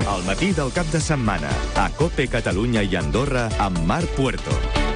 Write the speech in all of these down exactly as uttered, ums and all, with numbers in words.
Al matí del cap de setmana, a COPE Catalunya i Andorra, amb Marc Puerto.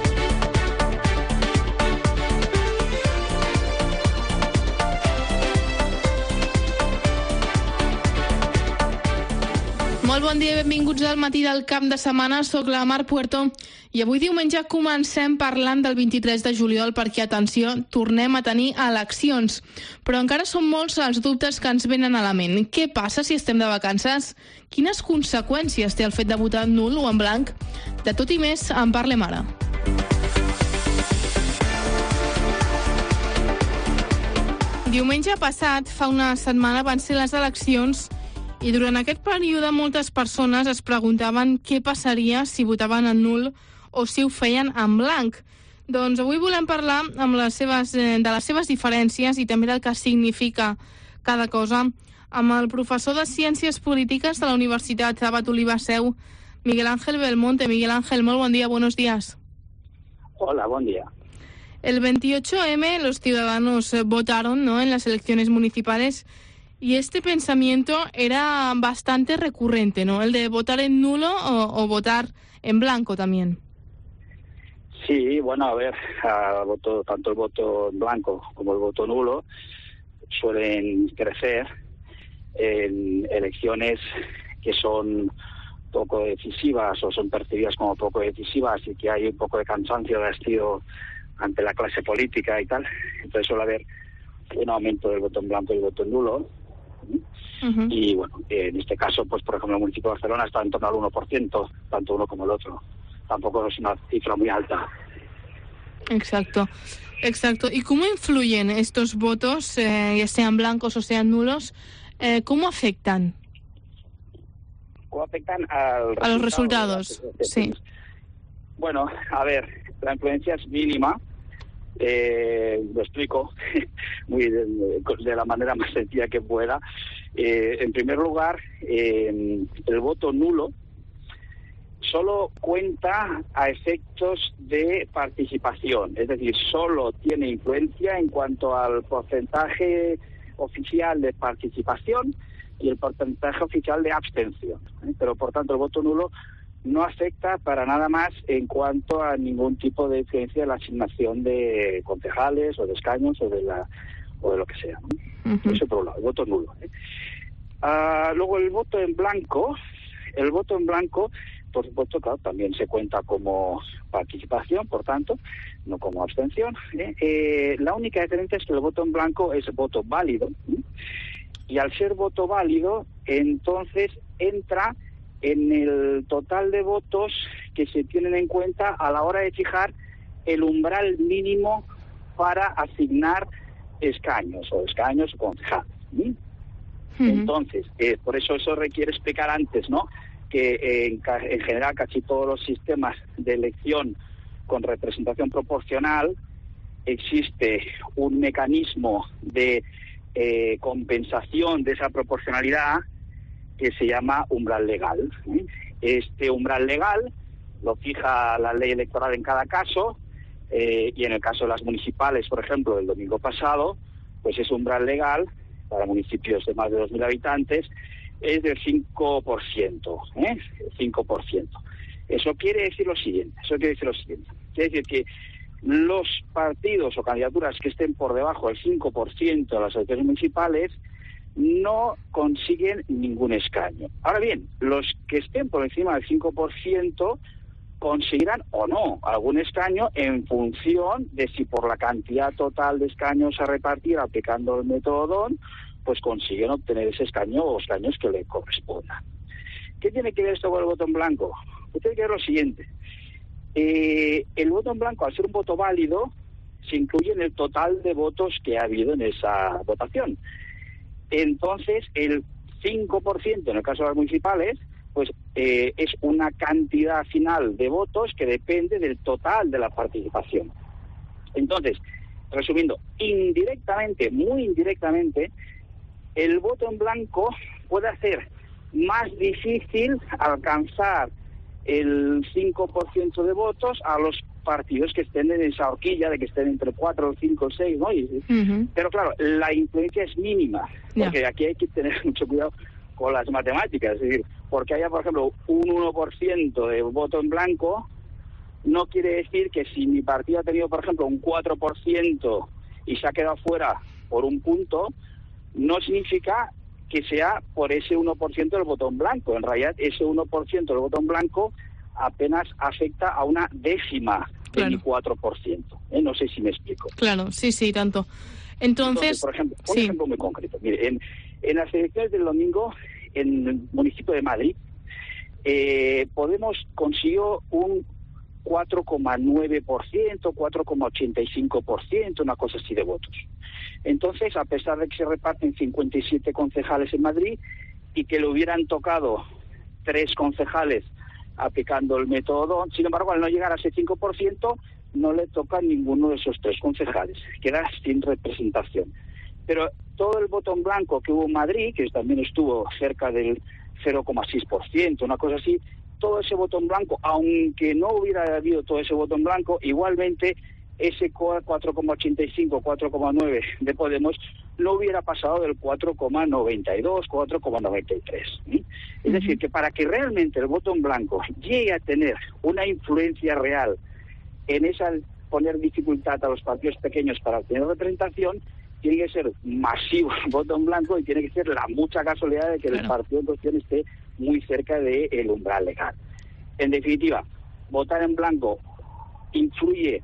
Molt bon dia i benvinguts al matí del cap de setmana. Soc la Mar Puerto i avui diumenge comencem parlant del vint-i-tres de juliol perquè, atenció, tornem a tenir eleccions. Però encara són molts els dubtes que ens venen a la ment. Què passa si estem de vacances? Quines conseqüències té el fet de votar nul o en blanc? De tot i més en parlem ara. Diumenge passat, fa una setmana, van ser les eleccions i durant aquest període moltes persones es preguntaven què passaria si votaven en nul o si ho feien en blanc. Doncs avui volem parlar amb les seves, de les seves diferències i també del que significa cada cosa amb el professor de Ciències Polítiques de la Universitat Abat Oliba Seu, Miguel Ángel Belmonte. Miguel Ángel, molt bon dia, buenos días. Hola, buen día. El veintiocho eme los ciudadanos votaron, ¿no?, en las elecciones municipales. Y este pensamiento era bastante recurrente, ¿no? El de votar en nulo o, o votar en blanco también. Sí, bueno, a ver, a voto, tanto el voto en blanco como el voto nulo suelen crecer en elecciones que son poco decisivas o son percibidas como poco decisivas y que hay un poco de cansancio, de hastío ante la clase política y tal. Entonces suele haber un aumento del voto en blanco y el voto en nulo. Uh-huh. Y bueno, en este caso, pues por ejemplo, el municipio de Barcelona está en torno al uno por ciento, tanto uno como el otro. Tampoco es una cifra muy alta. Exacto, exacto. ¿Y cómo influyen estos votos, eh, ya sean blancos o sean nulos? Eh, ¿Cómo afectan? ¿Cómo afectan al a los resultados? Sí. Bueno, a ver, la influencia es mínima. Eh, lo explico muy de, de la manera más sencilla que pueda. Eh, en primer lugar, eh, el voto nulo solo cuenta a efectos de participación, es decir, solo tiene influencia en cuanto al porcentaje oficial de participación y el porcentaje oficial de abstención, ¿eh? Pero por tanto el voto nulo no afecta para nada más en cuanto a ningún tipo de influencia en la asignación de concejales o de escaños o de la o de lo que sea, ¿no? Uh-huh. Eso por un lado, el voto nulo, ¿eh? Uh, luego el voto en blanco, el voto en blanco, por supuesto, claro, también se cuenta como participación, por tanto, no como abstención, ¿eh? Eh, la única diferencia es que el voto en blanco es voto válido, ¿eh? Y al ser voto válido, entonces entra en el total de votos que se tienen en cuenta a la hora de fijar el umbral mínimo para asignar escaños o escaños o concejales. ¿Sí? Uh-huh. Entonces, eh, por eso eso requiere explicar antes, ¿no?, que eh, en, en general casi todos los sistemas de elección con representación proporcional existe un mecanismo de eh, compensación de esa proporcionalidad que se llama umbral legal. Este umbral legal lo fija la ley electoral en cada caso, eh, y en el caso de las municipales, por ejemplo, del domingo pasado, pues ese umbral legal para municipios de más de dos mil habitantes es del cinco por ciento, ¿eh? cinco por ciento. Eso quiere decir lo siguiente, eso quiere decir lo siguiente, quiere decir que los partidos o candidaturas que estén por debajo del cinco por ciento de las elecciones municipales no consiguen ningún escaño. Ahora bien, los que estén por encima del cinco por ciento conseguirán o no algún escaño en función de si por la cantidad total de escaños a repartir aplicando el método D O N, pues consiguen obtener ese escaño o escaños que le correspondan. ¿Qué tiene que ver esto con el voto en blanco? Pues tiene que ver lo siguiente. Eh, el voto en blanco, al ser un voto válido, se incluye en el total de votos que ha habido en esa votación. Entonces, el cinco por ciento en el caso de las municipales, pues eh, es una cantidad final de votos que depende del total de la participación. Entonces, resumiendo, indirectamente, muy indirectamente, el voto en blanco puede hacer más difícil alcanzar el cinco por ciento de votos a los partidos que estén en esa horquilla de que estén entre cuatro, cinco, seis, ¿no? Y, uh-huh. Pero claro, la influencia es mínima, porque yeah. aquí hay que tener mucho cuidado, con las matemáticas. Es decir, porque haya, por ejemplo, un uno por ciento de voto en blanco, no quiere decir que si mi partido ha tenido, por ejemplo, un cuatro por ciento y se ha quedado fuera por un punto, no significa que sea por ese uno por ciento del voto en blanco. En realidad, ese uno por ciento del voto en blanco apenas afecta a una décima claro. del cuatro por ciento. ¿Eh? No sé si me explico. Claro, sí, sí, tanto. Entonces, Entonces por ejemplo, un sí. ejemplo muy concreto. Mire, en, en las elecciones del domingo, en el municipio de Madrid, eh, Podemos consiguió un cuatro coma nueve por ciento, cuatro coma ochenta y cinco por ciento, una cosa así de votos. Entonces, a pesar de que se reparten cincuenta y siete concejales en Madrid y que le hubieran tocado tres concejales aplicando el método D O N, sin embargo, al no llegar a ese cinco por ciento, no le toca a ninguno de esos tres concejales, queda sin representación. Pero todo el voto en blanco que hubo en Madrid, que también estuvo cerca del cero coma seis por ciento, una cosa así, todo ese voto en blanco, aunque no hubiera habido todo ese voto en blanco, igualmente ese cuatro coma ochenta y cinco, cuatro coma nueve de Podemos no hubiera pasado del cuatro coma noventa y dos, cuatro coma noventa y tres. ¿sí? Es uh-huh. decir, que para que realmente el voto en blanco llegue a tener una influencia real en esa poner dificultad a los partidos pequeños para obtener representación, tiene que ser masivo el voto en blanco y tiene que ser la mucha casualidad de que claro. el partido en cuestión esté muy cerca del umbral legal. En definitiva, votar en blanco influye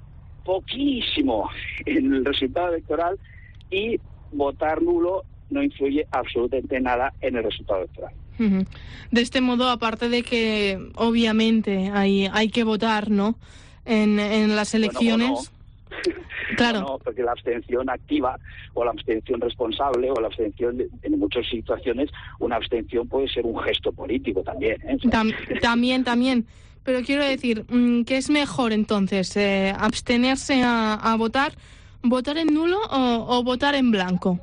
poquísimo en el resultado electoral y votar nulo no influye absolutamente nada en el resultado electoral. Uh-huh. De este modo, aparte de que obviamente hay, hay que votar, ¿no?, en, en las elecciones... Bueno, claro. No, porque la abstención activa o la abstención responsable o la abstención, en muchas situaciones, una abstención puede ser un gesto político también. ¿eh? Tam- también, también. Pero quiero decir, ¿qué es mejor entonces? Eh, ¿Abstenerse a, a votar, votar en nulo o, o votar en blanco?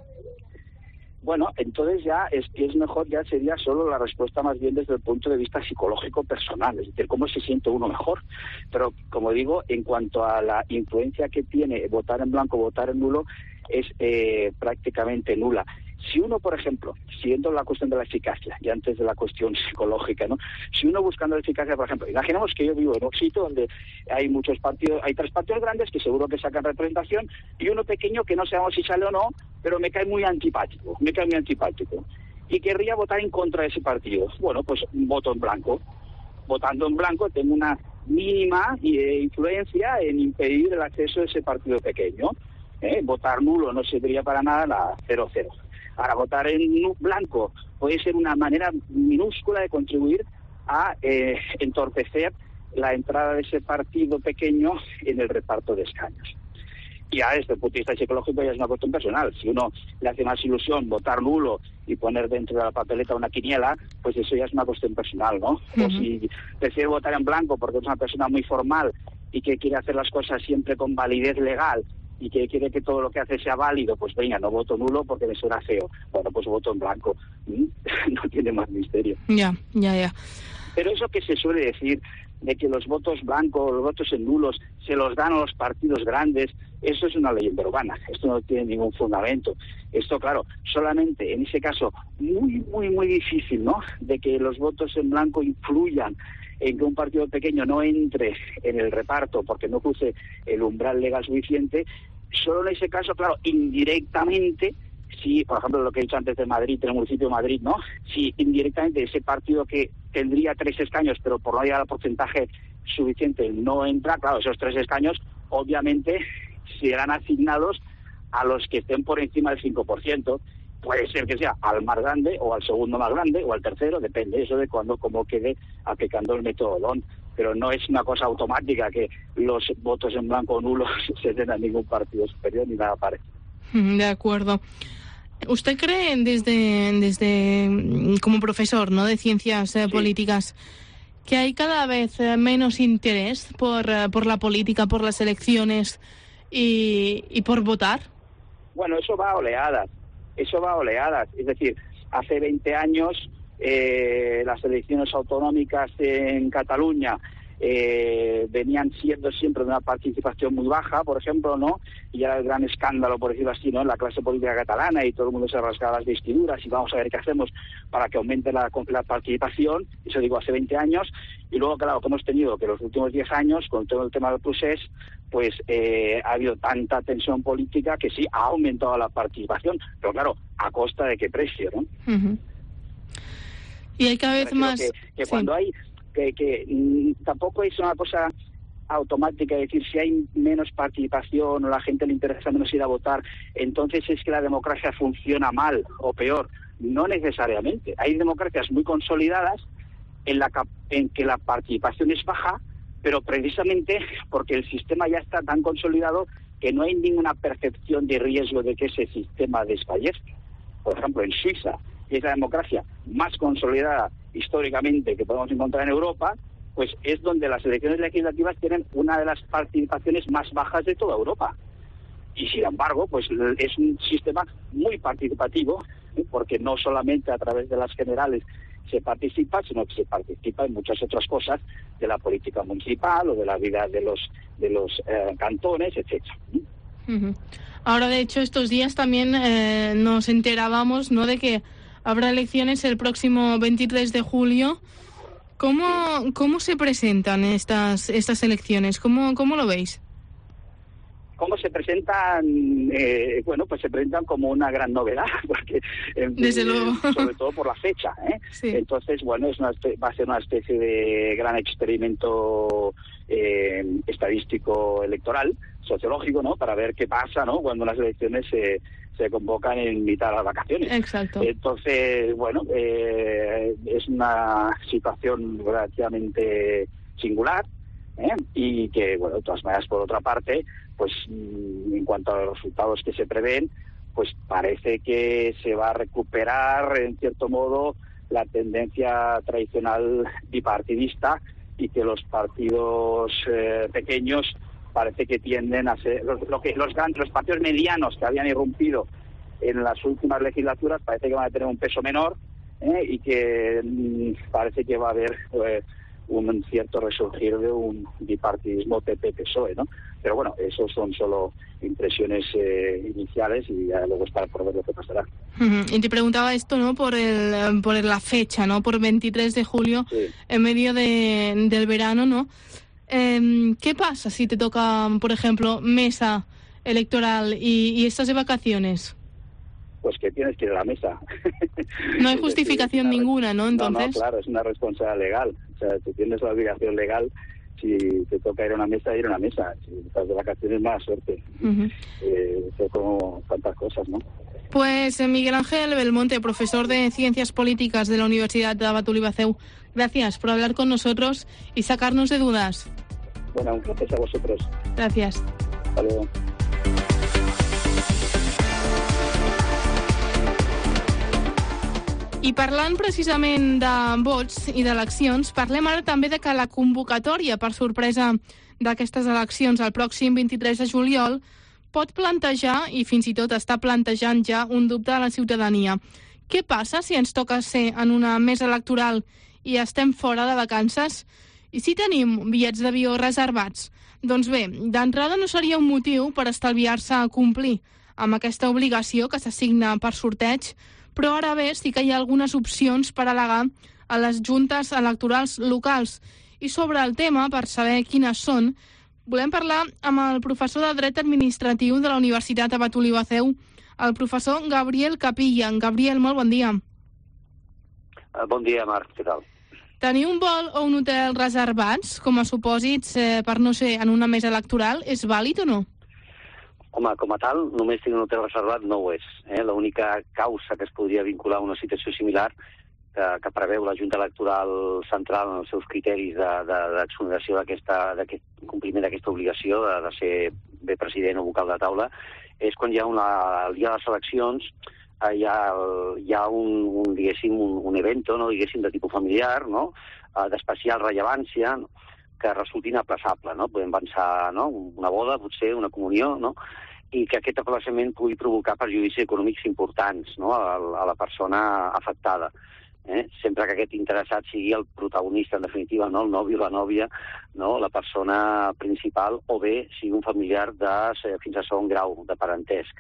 Bueno, entonces ya es que es mejor, ya sería solo la respuesta más bien desde el punto de vista psicológico personal, es decir, cómo se siente uno mejor. Pero, como digo, en cuanto a la influencia que tiene votar en blanco, votar en nulo, es eh, prácticamente nula. Si uno, por ejemplo, siguiendo la cuestión de la eficacia, y antes de la cuestión psicológica, ¿no? Si uno buscando la eficacia, por ejemplo, imaginemos que yo vivo en un sitio donde hay muchos partidos, hay tres partidos grandes que seguro que sacan representación, y uno pequeño que no sabemos si sale o no, pero me cae muy antipático, me cae muy antipático, y querría votar en contra de ese partido. Bueno, pues voto en blanco. Votando en blanco tengo una mínima influencia en impedir el acceso de ese partido pequeño. ¿eh? Votar nulo no serviría para nada, la cero cero. Ahora, votar en blanco puede ser una manera minúscula de contribuir a eh, entorpecer la entrada de ese partido pequeño en el reparto de escaños. Y ya desde el punto de vista psicológico ya es una cuestión personal. Si uno le hace más ilusión votar nulo y poner dentro de la papeleta una quiniela, pues eso ya es una cuestión personal, ¿no? Uh-huh. O si prefiere votar en blanco porque es una persona muy formal y que quiere hacer las cosas siempre con validez legal y que quiere que todo lo que hace sea válido, pues venga, no voto nulo porque me suena feo. Bueno, pues voto en blanco. No tiene más misterio. Ya, ya, ya. Pero eso que se suele decir de que los votos blancos, los votos en nulos, se los dan a los partidos grandes, eso es una leyenda urbana, esto no tiene ningún fundamento. Esto, claro, solamente en ese caso muy, muy, muy difícil, ¿no?, de que los votos en blanco influyan en que un partido pequeño no entre en el reparto porque no cruce el umbral legal suficiente, solo en ese caso, claro, indirectamente, si, por ejemplo, lo que he dicho antes de Madrid, del municipio de Madrid, ¿no?, si indirectamente ese partido que tendría tres escaños, pero por no llegar al porcentaje suficiente no entra, claro, esos tres escaños obviamente serán asignados a los que estén por encima del cinco por ciento. Puede ser que sea al más grande o al segundo más grande o al tercero, depende eso de cuando cómo quede aplicando el método D O N. Pero no es una cosa automática que los votos en blanco o nulos se den a ningún partido superior ni nada parecido. De acuerdo. ¿Usted cree desde, desde como profesor, ¿no?, de ciencias eh, sí. políticas, que hay cada vez menos interés por, por la política, por las elecciones y, y por votar? Bueno, eso va a oleadas. Eso va a oleadas, es decir, hace veinte años eh, las elecciones autonómicas en Cataluña eh, venían siendo siempre de una participación muy baja, por ejemplo, ¿no? Y era el gran escándalo, por decirlo así, ¿no? En la clase política catalana, y todo el mundo se rasgaba las vestiduras y vamos a ver qué hacemos para que aumente la, la participación, eso digo hace veinte años, y luego, claro, que hemos tenido que los últimos diez años, con todo el tema del procés, pues eh, ha habido tanta tensión política que sí ha aumentado la participación, pero claro, ¿a costa de qué precio, no? Uh-huh. Y hay cada vez más... Que, que sí. cuando hay... que, que mm, tampoco es una cosa automática, es decir, si hay menos participación o la gente le interesa menos ir a votar, entonces es que la democracia funciona mal o peor. No necesariamente. Hay democracias muy consolidadas en, la, en que la participación es baja, pero precisamente porque el sistema ya está tan consolidado que no hay ninguna percepción de riesgo de que ese sistema desfallezca. Por ejemplo, en Suiza, que es la democracia más consolidada históricamente que podemos encontrar en Europa, pues es donde las elecciones legislativas tienen una de las participaciones más bajas de toda Europa. Y sin embargo, pues es un sistema muy participativo, ¿eh? Porque no solamente a través de las generales se participa, sino que se participa en muchas otras cosas de la política municipal o de la vida de los de los eh, cantones, etcétera. Uh-huh. Ahora, de hecho, estos días también eh, nos enterábamos, ¿no?, de que habrá elecciones el próximo veintitrés de julio. ¿Cómo, cómo se presentan estas estas elecciones? ¿Cómo, cómo lo veis? ¿Cómo se presentan? Eh, bueno, pues se presentan como una gran novedad, porque eh, Desde eh, luego. sobre todo por la fecha, ¿eh? Sí. Entonces, bueno, es una, va a ser una especie de gran experimento eh, estadístico electoral, sociológico, ¿no? Para ver qué pasa, ¿no?, cuando las elecciones se, se convocan en mitad de las vacaciones. Exacto. Entonces, bueno, eh, es una situación relativamente singular, ¿eh? Y que, bueno, de todas maneras, por otra parte, pues en cuanto a los resultados que se prevén, pues parece que se va a recuperar, en cierto modo, la tendencia tradicional bipartidista, y que los partidos eh, pequeños parece que tienden a ser, lo, lo que los grandes, los partidos medianos que habían irrumpido en las últimas legislaturas, parece que van a tener un peso menor, ¿eh? Y que mm, parece que va a haber eh, un cierto resurgir de un bipartidismo P P P S O E, ¿no? Pero bueno, eso son solo impresiones eh, iniciales, y ya luego está por ver lo que pasará. Uh-huh. Y te preguntaba esto, ¿no?, por el por la fecha, ¿no?, por veintitrés de julio, sí, en medio de, del verano, ¿no? Eh, ¿Qué pasa si te toca, por ejemplo, mesa electoral y, y estás de vacaciones? Pues que tienes que ir a la mesa. No hay justificación es ninguna, ¿no? Entonces. No, no, claro, es una responsabilidad legal. O sea, tú tienes la obligación legal, si te toca ir a una mesa, ir a una mesa. Si estás de vacaciones, más suerte. Uh-huh. Eh, es como tantas cosas, ¿no? Pues Miguel Ángel Belmonte, profesor de Ciencias Políticas de la Universidad de Abatuliba-C E U, gracias por hablar con nosotros y sacarnos de dudas. Bueno, gracias a vosotros. Gracias. Hasta luego. I parlant precisament de vots i d'eleccions, parlem ara també de que la convocatòria, per sorpresa d'aquestes eleccions el pròxim vint-i-tres de juliol, pot plantejar, i fins i tot està plantejant ja, un dubte a la ciutadania. Què passa si ens toca ser en una mesa electoral i estem fora de vacances? I si tenim bitllets d'avió reservats? Doncs bé, d'entrada no seria un motiu per estalviar-se a complir amb aquesta obligació que s'assigna per sorteig, però ara bé sí que hi ha algunes opcions per al·legar a les juntes electorals locals. I sobre el tema, per saber quines són, volem parlar amb el professor de Dret Administratiu de la Universitat Abatuliba-C E U, el professor Gabriel Capilla. Gabriel, molt bon dia. Uh, bon dia, Marc, què tal? Tenir un vol o un hotel reservats com a supòsits eh, per no ser en una mesa electoral és vàlid o no? Home, com a tal, només tenir un hotel reservat no ho és. Eh? L'única causa que es podria vincular a una situació similar que, que preveu la Junta Electoral Central en els seus criteris d'exoneració d'aquest compliment d'aquesta obligació de, de ser bé president o vocal de taula és quan hi ha una, el dia de les eleccions eh, hi ha, hi ha un, un, diguéssim, un, un evento, no? Diguéssim, de tipus familiar, no? eh, d'especial rellevància, no? Que resulti inaplaçable, no? Podem pensar, no?, una boda, potser una comunió, no?, i que aquest aplaçament pugui provocar perjudicis econòmics importants, no?, a, a la persona afectada. Eh? Sempre que aquest interessat sigui el protagonista, en definitiva, no? El nòvio, la nòvia, no? La persona principal, o bé sigui un familiar de fins a segon grau de parentesc.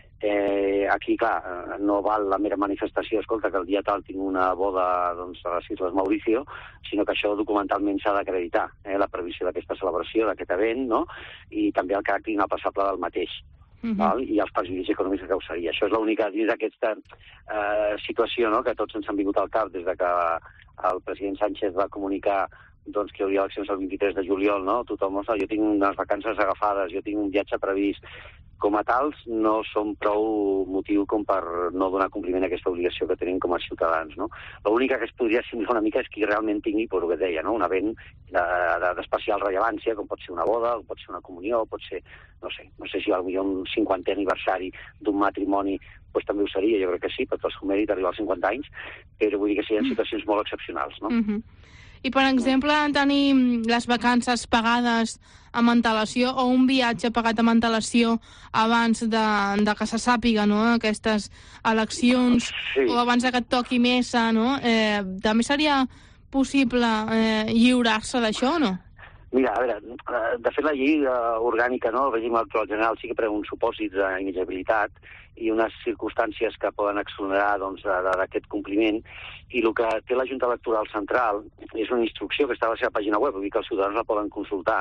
Eh, aquí, clar, no val la mera manifestació, escolta, que el dia tal tinc una boda doncs, a les Isles Mauricio, sinó que això documentalment s'ha d'acreditar, eh, la previsió d'aquesta celebració, d'aquest event, no? I també el caràcter inapassable del mateix. Uh-huh. Val? I els perjudicis econòmics que causaria. Això és l'única dins d'aquesta eh, situació, no?, que tots ens han vingut al cap des de que el president Sánchez va comunicar doncs, que hi hauria eleccions el vint-i-tres de juliol, no? Tothom, jo tinc unes vacances agafades, jo tinc un viatge previst. Com a tals, no són prou motiu com per no donar compliment a aquesta obligació que tenim com a ciutadans, no? L'única que es podria assimilar una mica és qui realment tingui, per el que deia, no?, un event d'especial rellevància, com pot ser una boda, o pot ser una comunió, pot ser, no sé, no sé si potser un cinquantè aniversari d'un matrimoni, doncs també ho seria, jo crec que sí, perquè els mèrit arribar als cinquanta anys, però vull dir que serien situacions molt excepcionals, no? Uh-huh. I, per exemple, tenim les vacances pagades amb antelació o un viatge pagat amb antelació abans de, de que se sàpiga, no?, aquestes eleccions, sí. O abans que et toqui messa, no? Eh, també seria possible eh, lliurar-se d'això o no? Mira, a veure, de fet la llei orgànica, no?, el règim electoral general sí que preveu uns supòsits d'inelegibilitat i unes circumstàncies que poden exonerar doncs, d'aquest compliment, i el que té la Junta Electoral Central és una instrucció que està a la seva pàgina web, vull dir que els ciutadans la poden consultar,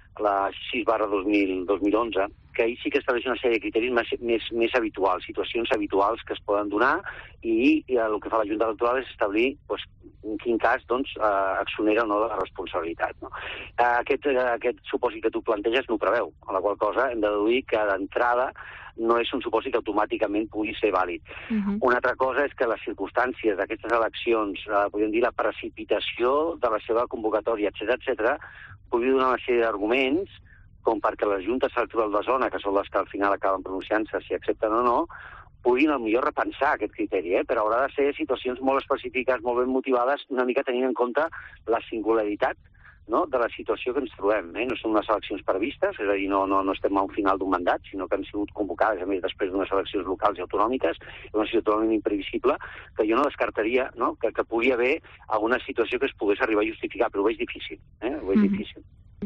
la sis barra dos mil onze, que ahir sí que estableix una sèrie de criteris més, més, més habituals, situacions habituals que es poden donar, i, i el que fa la Junta Electoral és establir doncs, en quin cas doncs, eh, exonera o no de la responsabilitat. No? Aquest, aquest supòsit que tu planteges no ho preveu, a la qual cosa hem de deduir que d'entrada no és un supòsit que automàticament pugui ser vàlid. Uh-huh. Una altra cosa és que les circumstàncies d'aquestes eleccions, eh, podríem dir la precipitació de la seva convocatòria, etcètera, etcètera, pugui donar una sèrie d'arguments com perquè les juntes electorals de zona, que són les que al final acaben pronunciant-se si accepten o no, puguin potser repensar aquest criteri, eh? Però haurà de ser situacions molt específiques, molt ben motivades, una mica tenint en compte la singularitat, no?, de la situació que ens trobem. Eh? No són unes eleccions previstes, és a dir, no, no, no estem a un final d'un mandat, sinó que han sigut convocades, a més, després d'unes eleccions locals i autonòmiques, una situació totalment imprevisible, que jo no descartaria, no?, que, que pugui haver alguna situació que es pogués arribar a justificar, però ho veig difícil. Eh? Ho veig mm-hmm. difícil.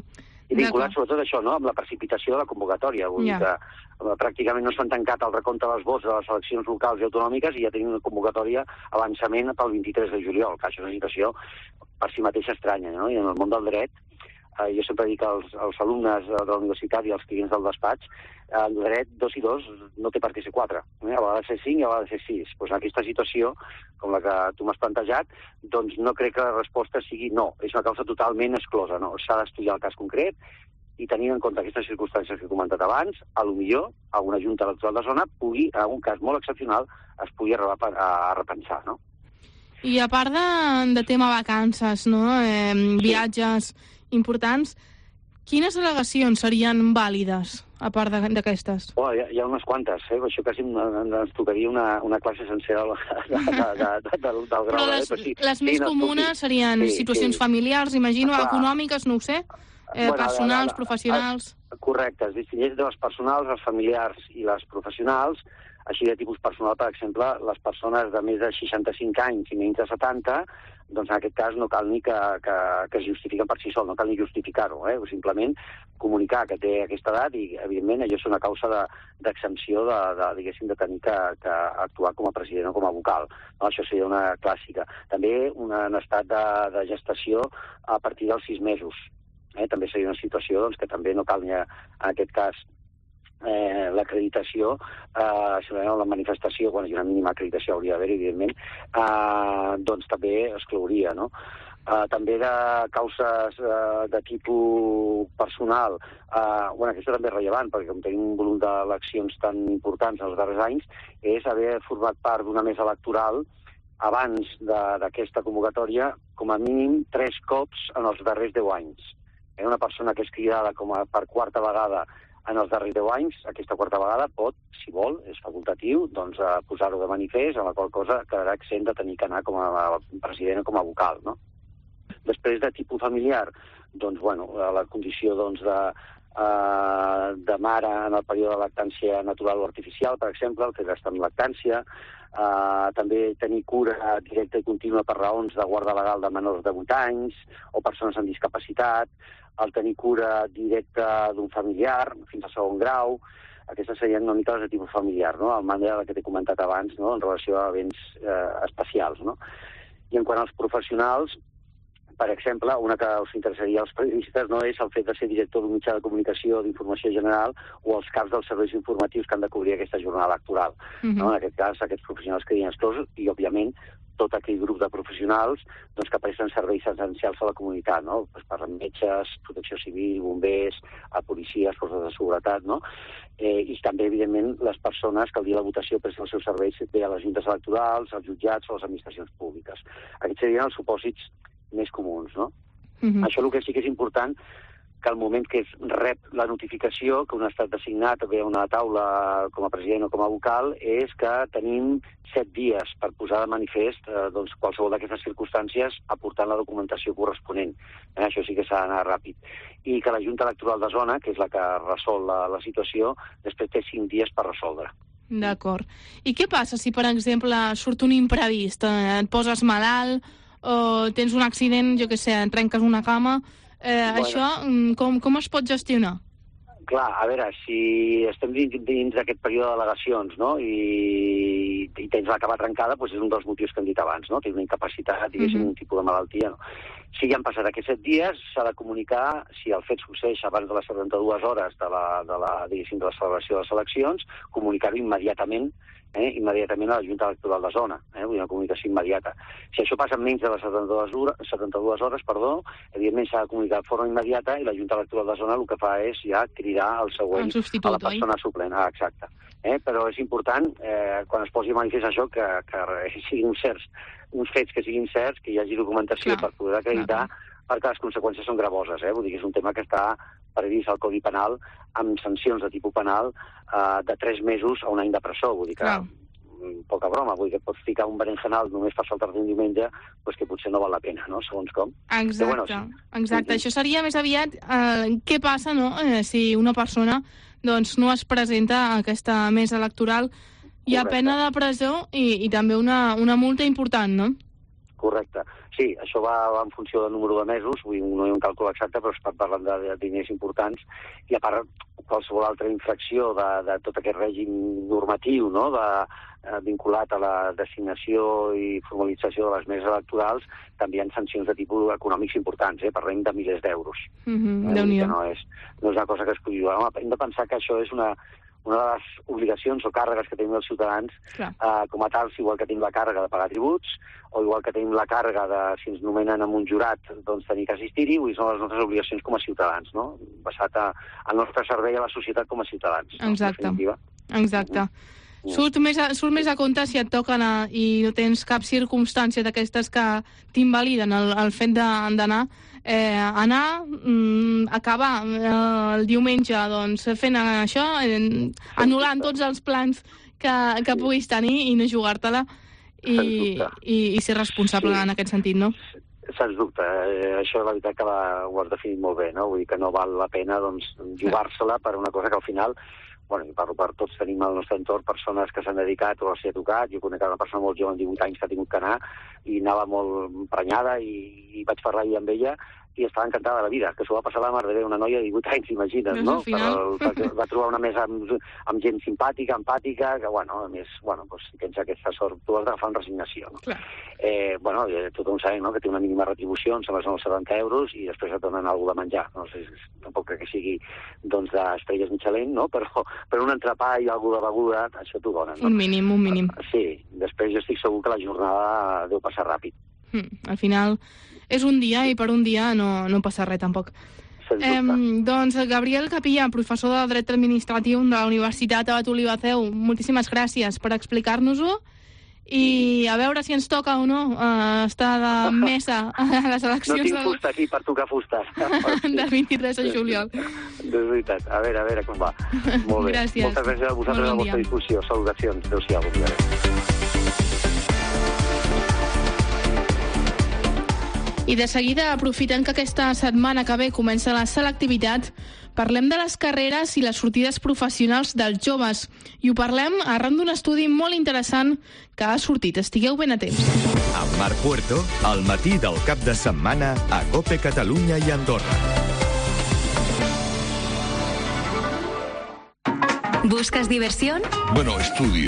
I vinculat sobretot això, no?, amb la precipitació de la convocatòria. Vull dir que uh, pràcticament no s'han tancat el recompte dels vots de les eleccions locals i autonòmiques i ja tenim una convocatòria avançament pel vint-i-tres de juliol, que això és una situació per si mateixa estranya, no? I en el món del dret, eh, jo sempre dic als, als alumnes de la universitat i als clients del despatx, el dret dos i dos no té per què ser quatre, eh? A vegades ser cinc i a vegades ser sis. Pues en aquesta situació, com la que tu m'has plantejat, doncs no crec que la resposta sigui no, és una causa totalment exclosa, no? S'ha d'estudiar el cas concret i tenint en compte aquestes circumstàncies que he comentat abans, a lo millor a una junta electoral de zona pugui, en un cas molt excepcional, es pugui arribar a, a repensar, no? I a part de, de tema vacances, no?, eh, viatges importants, quines al·legacions serien vàlides, a part d'aquestes? Oh, hi, ha, hi ha unes quantes, eh? Això quasi ens tocaria una, una classe sencera de, de, de, de, de, del, del grau. Però les, eh? sí, les més sí, comunes no, serien sí, situacions sí. familiars, imagino, Clar. econòmiques, no ho sé, eh, bueno, personals, la, la, professionals... Correcte, es distingeix entre les personals, les familiars i les professionals. Així de tipus personal, per exemple, les persones de més de seixanta-cinc anys i menys de setanta, doncs en aquest cas no cal ni que, que, que es justifiquen per si sol, no cal ni justificar-ho, eh? O simplement comunicar que té aquesta edat i, evidentment, allò és una causa d'exempció de, de, de, diguéssim, de tenir que, que actuar com a president o com a vocal. No? Això seria una clàssica. També una, un estat de, de gestació a partir dels sis mesos. Eh? També seria una situació doncs, que també no cal ni, en aquest cas, Eh, l'acreditació, eh, si no la manifestació, quan hi ha una mínima acreditació hauria d'haver, evidentment, eh, doncs també exclouria, no? Eh, també de causes eh, de tipus personal, eh, bueno, aquesta també és rellevant, perquè com tenim un volum d'eleccions tan importants en els darrers anys, és haver format part d'una mesa electoral abans d'aquesta convocatòria, com a mínim tres cops en els darrers deu anys. Eh, una persona que és cridada com a per quarta vegada en els darrers deu anys, aquesta quarta vegada pot, si vol, és facultatiu, doncs eh, posar-ho de manifest, amb la qual cosa quedarà exempt de tenir que anar com a president o com a vocal, no? Després de tipus familiar, doncs, bueno, la condició doncs, de, eh, de mare en el període de lactància natural o artificial, per exemple, el fet d'estar en lactància, Uh, també tenir cura directa i contínua per raons de guarda legal de menors de vuit anys o persones amb discapacitat, el tenir cura directa d'un familiar fins a segon grau. Aquestes serien una mica les de tipus familiar, no? De manera que t'he comentat abans, no? En relació a béns eh, especials, no? I en quant als professionals, per exemple, una que us interessaria als periodistes, no, és el fet de ser director d'un mitjà de comunicació d'informació general o els caps dels serveis informatius que han de cobrir aquesta jornada electoral. Uh-huh. No? En aquest cas, aquests professionals quedin exclosos i, òbviament, tot aquell grup de professionals doncs, que presten serveis essencials a la comunitat, no? Pues parlen metges, protecció civil, bombers, a policies, forces de seguretat, no? Eh, I també, evidentment, les persones que el dia de la votació presten els seus serveis bé a les juntes electorals, als jutjats o a les administracions públiques. Aquests serien els supòsits més comuns, no? Uh-huh. Això el que sí que és important, que al moment que es rep la notificació que un ha estat designat ve a una taula com a president o com a vocal, és que tenim set dies per posar de manifest eh, doncs, qualsevol d'aquestes circumstàncies aportant la documentació corresponent. Eh, això sí que s'ha d'anar ràpid. I que la Junta Electoral de Zona, que és la que resol la, la situació, després té cinc dies per resoldre. D'acord. I què passa si, per exemple, surt un imprevist? Eh, et poses malalt o tens un accident, jo què sé, et trenques una cama, eh, bueno. Això com, com es pot gestionar? Clar, a veure, si estem dins, dins d'aquest període d'al·legacions, no?, i, i tens la cama trencada, doncs és un dels motius que hem dit abans, no?, tens una incapacitat, diguéssim, uh-huh. un tipus de malaltia, no? Si ja han passat aquests set dies, s'ha de comunicar, si el fet succeeix abans de les setanta-dues hores de la, de la, diguéssim, de la celebració de les eleccions, comunicar-ho immediatament, eh, immediatament a la Junta Electoral de Zona, eh, vull dir, una comunicació immediata. Si això passa en menys de les setanta-dues hores, setanta-dues hores, perdó, evidentment s'ha de comunicar de forma immediata i la Junta Electoral de Zona el que fa és ja cridar el següent el substitut, a la persona oi? Suplent. Ah, exacte. Eh, però és important, eh, quan es posi a manifest això, que, que siguin certs, uns fets que siguin certs, que hi hagi documentació clar, per poder acreditar, clar. Perquè les conseqüències són gravoses, eh? Vull dir que és un tema que està previst al Codi Penal amb sancions de tipus penal eh, de tres mesos a un any de presó. Vull dir que, clar. Poca broma, vull dir que pots ficar un berenjenal només per saltar-te un diumenge, doncs que potser no val la pena, no?, segons com. Exacte, bueno, sí. exacte. Això seria més aviat eh, què passa, no?, eh, si una persona doncs, no es presenta a aquesta mesa electoral. Hi ha pena de presó i, i també una, una multa important, no? Correcte. Sí, això va, va en funció del número de mesos, vull dir, no hi ha un càlcul exacte, però es parlen de, de diners importants, i a part qualsevol altra infracció de, de tot aquest règim normatiu, no?, de, eh, vinculat a la designació i formalització de les meses electorals, també hi ha sancions de tipus econòmics importants, eh? Parlem de milers d'euros. Mm-hmm, eh? Déu-n'hi-do. No és, no és una cosa que es pugui dir. Home, hem de pensar que això és una... una de les obligacions o càrregues que tenim els ciutadans, eh, com a tals, igual que tenim la càrrega de pagar tributs, o igual que tenim la càrrega de, si ens nomenen amb un jurat, doncs tenir que assistir-hi, i són les nostres obligacions com a ciutadans, no? Basat a, al nostre servei a la societat com a ciutadans. Exacte, no? exacte. Mm. Surt més, a, surt més a compte si et toca anar i no tens cap circumstància d'aquestes que t'invaliden el, el fet d'anar, eh, anar, mm, acabar eh, el diumenge doncs, fent això, eh, anul·lant tots els plans que, que puguis tenir i no jugar-te-la i, i, i ser responsable sí. en aquest sentit, no? Sens dubte, eh, això la veritat que la, ho has definit molt bé, no? Vull dir que no val la pena doncs, jugar-se-la per una cosa que al final, bueno, i parlo per tots, tenim al nostre entorn persones que s'han dedicat o s'hi ha tocat. Jo conec una persona molt jove, amb divuit anys, que ha tingut que anar i anava molt emprenyada i, i vaig parlar ahir amb ella i estava encantada de la vida, que s'ho va passar la mar de bé, una noia de divuit anys, imagina't, no? Final... Però, va trobar una mesa amb, amb gent simpàtica, empàtica, que, bueno, a més, bueno, doncs, si tens aquesta sort, tu has d'agafar una resignació, no? Clar. Eh, bueno, tothom sabem, no?, que té una mínima retribució, em sembla que són els setanta euros, i després et donen alguna de menjar. No sé, tampoc crec que sigui, doncs, d'estrelles Michelin, no?, però, però un entrepà i alguna de beguda, això t'ho donen, no? Un mínim, un mínim. Sí, després jo estic segur que la jornada deu passar ràpid. Mm, al final és un dia i per un dia no, no passa res tampoc. Eh, doncs Gabriel Capilla, professor de Dret Administratiu de la Universitat Abat Olivatheu, moltíssimes gràcies per explicar-nos-ho i a veure si ens toca o no eh, estar de mesa a les eleccions. No tinc fusta aquí per tocar fusta. Del vint-i-tres de juliol. És veritat. A veure, a veure com va. Molt bé. Gràcies. Moltes gràcies a vosaltres a la vostra discussió. Salutacions. Adéu-siau. Bon dia. I de seguida, aprofitant que aquesta setmana que ve comença la selectivitat, parlem de les carreres i les sortides professionals dels joves. I ho parlem arran d'un estudi molt interessant que ha sortit. Estigueu ben atents. Amb Marc Puerto, al matí del cap de setmana a COPE Catalunya i Andorra. ¿Buscas diversión? Bueno, estudio.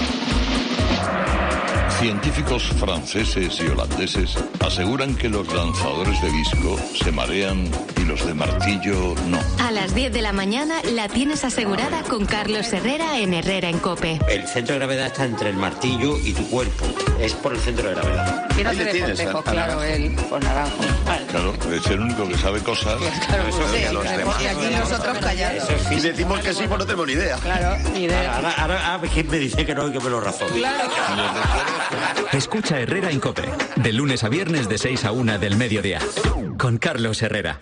Científicos franceses y holandeses aseguran que los lanzadores de disco se marean y los de martillo no. A las diez de la mañana la tienes asegurada con Carlos Herrera en Herrera en COPE. El centro de gravedad está entre el martillo y tu cuerpo. Es por el centro de gravedad. Y no te deportejo, claro, él con naranjo. Vale. Claro, es el único que sabe cosas. Claro, eso sí, que los demás. Y aquí nosotros callados. Y decimos que sí, pues no tenemos ni idea. Claro, ni idea. Ahora, ahora, ahora ¿quién me dice que no y que me lo razón? Claro. Escucha Herrera en COPE, de lunes a viernes de seis a una del mediodía, con Carlos Herrera.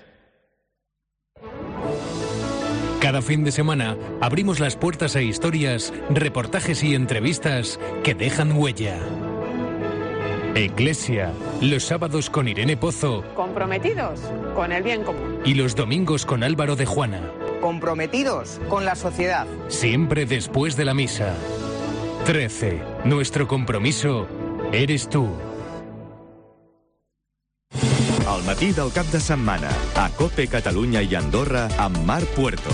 Cada fin de semana abrimos las puertas a historias, reportajes y entrevistas que dejan huella. Eclesia, los sábados con Irene Pozo. Comprometidos con el bien común. Y los domingos con Álvaro de Juana. Comprometidos con la sociedad. Siempre después de la misa. trece. Nuestro compromiso eres tú. Al matí del cap de setmana a COPE Catalunya i Andorra amb Marc Puerto.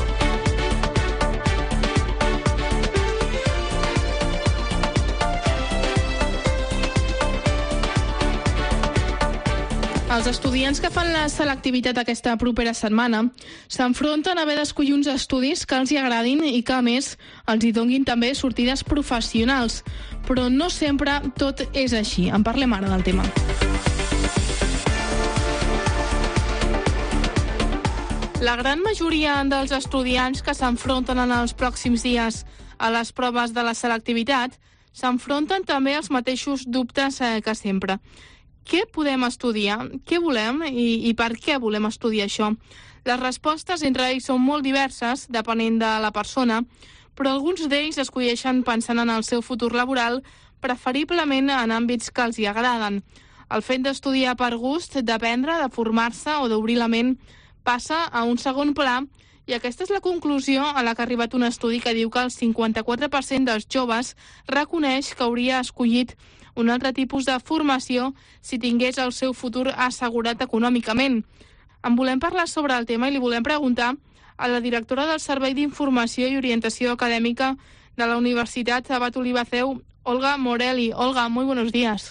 Els estudiants que fan la selectivitat aquesta propera setmana s'enfronten a haver d'escollir uns estudis que els hi agradin i que, a més, els hi donguin també sortides professionals. Però no sempre tot és així. En parlem ara del tema. La gran majoria dels estudiants que s'enfronten en els pròxims dies a les proves de la selectivitat s'enfronten també als mateixos dubtes eh, que sempre. Què podem estudiar? Què volem i, i per què volem estudiar això? Les respostes entre ells són molt diverses, depenent de la persona, però alguns d'ells escolleixen pensant en el seu futur laboral, preferiblement en àmbits que els hi agraden. El fet d'estudiar per gust, d'aprendre, de formar-se o d'obrir la ment passa a un segon pla, i aquesta és la conclusió a la que ha arribat un estudi que diu que el cinquanta-quatre per cent dels joves reconeix que hauria escollit un altre tipus de formació si tingués el seu futur assegurat econòmicament. En volem parlar sobre el tema i li volem preguntar a la directora del Servei d'Informació i Orientació Acadèmica de la Universitat Abat Oliba Ceu, Olga Morelli. Olga, muy buenos días.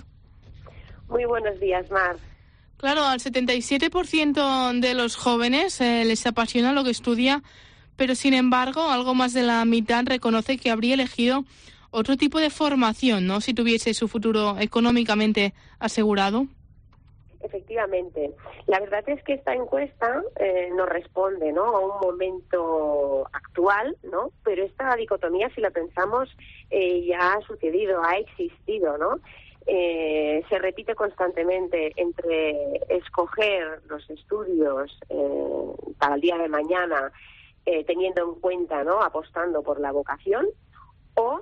Muy buenos días, Mar. Claro, al setenta y siete por ciento de los jóvenes eh, les apasiona lo que estudia, pero sin embargo, algo más de la mitad reconoce que habría elegido otro tipo de formación, ¿no?, si tuviese su futuro económicamente asegurado. Efectivamente. La verdad es que esta encuesta eh, nos responde, ¿no?, a un momento actual, ¿no?, pero esta dicotomía, si la pensamos, eh, ya ha sucedido, ha existido, ¿no? Eh, se repite constantemente entre escoger los estudios eh, para el día de mañana, eh, teniendo en cuenta, ¿no?, apostando por la vocación, o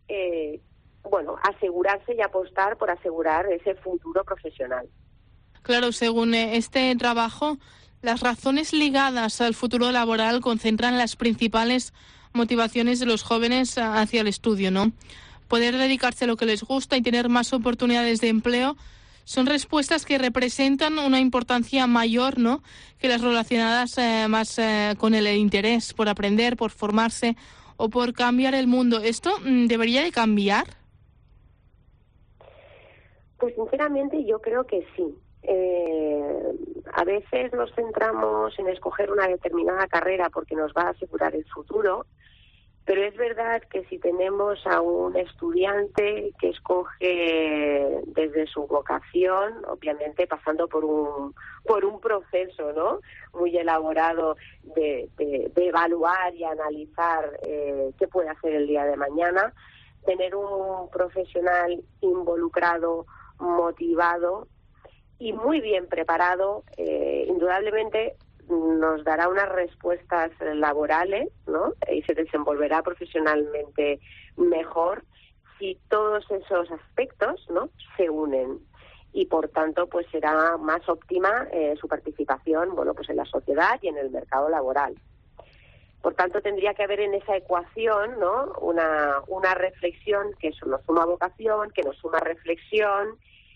Eh, bueno, asegurarse y apostar por asegurar ese futuro profesional. Claro, según este trabajo, las razones ligadas al futuro laboral concentran las principales motivaciones de los jóvenes hacia el estudio, ¿no? Poder dedicarse a lo que les gusta y tener más oportunidades de empleo son respuestas que representan una importancia mayor, ¿no?, que las relacionadas eh, más eh, con el interés por aprender, por formarse o por cambiar el mundo. ¿Esto debería de cambiar? Pues sinceramente yo creo que sí. Eh, a veces nos centramos en escoger una determinada carrera porque nos va a asegurar el futuro, pero es verdad que si tenemos a un estudiante que escoge desde su vocación, obviamente pasando por un por un proceso, ¿no?, muy elaborado de, de, de evaluar y analizar eh, qué puede hacer el día de mañana, tener un profesional involucrado, motivado y muy bien preparado, eh, indudablemente nos dará unas respuestas laborales, ¿no?, y se desenvolverá profesionalmente mejor si todos esos aspectos, ¿no?, se unen. y por tanto pues será más óptima eh, su participación, bueno, pues en la sociedad y en el mercado laboral. Por tanto, tendría que haber en esa ecuación, ¿no?, una, una reflexión que eso nos suma vocación, que nos suma reflexión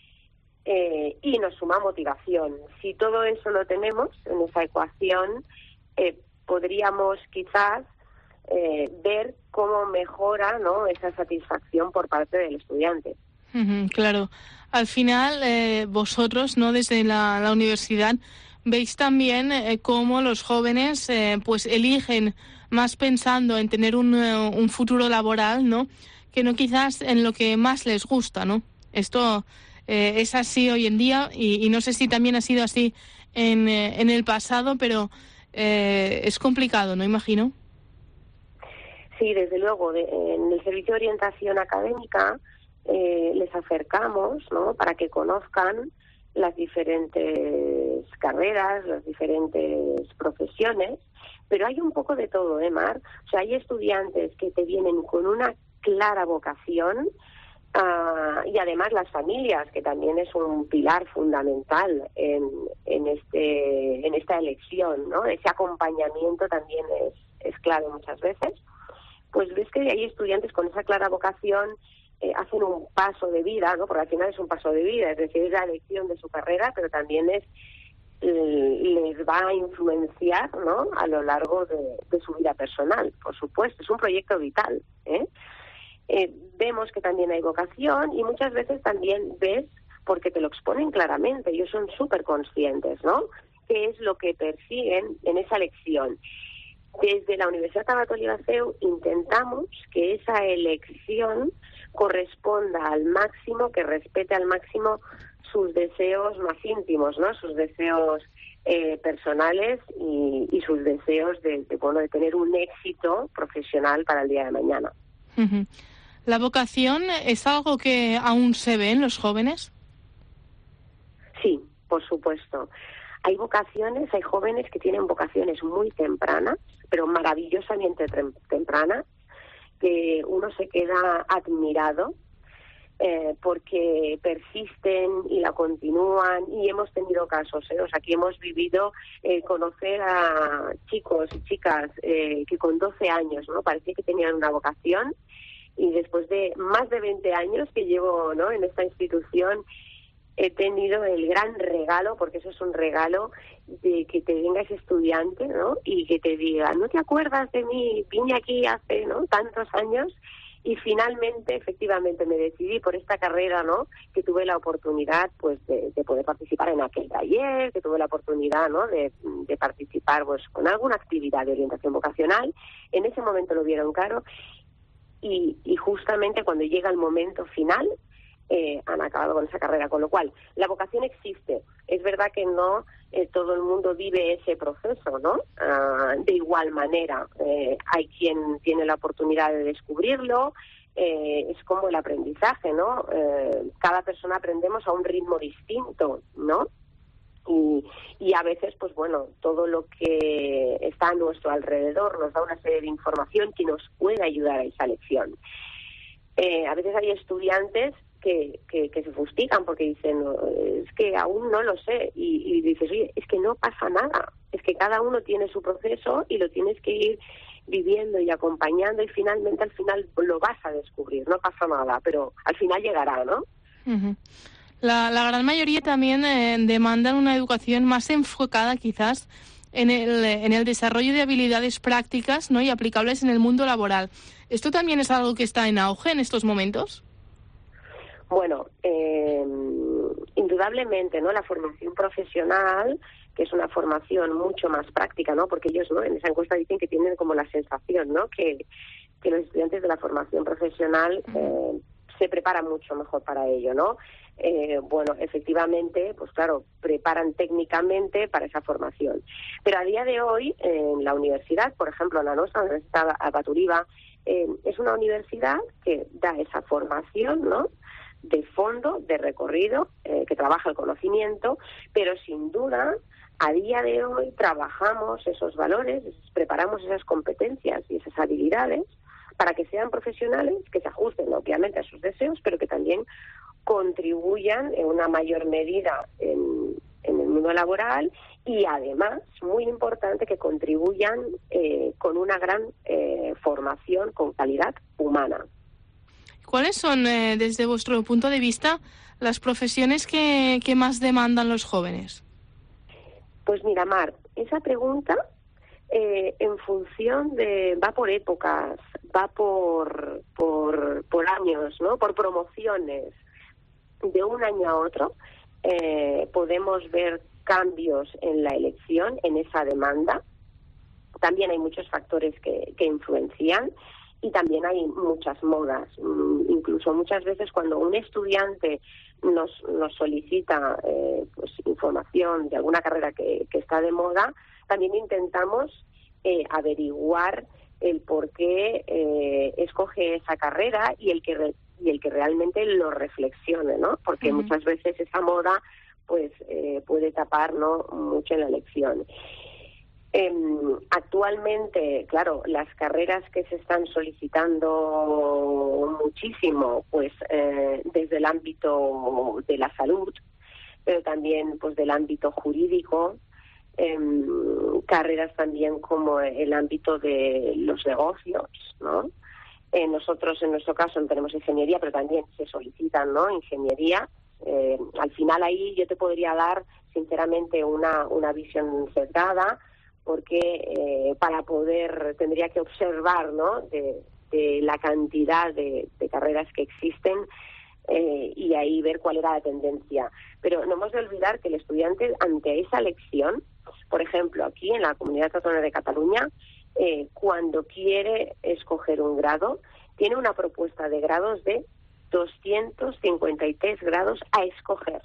eh, y nos suma motivación. Si todo eso lo tenemos en esa ecuación, eh, podríamos quizás eh, ver cómo mejora, ¿no?, esa satisfacción por parte del estudiante. Uh-huh, claro. Al final, eh, vosotros, ¿no?, desde la, la universidad, veis también eh, cómo los jóvenes eh, pues eligen más pensando en tener un, uh, un futuro laboral, ¿no?, que no quizás en lo que más les gusta, ¿no? Esto eh, es así hoy en día y, y no sé si también ha sido así en, eh, en el pasado, pero eh, es complicado, ¿no? Imagino. Sí, desde luego. De, en el servicio de orientación académica eh, les acercamos, ¿no?, para que conozcan las diferentes carreras, las diferentes profesiones, pero hay un poco de todo, ¿eh, Mar? O sea, hay estudiantes que te vienen con una clara vocación uh, y además las familias, que también es un pilar fundamental en, en, este, en esta elección, ¿no? Ese acompañamiento también es, es clave muchas veces. Pues ves que hay estudiantes con esa clara vocación, Eh, hacen un paso de vida, ¿no? Porque al final es un paso de vida, es decir, es la elección de su carrera, pero también es eh, les va a influenciar, ¿no?, a lo largo de, de su vida personal, por supuesto, es un proyecto vital, ¿eh? Eh, vemos que también hay vocación y muchas veces también ves, porque te lo exponen claramente, ellos son súper conscientes, ¿no?, qué es lo que persiguen en esa elección. Desde la Universidad Tabat Oliva C E U intentamos que esa elección corresponda al máximo, que respete al máximo sus deseos más íntimos, ¿no?, sus deseos eh, personales y, y sus deseos de, de, bueno, de tener un éxito profesional para el día de mañana. Uh-huh. ¿La vocación es algo que aún se ve en los jóvenes? Sí, por supuesto. Hay vocaciones, hay jóvenes que tienen vocaciones muy tempranas, pero maravillosamente tem- tempranas, que uno se queda admirado eh, porque persisten y la continúan, y hemos tenido casos, ¿eh? O sea, aquí hemos vivido eh, conocer a chicos y chicas eh, que con doce años, ¿no?, parecía que tenían una vocación, y después de más de veinte años que llevo, ¿no?, en esta institución, he tenido el gran regalo, porque eso es un regalo, de que te venga ese estudiante, ¿no?, y que te diga, ¿no te acuerdas de mí? Vine aquí hace, ¿no?, tantos años y finalmente, efectivamente, me decidí por esta carrera, ¿no?, que tuve la oportunidad, pues, de, de poder participar en aquel taller, que tuve la oportunidad, ¿no?, de, de participar, pues, con alguna actividad de orientación vocacional. En ese momento lo vieron claro y, y justamente cuando llega el momento final, Eh, han acabado con esa carrera, con lo cual la vocación existe. Es verdad que no eh, todo el mundo vive ese proceso, ¿no? Uh, de igual manera, eh, hay quien tiene la oportunidad de descubrirlo, eh, es como el aprendizaje, ¿no? Eh, cada persona aprendemos a un ritmo distinto, ¿no? Y, y a veces, pues bueno, todo lo que está a nuestro alrededor nos da una serie de información que nos puede ayudar a esa lección. Eh, a veces hay estudiantes Que, que, que se fustigan porque dicen, no, es que aún no lo sé, y, y dices, oye, es que no pasa nada, es que cada uno tiene su proceso y lo tienes que ir viviendo y acompañando, y finalmente al final lo vas a descubrir, no pasa nada, pero al final llegará, ¿no? Uh-huh. La, la gran mayoría también eh, demandan una educación más enfocada quizás en el, en el desarrollo de habilidades prácticas, ¿no?, y aplicables en el mundo laboral. ¿Esto también es algo que está en auge en estos momentos? Bueno, eh, indudablemente, ¿no?, la formación profesional, que es una formación mucho más práctica, ¿no?, porque ellos, ¿no?, en esa encuesta dicen que tienen como la sensación, ¿no?, que, que los estudiantes de la formación profesional eh, se preparan mucho mejor para ello, ¿no? Eh, bueno, efectivamente, pues claro, preparan técnicamente para esa formación. Pero a día de hoy, en la universidad, por ejemplo, en la nuestra, la Universidad Tabat Oliva, eh, es una universidad que da esa formación, ¿no?, de fondo, de recorrido, eh, que trabaja el conocimiento, pero sin duda, a día de hoy trabajamos esos valores, preparamos esas competencias y esas habilidades para que sean profesionales, que se ajusten obviamente a sus deseos, pero que también contribuyan en una mayor medida en, en el mundo laboral y además, muy importante, que contribuyan eh, con una gran eh, formación con calidad humana. ¿Cuáles son, eh, desde vuestro punto de vista, las profesiones que, que más demandan los jóvenes? Pues mira, Mar, esa pregunta eh, en función de... va por épocas, va por, por, por años, ¿no? Por promociones. De un año a otro eh, podemos ver cambios en la elección, en esa demanda. También hay muchos factores que, que influencian y también hay muchas modas. Incluso muchas veces cuando un estudiante nos, nos solicita eh, pues, información de alguna carrera que, que está de moda, también intentamos eh, averiguar el por qué eh, escoge esa carrera y el que re- y el que realmente lo reflexione, ¿no? Porque uh-huh. muchas veces esa moda pues eh, puede tapar, ¿no?, mucho en la elección. Eh, actualmente, claro, las carreras que se están solicitando muchísimo, pues eh, desde el ámbito de la salud, pero también pues del ámbito jurídico, eh, carreras también como el ámbito de los negocios, ¿no? Eh, nosotros, en nuestro caso, no tenemos ingeniería, pero también se solicitan, ¿no?, ingeniería. Eh, al final ahí yo te podría dar, sinceramente, una, una visión sesgada, porque eh, para poder, tendría que observar, ¿no?, de, de la cantidad de, de carreras que existen eh, y ahí ver cuál era la tendencia. Pero no hemos de olvidar que el estudiante, ante esa elección, por ejemplo, aquí en la Comunidad Autónoma de Cataluña, Eh, cuando quiere escoger un grado, tiene una propuesta de grados de doscientos cincuenta y tres grados a escoger.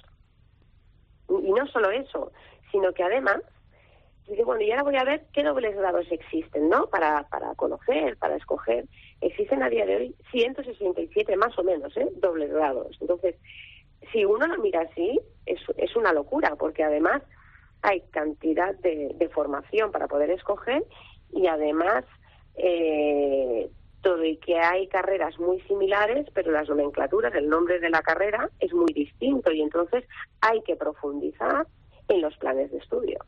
Y no solo eso, sino que además, dice, bueno, y ahora voy a ver qué dobles grados existen, ¿no?, para, para conocer, para escoger. Existen a día de hoy ciento sesenta y siete más o menos, ¿eh?, dobles grados. Entonces, si uno lo mira así, es, es una locura, porque además hay cantidad de, de formación para poder escoger. Y además, eh, todo y que hay carreras muy similares, pero las nomenclaturas, el nombre de la carrera es muy distinto y entonces hay que profundizar en los planes de estudio.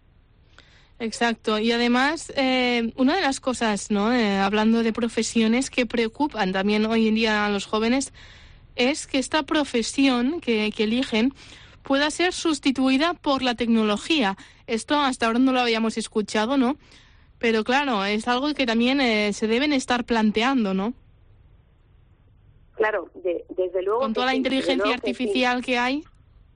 Exacto. Y además, eh, una de las cosas, ¿no?, eh, hablando de profesiones que preocupan también hoy en día a los jóvenes, es que esta profesión que, que eligen pueda ser sustituida por la tecnología. Esto hasta ahora no lo habíamos escuchado, ¿no? Pero claro, es algo que también eh, se deben estar planteando, ¿no? Claro, de, desde luego... Con toda la sí, inteligencia artificial que, sí. que hay.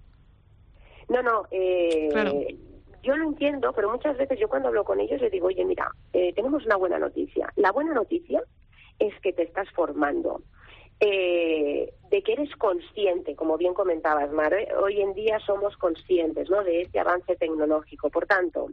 No, no, eh, claro. Yo lo entiendo, pero muchas veces yo cuando hablo con ellos les digo, oye, mira, eh, tenemos una buena noticia. La buena noticia es que te estás formando, eh, de que eres consciente, como bien comentabas, Mar, ¿eh? Hoy en día somos conscientes, ¿no?, de este avance tecnológico. Por tanto...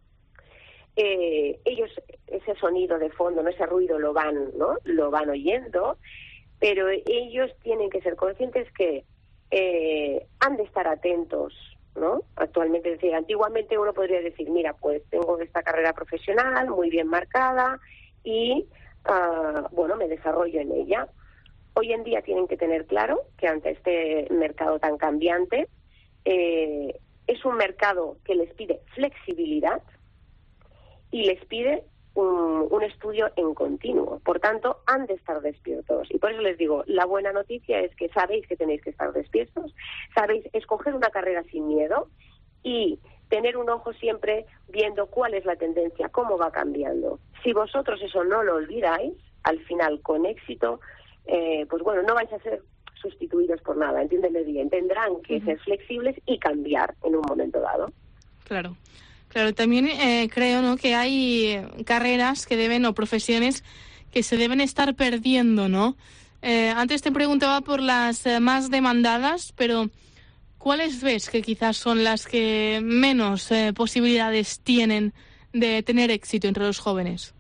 Eh, ellos ese sonido de fondo, no ese ruido lo van, ¿no?, lo van oyendo, pero ellos tienen que ser conscientes que eh, han de estar atentos, ¿no? Actualmente, es decir, antiguamente uno podría decir, mira, pues tengo esta carrera profesional muy bien marcada y uh, bueno, me desarrollo en ella. Hoy en día tienen que tener claro que ante este mercado tan cambiante eh, es un mercado que les pide flexibilidad y les pide un, un estudio en continuo. Por tanto, han de estar despiertos. Y por eso les digo, la buena noticia es que sabéis que tenéis que estar despiertos, sabéis escoger una carrera sin miedo y tener un ojo siempre viendo cuál es la tendencia, cómo va cambiando. Si vosotros eso no lo olvidáis, al final, con éxito, eh, pues bueno, no vais a ser sustituidos por nada, entiéndeme bien. Tendrán que uh-huh. ser flexibles y cambiar en un momento dado. Claro. Claro, también eh, creo, ¿no?, que hay carreras que deben, o profesiones que se deben estar perdiendo, ¿no? Eh, antes te preguntaba por las eh, más demandadas, pero ¿cuáles ves que quizás son las que menos eh, posibilidades tienen de tener éxito entre los jóvenes?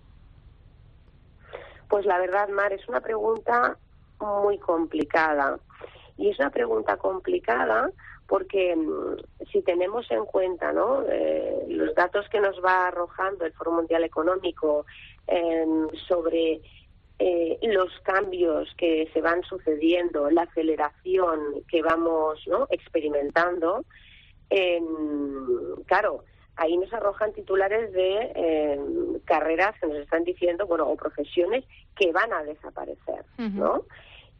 Pues la verdad, Mar, es una pregunta muy complicada. Y es una pregunta complicada porque si tenemos en cuenta, ¿no?, eh, los datos que nos va arrojando el Foro Mundial Económico eh, sobre eh, los cambios que se van sucediendo, la aceleración que vamos, ¿no?, experimentando, eh, claro, ahí nos arrojan titulares de eh, carreras que nos están diciendo, bueno, o profesiones que van a desaparecer, ¿no? Uh-huh.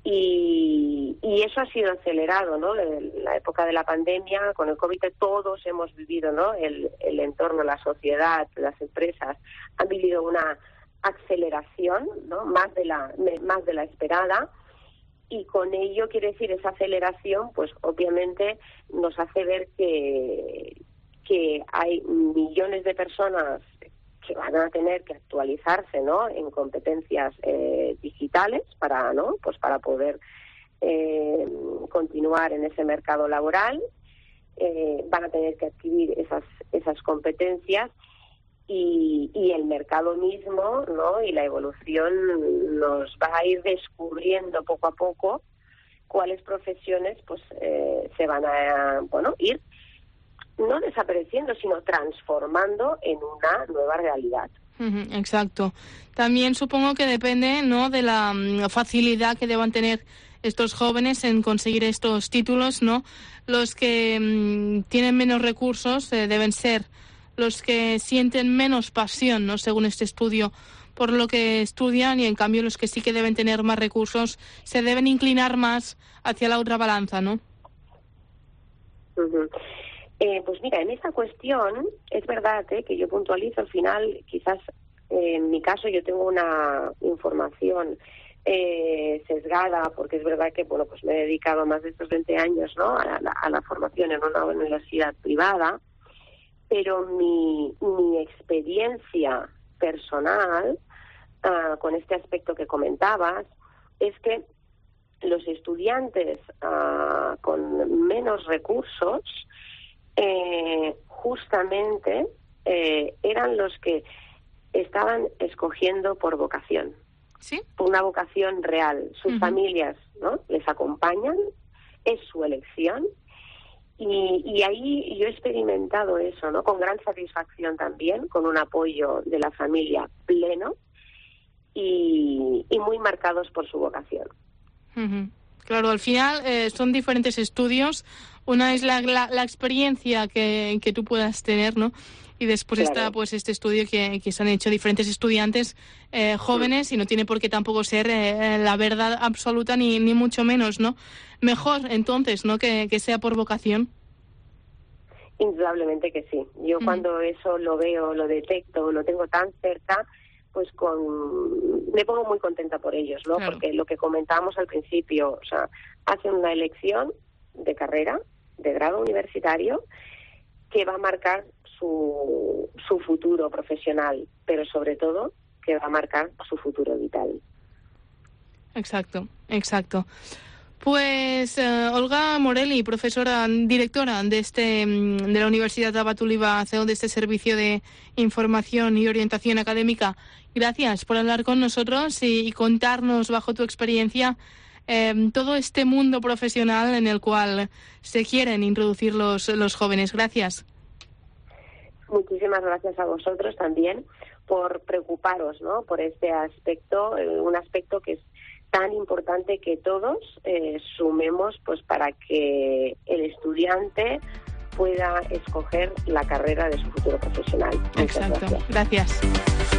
Y, y eso ha sido acelerado, ¿no? En la época de la pandemia, con el COVID, todos hemos vivido, ¿no? El, el entorno, la sociedad, las empresas han vivido una aceleración, ¿no?, más de la más de la esperada, y con ello, quiere decir, esa aceleración, pues obviamente nos hace ver que que hay millones de personas que van a tener que actualizarse, ¿no?, en competencias eh, digitales para, ¿no?, pues para poder eh, continuar en ese mercado laboral. Eh, van a tener que adquirir esas esas competencias y, y el mercado mismo, ¿no?, y la evolución nos va a ir descubriendo poco a poco cuáles profesiones pues eh, se van a, bueno, ir no desapareciendo, sino transformando en una nueva realidad. Exacto. También supongo que depende, ¿no?, de la um, facilidad que deban tener estos jóvenes en conseguir estos títulos, ¿no? Los que um, tienen menos recursos eh, deben ser los que sienten menos pasión, ¿no?, según este estudio, por lo que estudian, y en cambio los que sí que deben tener más recursos se deben inclinar más hacia la otra balanza, ¿no? Uh-huh. Eh, pues mira, en esta cuestión es verdad eh, que yo puntualizo al final, quizás eh, en mi caso yo tengo una información eh, sesgada, porque es verdad que bueno, pues me he dedicado más de estos veinte años, ¿no?, a la, a la formación en una universidad privada, pero mi, mi experiencia personal uh, con este aspecto que comentabas es que los estudiantes uh, con menos recursos Eh, justamente eh, eran los que estaban escogiendo por vocación, ¿sí?, una vocación real. Sus uh-huh. familias, ¿no?, les acompañan, es su elección, y, y ahí yo he experimentado eso, ¿no?, con gran satisfacción también, con un apoyo de la familia pleno y, y muy marcados por su vocación. Uh-huh. Claro, al final eh, son diferentes estudios. Una es la, la, la experiencia que, que tú puedas tener, ¿no? Y después claro. está pues este estudio que, que se han hecho diferentes estudiantes eh, jóvenes, sí. y no tiene por qué tampoco ser eh, la verdad absoluta ni, ni mucho menos, ¿no? Mejor entonces, ¿no?, que, que sea por vocación. Indudablemente que sí. Yo uh-huh. cuando eso lo veo, lo detecto, lo tengo tan cerca, pues con me pongo muy contenta por ellos, ¿no? Claro. Porque lo que comentábamos al principio, o sea, hacen una elección de carrera, de grado universitario, que va a marcar su, su futuro profesional, pero sobre todo que va a marcar su futuro vital. Exacto, exacto. Pues uh, Olga Morelli, profesora, directora de este de la Universidad de Abat Oliba, C E O de este Servicio de Información y Orientación Académica, gracias por hablar con nosotros y, y contarnos bajo tu experiencia eh, todo este mundo profesional en el cual se quieren introducir los, los jóvenes. Gracias. Muchísimas gracias a vosotros también por preocuparos, ¿no?, por este aspecto, eh, un aspecto que es tan importante que todos eh, sumemos pues para que el estudiante pueda escoger la carrera de su futuro profesional. Exacto. Muchas gracias. gracias.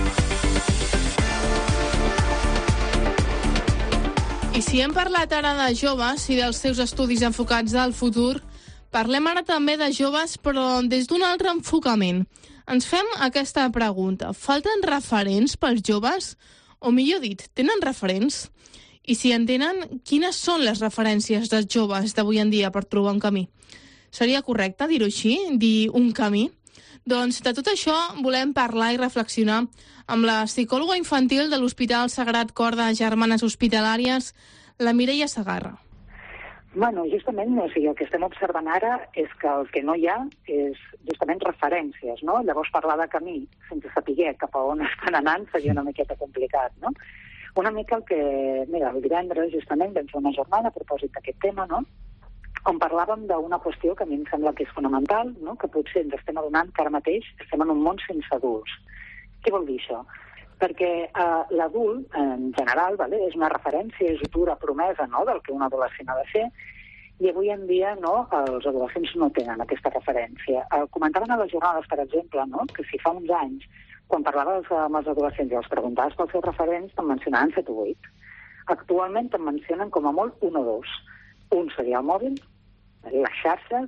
I si hem parlat ara de joves i dels seus estudis enfocats al futur, parlem ara també de joves però des d'un altre enfocament. Ens fem aquesta pregunta. Falten referents pels joves? O millor dit, tenen referents? I si en tenen, quines són les referències dels joves d'avui en dia per trobar un camí? Seria correcte dir-ho així, dir un camí? Doncs de tot això volem parlar i reflexionar amb la psicòloga infantil de l'Hospital Sagrat Cor de Germanes Hospitalàries, la Mireia Segarra. Bueno, justament, o sigui, el que estem observant ara és que el que no hi ha és justament referències, no? Llavors parlar de camí sense saber cap a on estan anant seria una miqueta complicat, no? Una mica el que, mira, el divendres justament vam fer una jornada a propòsit d'aquest tema, no?, on parlàvem d'una qüestió que a mi em sembla que és fonamental, no?, que potser ens estem adonant que ara mateix estem en un món sense adults. Què vol dir això? perquè eh, l'adult, en general, vale, és una referència, és dura promesa, no?, del que un adolescent ha de ser, i avui en dia no, els adolescents no tenen aquesta referència. Eh, comentaven a les jornades, per exemple, no?, que si fa uns anys, quan parlaves amb els adolescents i els preguntaves pels seus referents, te'n mencionaven set o vuit. Actualment te'n mencionen com a molt un o dos. Un seria el mòbil, les xarxes,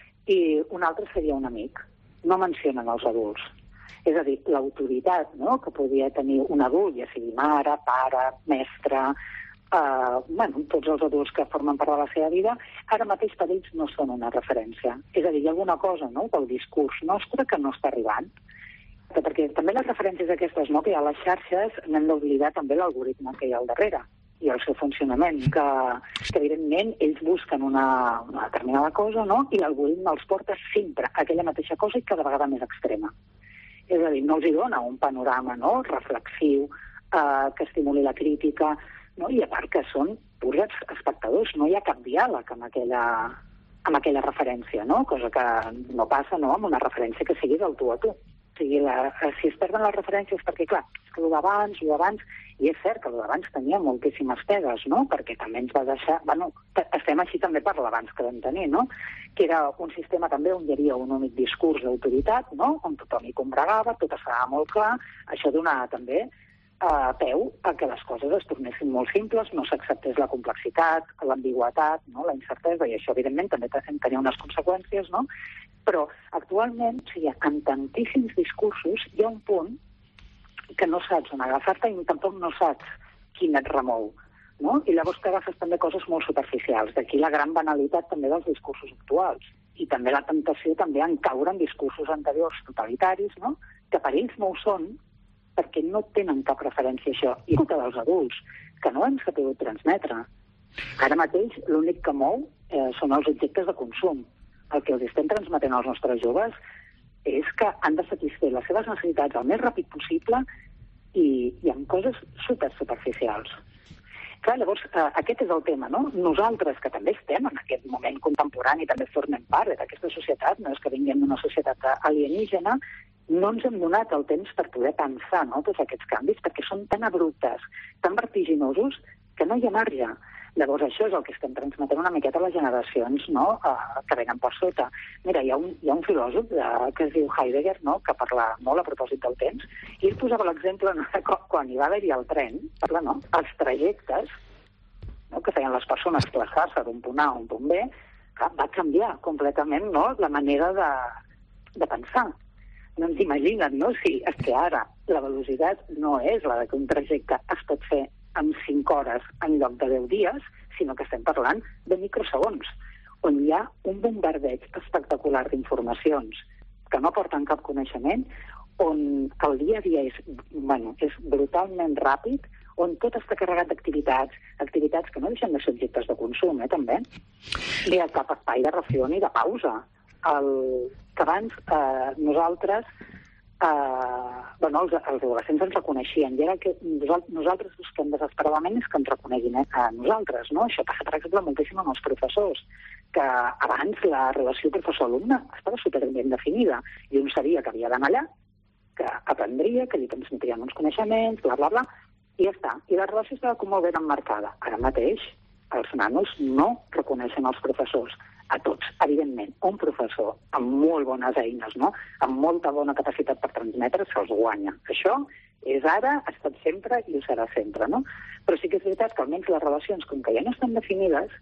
i un altre seria un amic. No mencionen els adults. És a dir, l'autoritat, no?, que podia tenir un adult, ja sigui mare, pare, mestre, eh, bueno, tots els adults que formen part de la seva vida, ara mateix per ells no són una referència. És a dir, hi ha alguna cosa, no?, del discurs nostre que no està arribant. Perquè també les referències aquestes, no?, que hi ha a les xarxes, n'hem d'oblidar també l'algoritme que hi ha al darrere i el seu funcionament, que, que evidentment ells busquen una, una determinada cosa, no?, i l'algoritme els porta sempre a aquella mateixa cosa i cada vegada més extrema. És a dir, no els hi dona un panorama, no?, reflexiu, eh, que estimuli la crítica, no?, i a part que són purs espectadors, no hi ha cap diàleg amb aquella, amb aquella referència, no?, cosa que no passa, no?, amb una referència que sigui del tu a tu. O sigui, la, si es perden les referències, perquè, clar, és que el d'abans, el d'abans, i és cert que el d'abans tenia moltíssimes pegues, no?, perquè també ens va deixar... Bueno, estem així també per l'abans que vam tenir, no?, que era un sistema també on hi havia un únic discurs d'autoritat, no?, on tothom hi combregava, tot estava molt clar, això donava també a peu a que les coses es tornessin molt simples, no s'acceptés la complexitat, l'ambigüitat, no?, la incertesa, i això, evidentment, també tenia unes conseqüències, no?, però actualment, o sigui, en tantíssims discursos hi ha un punt que no saps on agafar-te i tampoc no saps quin et remou, no? I llavors t'agafes també coses molt superficials. D'aquí la gran banalitat també dels discursos actuals. I també la temptació també en caure en discursos anteriors totalitaris, no?, que per ells no ho són, perquè no tenen cap referència a això. I que dels adults, que no hem sabut transmetre. Ara mateix l'únic que mou eh, són els objectes de consum. El que els estem transmetent als nostres joves és que han de satisfer les seves necessitats el més ràpid possible i, i amb coses super superficials. Clar, llavors, eh, aquest és el tema, no? Nosaltres, que també estem en aquest moment contemporani, també formem part d'aquesta societat, no és que vinguem d'una societat alienígena, no ens hem donat el temps per poder pensar, no?, tots aquests canvis, perquè són tan abruptes, tan vertiginosos, que no hi ha marge. Llavors, això és el que estem transmetent una miqueta a les generacions, no?, uh, que venen per sota. Mira, hi ha un, hi ha un filòsof de, que es diu Heidegger, no?, que parla molt a propòsit del temps, i ell posava l'exemple, no?, quan hi va haver-hi el tren, parla, no?, els trajectes, no?, que feien les persones desplaçar-se d'un punt A a un punt B, que va canviar completament, no?, la manera de, de pensar. No ens imaginen, no?, si és que ara la velocitat no és la que un trajecte es pot fer en cinc hores en lloc de deu dies, sinó que estem parlant de microsegons, on hi ha un bombardeig espectacular d'informacions que no porten cap coneixement, on el dia a dia és, bueno, és brutalment ràpid, on tot està carregat d'activitats, activitats que no deixen de ser objectes de consum, eh, també. No hi ha cap espai de ració ni de pausa. El, que abans eh, nosaltres Uh, bueno, els, els adolescents ens reconeixien i era que nosaltres busquem desesperadament és que ens reconeguin eh, a nosaltres, no? Això passa, per exemple, moltíssim amb els professors, que abans la relació professor-alumne estava superben definida i un sabia que havia d'anar allà, que aprendria, que li transmetrien uns coneixements, bla, bla, bla, i ja està. I la relació estava com molt ben emmarcada. Ara mateix els nanos no reconeixen els professors. A tots, evidentment, un professor amb molt bones eines, no?, amb molta bona capacitat per transmetre, se'ls guanya. Això és ara, ha estat sempre i ho serà sempre, no? Però sí que és veritat que almenys les relacions, com que ja no estan definides,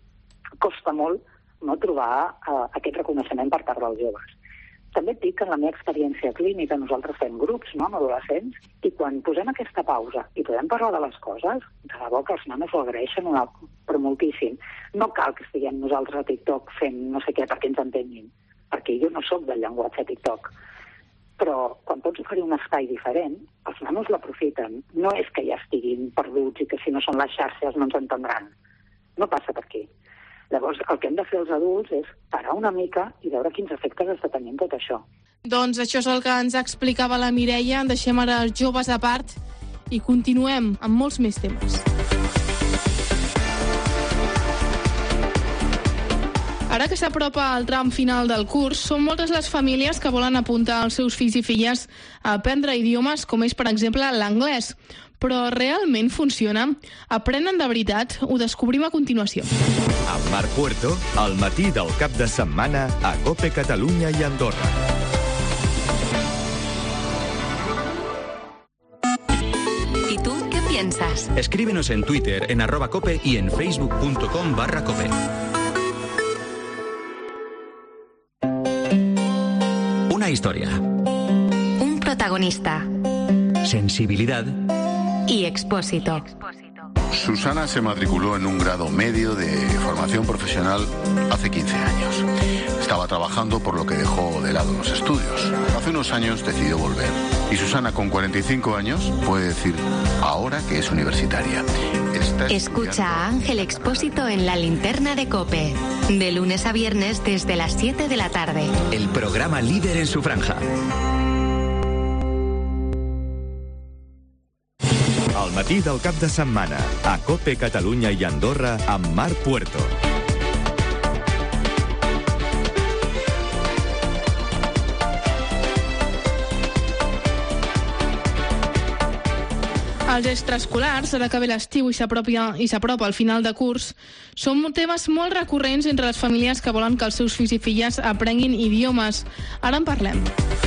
costa molt, no?, trobar uh, aquest reconeixement per part dels joves. També et dic que en la meva experiència clínica nosaltres fem grups, no?, amb adolescents, i quan posem aquesta pausa i podem parlar de les coses, de debò que els nanos ho agraeixen una, però moltíssim. No cal que estiguem nosaltres a TikTok fent no sé què perquè ens entenguin, perquè jo no sóc del llenguatge TikTok. Però quan pots oferir un espai diferent, els nanos l'aprofiten. No és que ja estiguin perduts i que si no són les xarxes no ens entendran. No passa per aquí. Llavors, el que hem de fer els adults és parar una mica i veure quins efectes està tenint tot això. Doncs això és el que ens explicava la Mireia. Deixem ara els joves a part i continuem amb molts més temes. Ara que s'apropa el tram final del curs, són moltes les famílies que volen apuntar els seus fills i filles a aprendre idiomes, com és, per exemple, l'anglès. Però realment funciona? Aprenen de veritat? Ho descobrim a continuació. Amb Marc Puerto, al matí del cap de setmana a COPE Catalunya i Andorra. ¿Y tú qué piensas? Escríbenos en Twitter, en arroba cope y en facebook.com barra cope. Una historia. Un protagonista. Sensibilidad. Y Expósito. Susana se matriculó en un grado medio de formación profesional hace quince años. Estaba trabajando, por lo que dejó de lado los estudios. Hace unos años decidió volver. Y Susana, con cuarenta y cinco años, puede decir ahora que es universitaria. Está Escucha a Ángel Expósito en La Linterna de COPE. De lunes a viernes desde las siete de la tarde. El programa líder en su franja. Al matí del cap de setmana, a COPE Catalunya i Andorra, amb Marc Puerto. Els extraescolars, ara que ve l'estiu i s'apropa i s'apropa al final de curs, són temes molt recurrents entre les famílies que volen que els seus fills i filles aprenguin idiomes. Ara en parlem.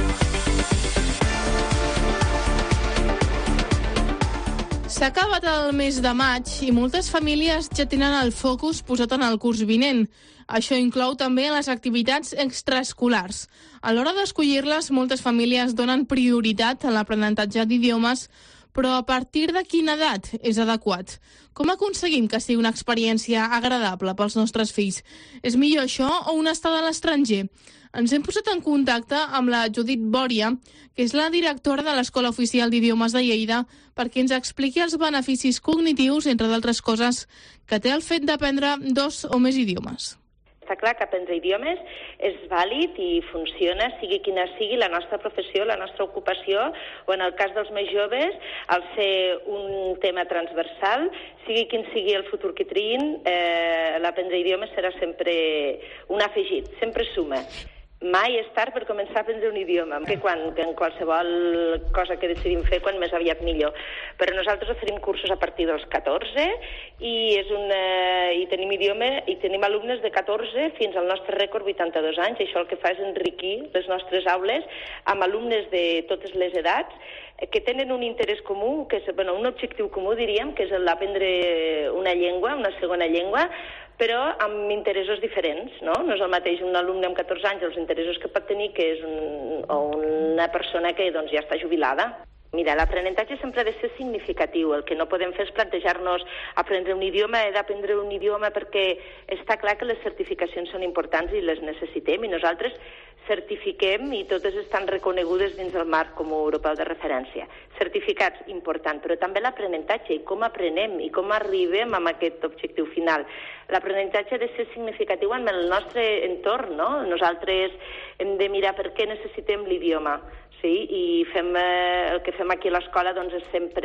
S'ha acabat el mes de maig i moltes famílies ja tenen el focus posat en el curs vinent. Això inclou també les activitats extraescolars. A l'hora d'escollir-les, moltes famílies donen prioritat a l'aprenentatge d'idiomes, però a partir de quina edat és adequat? Com aconseguim que sigui una experiència agradable pels nostres fills? És millor això o una estada a l'estranger? Ens hem posat en contacte amb la Judit Bòria, que és la directora de l'Escola Oficial d'Idiomes de Lleida, perquè ens expliqui els beneficis cognitius, entre d'altres coses, que té el fet d'aprendre dos o més idiomes. Està clar que aprendre idiomes és vàlid i funciona, sigui quina sigui la nostra professió, la nostra ocupació, o en el cas dels més joves, al ser un tema transversal, sigui quin sigui el futur que triïn, eh, l'aprendre idiomes serà sempre un afegit, sempre suma. Mai és tard per començar a aprendre un idioma, que quan en qualsevol cosa que decidim fer, quan més aviat millor. Però nosaltres oferim cursos a partir dels catorze i és una, i tenim idioma i tenim alumnes de catorze fins al nostre rècord vuitanta-dos anys. I això el que fa és enriquir les nostres aules amb alumnes de totes les edats que tenen un interès comú, que és, bueno, un objectiu comú, diríem, que és l'aprendre una llengua, una segona llengua, però amb interessos diferents, no? No és el mateix un alumne amb catorze anys els interessos que pot tenir que és un, o una persona que doncs, ja està jubilada. Mira, l'aprenentatge sempre ha de ser significatiu. El que no podem fer és plantejar-nos aprendre un idioma, he d'aprendre un idioma perquè està clar que les certificacions són importants i les necessitem, i nosaltres certifiquem i totes estan reconegudes dins del marc comú europeu de referència. Certificats, important, però també l'aprenentatge, i com aprenem i com arribem a aquest objectiu final. L'aprenentatge ha de ser significatiu en el nostre entorn, no? Nosaltres hem de mirar per què necessitem l'idioma. Sí, i fem, eh, el que fem aquí a l'escola doncs, és sempre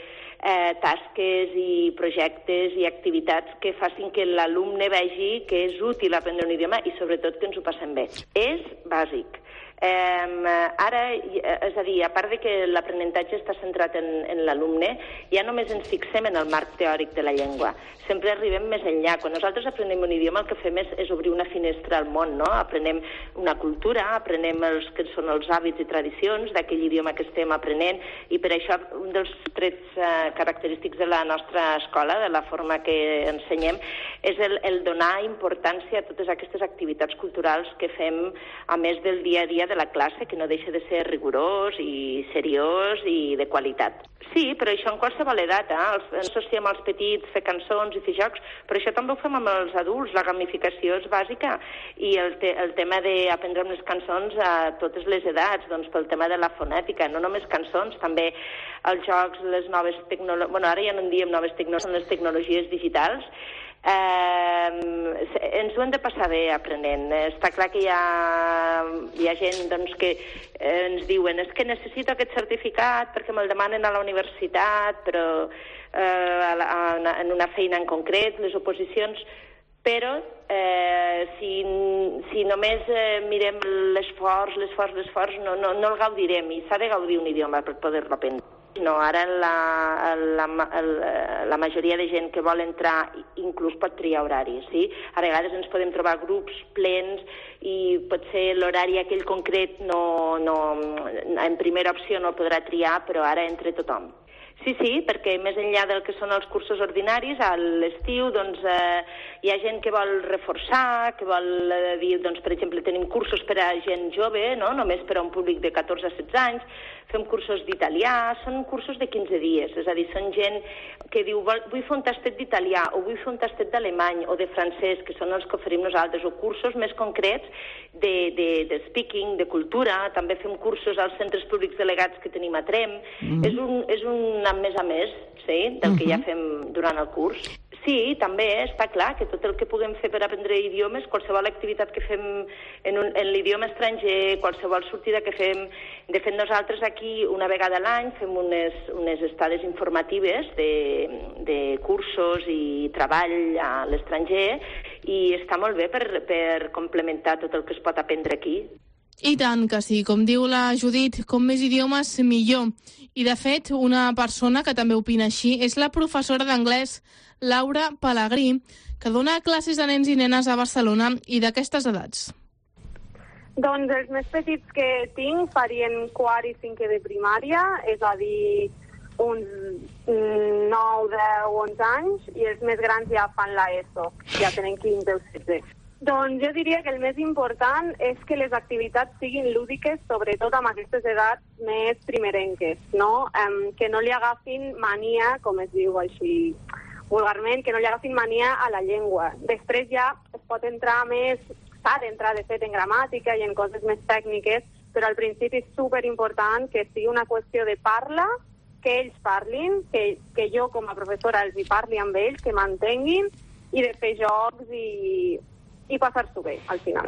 eh, tasques i projectes i activitats que facin que l'alumne vegi que és útil aprendre un idioma i sobretot que ens ho passem bé. És bàsic. Eh, ara, és a dir, a part de que l'aprenentatge està centrat en, en l'alumne, ja només ens fixem en el marc teòric de la llengua. Sempre arribem més enllà. Quan nosaltres aprenem un idioma, el que fem és, és obrir una finestra al món, no? Aprenem una cultura, aprenem els que són els hàbits i tradicions d'aquell idioma que estem aprenent, i per això un dels trets eh, característics de la nostra escola, de la forma que ensenyem, és el, el donar importància a totes aquestes activitats culturals que fem a més del dia a dia de la classe, que no deixa de ser rigorós i seriós i de qualitat. Sí, però això en qualsevol edat, eh? Els, ens associem als petits fer cançons i fer jocs, però això també ho fem amb els adults, la gamificació és bàsica, i el, te, el tema d'aprendre amb les cançons a totes les edats, doncs pel tema de la fonètica, no només cançons, també els jocs, les noves tecnologies, bueno, ara ja no en diem noves tecnologies, són les tecnologies digitals. Eh, ens ho hem de passar bé aprenent. Està clar que hi ha, hi ha gent doncs, que eh, ens diuen és que necessito aquest certificat perquè me'l demanen a la universitat, però eh, a la, a, en una feina en concret, les oposicions. però eh, si, si només eh, mirem l'esforç, l'esforç, l'esforç, no, no, no el gaudirem, i s'ha de gaudir un idioma per poder-lo aprendre. No, ara la, la, la, la majoria de gent que vol entrar inclús pot triar horaris, sí? A vegades ens podem trobar grups plens i potser l'horari aquell concret no, no, en primera opció no el podrà triar, però ara entre tothom. Sí, sí, perquè més enllà del que són els cursos ordinaris, a l'estiu doncs, eh, hi ha gent que vol reforçar, que vol eh, dir, doncs, per exemple, tenim cursos per a gent jove, no? Només per a un públic de catorze a setze anys, fem cursos d'italià, són cursos de quinze dies, és a dir, són gent que diu vull fer un tastet d'italià o vull fer un tastet d'alemany o de francès, que són els que oferim nosaltres, o cursos més concrets de, de, de speaking, de cultura, també fem cursos als centres públics delegats que tenim a Trem, mm-hmm. és un, és un a més a més, sí, del que uh-huh. ja fem durant el curs. Sí, també està clar que tot el que puguem fer per aprendre idiomes, qualsevol activitat que fem en, un, en l'idioma estranger, qualsevol sortida que fem, de fet nosaltres aquí una vegada a l'any fem unes, unes estades informatives de, de cursos i treball a l'estranger i està molt bé per, per complementar tot el que es pot aprendre aquí. I tant que sí, com diu la Judit, com més idiomes millor. I de fet, una persona que també opina així és la professora d'anglès Laura Pellegrí, que dona classes a nens i nenes a Barcelona i d'aquestes edats. Doncs els més petits que tinc farien quart i cinquè de primària, és a dir, uns nou, deu, onze anys, i els més grans ja fan l'ESO, ja tenen quinze o setze. Doncs jo diria que el més important és que les activitats siguin lúdiques, sobretot amb aquestes edats més primerenques, no? Um, que no li agafin mania, com es diu així vulgarment, que no li agafin mania a la llengua. Després ja es pot entrar més, s'ha d'entrar de fet en gramàtica i en coses més tècniques, però al principi és superimportant que sigui una qüestió de parla, que ells parlin, que, que jo com a professora els hi parli amb ells, que m'entenguin, i de fer jocs i... i passar-s'ho bé, al final.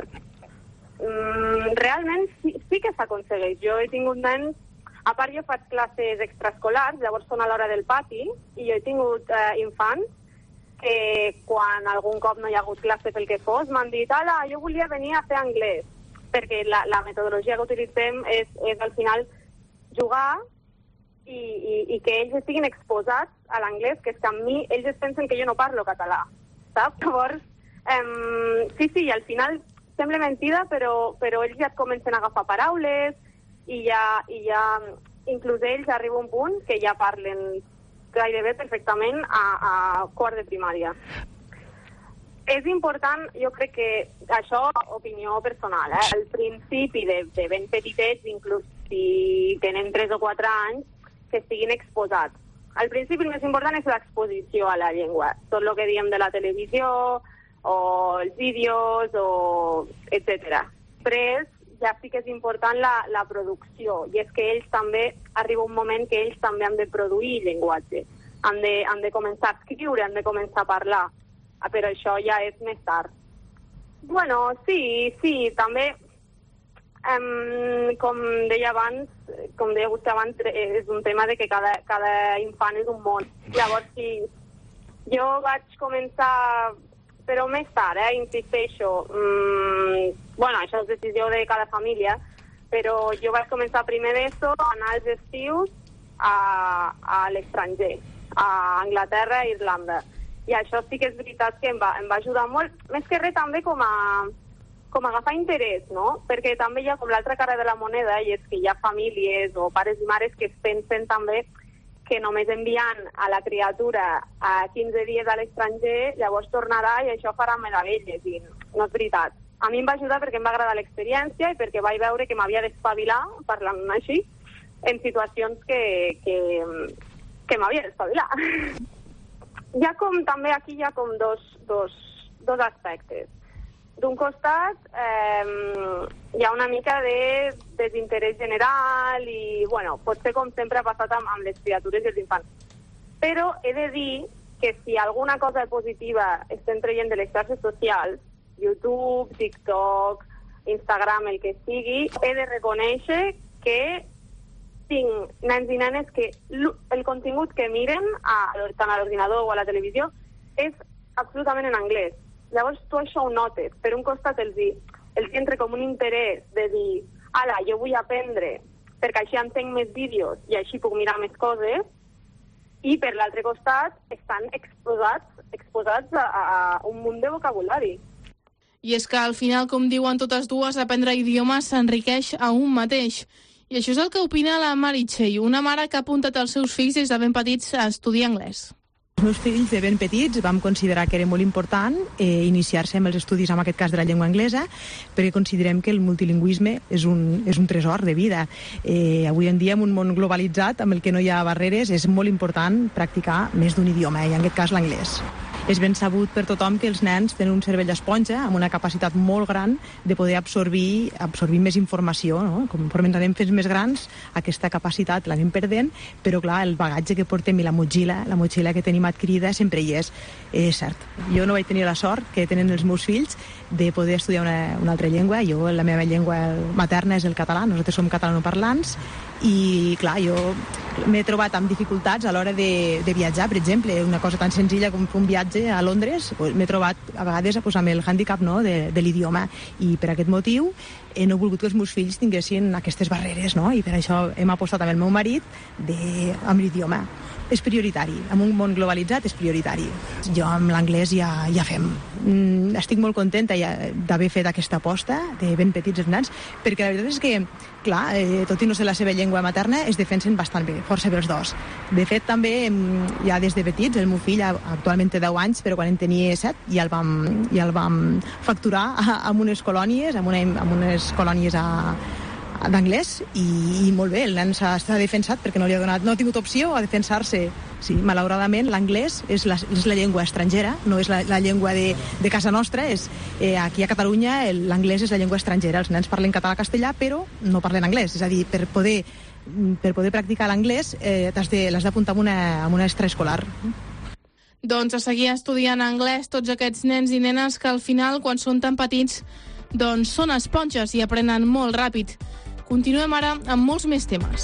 Mm, realment sí, sí que s'aconsegueix. Jo he tingut nens, a part jo faig classes extraescolars, llavors són a l'hora del pati, i jo he tingut eh, infants que quan algun cop no hi ha hagut classe pel que fos, m'han dit, ala, jo volia venir a fer anglès, perquè la, la metodologia que utilitzem és, és al final jugar i, i, i que ells estiguin exposats a l'anglès, que és que a mi ells es pensen que jo no parlo català, saps? Llavors, Um, sí, sí, i al final sembla mentida, però, però ells ja et comencen a agafar paraules i ja, i ja inclús ells arriba un punt que ja parlen gairebé perfectament a, a quart de primària. És important, jo crec que això, opinió personal, eh? Al principi de, de ben petitets, inclús si tenen tres o quatre anys, que estiguin exposats. Al principi el més important és l'exposició a la llengua, tot el que diem de la televisió, o els vídeos, o etcètera. Després ja sí que és important la, la producció, i és que ells també, arriba un moment que ells també han de produir llenguatge, han de, han de començar a escriure, han de començar a parlar, però això ja és més tard. Bueno, sí, sí, també, um, com deia abans, com deia vostè abans, és un tema de que cada, cada infant és un món. Llavors, sí, jo vaig començar... però més tard, eh, insisteixo, mm, bueno, això és decisió de cada família, però jo vaig començar primer d'ESO a anar als estius a, a l'estranger, a Anglaterra i Irlanda. I això sí que és veritat que em va, em va ajudar molt, més que res també com a, com a agafar interès, no? Perquè també hi ha com l'altra cara de la moneda, i és que hi ha famílies o pares i mares que es pensen també que només enviant a la criatura a quinze dies a l'estranger, llavors tornarà i això farà meravelles, i no és veritat. A mi em va ajudar perquè em va agradar l'experiència i perquè vaig veure que m'havia d'espavilar, parlant així, en situacions que, que, que m'havia d'espavilar. Hi ha com, també aquí hi ha com dos, dos, dos aspectes. D'un costat, eh, hi ha una mica de desinterès general i, bueno, pot ser com sempre ha passat amb, amb les criatures i els infants. Però he de dir que si alguna cosa positiva estem traient de les xarxes socials, YouTube, TikTok, Instagram, el que sigui, he de reconèixer que tinc nens i nenes que el contingut que miren a, tant a l'ordinador o a la televisió és absolutament en anglès. Llavors tu això ho notes. Per un costat els hi, els hi entra com un interès de dir ala, jo vull aprendre perquè així entenc més vídeos i així puc mirar més coses, i per l'altre costat estan exposats, exposats a, a un munt de vocabulari. I és que al final, com diuen totes dues, aprendre idiomes s'enriqueix a un mateix. I això és el que opina la Meritxell, una mare que ha apuntat els seus fills des de ben petits a estudiar anglès. Els meus fills de ben petits vam considerar que era molt important eh, iniciar-se amb els estudis, en aquest cas de la llengua anglesa, perquè considerem que el multilingüisme és un, és un tresor de vida. Eh, avui en dia, en un món globalitzat, amb el que no hi ha barreres, és molt important practicar més d'un idioma, i en aquest cas l'anglès. És ben sabut per tothom que els nens tenen un cervell esponja amb una capacitat molt gran de poder absorbir, absorbir més informació, no? Conforme ens anem fent més grans, aquesta capacitat l'anem perdent, però clar, el bagatge que portem i la motxilla, la motxilla que tenim adquirida sempre hi és. És cert. Jo no vaig tenir la sort que tenen els meus fills de poder estudiar una, una altra llengua. Jo, la meva llengua materna és el català, nosaltres som catalanoparlants, i clar, jo m'he trobat amb dificultats a l'hora de, de viatjar, per exemple, una cosa tan senzilla com fer un viatge a Londres, m'he trobat a vegades pues, amb el hàndicap, no?, de, de l'idioma, i per aquest motiu he no volgut que els meus fills tinguessin aquestes barreres, no?, i per això hem apostat amb el meu marit de, amb l'idioma. És prioritari, en un món globalitzat és prioritari. Jo amb l'anglès ja, ja fem. Mm, estic molt contenta ja d'haver fet aquesta aposta de ben petits els nens, perquè la veritat és que, clar, eh, tot i no ser la seva llengua materna, es defensen bastant bé, força bé els dos. De fet, també, ja des de petits, el meu fill actualment té deu anys, però quan en tenia set ja el vam, ja el vam facturar amb unes colònies, amb, una, amb unes colònies a d'anglès, i, i molt bé, el nen s'ha defensat perquè no li ha donat, no ha tingut opció a defensar-se. Sí, malauradament l'anglès és la, és la llengua estrangera, no és la, la llengua de, de casa nostra, és, eh, aquí a Catalunya l'anglès és la llengua estrangera, els nens parlen català-castellà però no parlen anglès, és a dir, per poder, per poder practicar l'anglès eh, l'has d'apuntar amb una, amb una extraescolar. Doncs a seguir estudiant anglès tots aquests nens i nenes que al final, quan són tan petits, doncs són esponges i aprenen molt ràpid. Continuem ara amb molts més temes.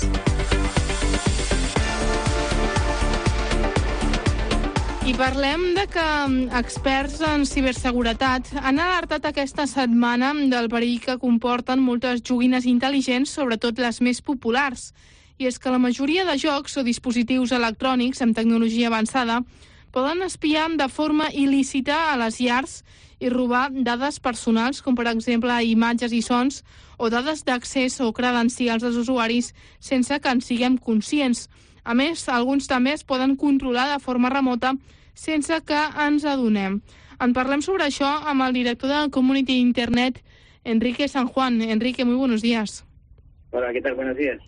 I parlem de que experts en ciberseguretat han alertat aquesta setmana del perill que comporten moltes joguines intel·ligents, sobretot les més populars. I és que la majoria de jocs o dispositius electrònics amb tecnologia avançada poden espiar de forma il·lícita a les llars i robar dades personals, com per exemple imatges i sons, o dades d'accés o credencials dels usuaris sense que en siguem conscients. A més, alguns també es poden controlar de forma remota sense que ens adonem. En parlem sobre això amb el director de Community Internet, Enrique San Juan. Enrique, muy buenos días. Hola, ¿qué tal? Buenos días.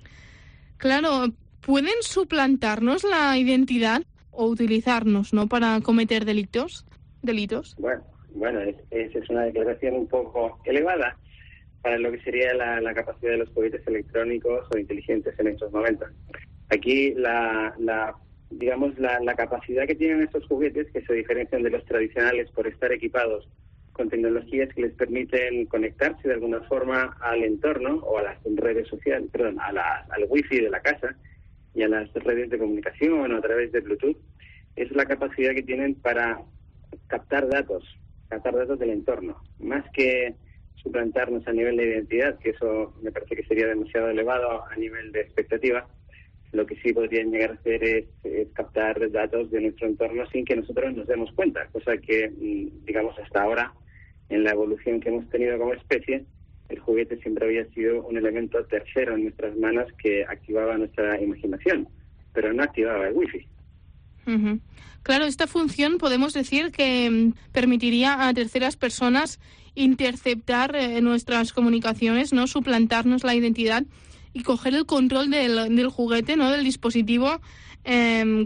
Claro, ¿pueden suplantarnos la identidad o utilizarnos, ¿no?, para cometer delitos? delitos? Bueno, bueno es, es, es una declaración un poco elevada para lo que sería la, la capacidad de los juguetes electrónicos o inteligentes en estos momentos. Aquí la, la digamos la, la capacidad que tienen estos juguetes, que se diferencian de los tradicionales por estar equipados con tecnologías que les permiten conectarse de alguna forma al entorno o a las redes sociales, perdón, a la, al wifi de la casa y a las redes de comunicación o a través de Bluetooth, es la capacidad que tienen para captar datos, captar datos del entorno, más que suplantarnos a nivel de identidad, que eso me parece que sería demasiado elevado a nivel de expectativa. Lo que sí podrían llegar a hacer es, es captar datos de nuestro entorno sin que nosotros nos demos cuenta, cosa que, digamos, hasta ahora, en la evolución que hemos tenido como especie, el juguete siempre había sido un elemento tercero en nuestras manos que activaba nuestra imaginación, pero no activaba el wifi. Uh-huh. Claro, esta función podemos decir que permitiría a terceras personas interceptar eh, nuestras comunicaciones, ¿no?, suplantarnos la identidad y coger el control del, del juguete, ¿no?, del dispositivo eh,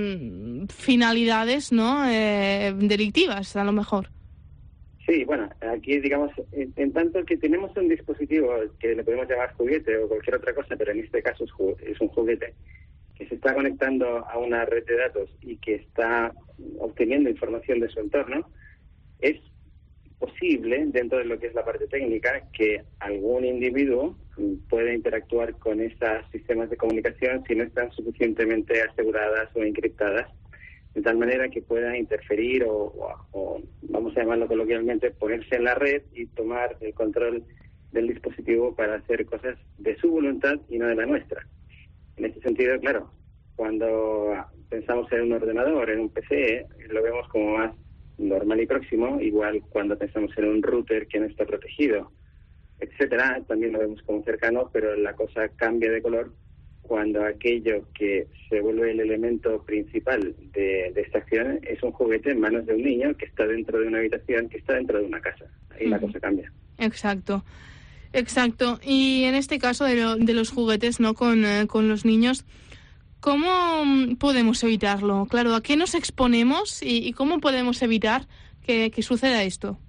con finalidades, ¿no?, eh, delictivas, a lo mejor. Sí, bueno, aquí digamos, en, en tanto que tenemos un dispositivo que le podemos llamar juguete o cualquier otra cosa, pero en este caso es, ju- es un juguete que se está conectando a una red de datos y que está obteniendo información de su entorno, es posible, dentro de lo que es la parte técnica, que algún individuo pueda interactuar con estos sistemas de comunicación si no están suficientemente aseguradas o encriptadas de tal manera que pueda interferir o, o, o, vamos a llamarlo coloquialmente, ponerse en la red y tomar el control del dispositivo para hacer cosas de su voluntad y no de la nuestra. En este sentido, claro, cuando pensamos en un ordenador, en un P C, lo vemos como más normal y próximo, igual cuando pensamos en un router que no está protegido, etcétera, también lo vemos como cercano, pero la cosa cambia de color cuando aquello que se vuelve el elemento principal de, de esta acción es un juguete en manos de un niño que está dentro de una habitación, que está dentro de una casa. Ahí uh-huh. la cosa cambia. Exacto, exacto. Y en este caso de, lo, de los juguetes, ¿no? Con, eh, con los niños, ¿cómo podemos evitarlo? Claro, ¿a qué nos exponemos y, y cómo podemos evitar que, que suceda esto?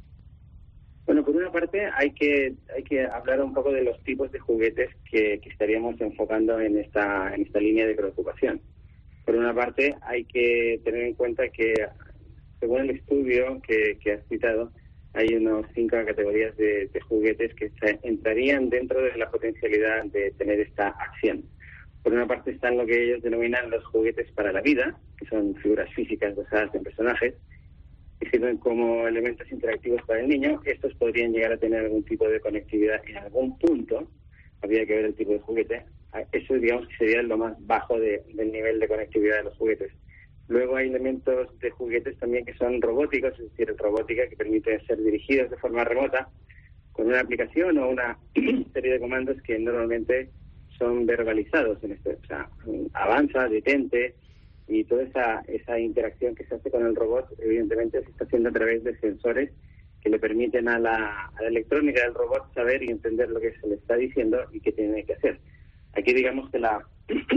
Bueno, por una parte hay que hay que hablar un poco de los tipos de juguetes que, que estaríamos enfocando en esta en esta línea de preocupación. Por una parte hay que tener en cuenta que, según el estudio que, que has citado, hay unos cinco categorías de, de juguetes que entrarían dentro de la potencialidad de tener esta acción. Por una parte están lo que ellos denominan los juguetes para la vida, que son figuras físicas basadas en personajes, que sirven como elementos interactivos para el niño. Estos podrían llegar a tener algún tipo de conectividad en algún punto, habría que ver el tipo de juguete. Eso, digamos, que sería lo más bajo de, del nivel de conectividad de los juguetes. Luego hay elementos de juguetes también que son robóticos, es decir, robótica, que permite ser dirigidos de forma remota con una aplicación o una serie de comandos que normalmente son verbalizados en este, o sea, avanza, detente, y toda esa, esa interacción que se hace con el robot, evidentemente, se está haciendo a través de sensores que le permiten a la, a la electrónica del robot saber y entender lo que se le está diciendo y qué tiene que hacer. Aquí digamos que la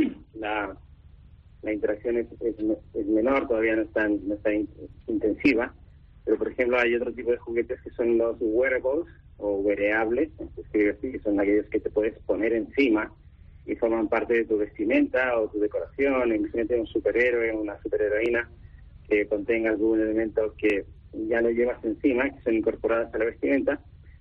la, la interacción es, es, es menor, todavía no es tan, no está in, intensiva, pero por ejemplo hay otro tipo de juguetes que son los wearables o wearables, se escribe así, que son aquellos que te puedes poner encima y forman parte de tu vestimenta o tu decoración. Imagínate un superhéroe, una superheroína que contenga algún elemento que ya lo llevas encima, que son incorporadas a la vestimenta,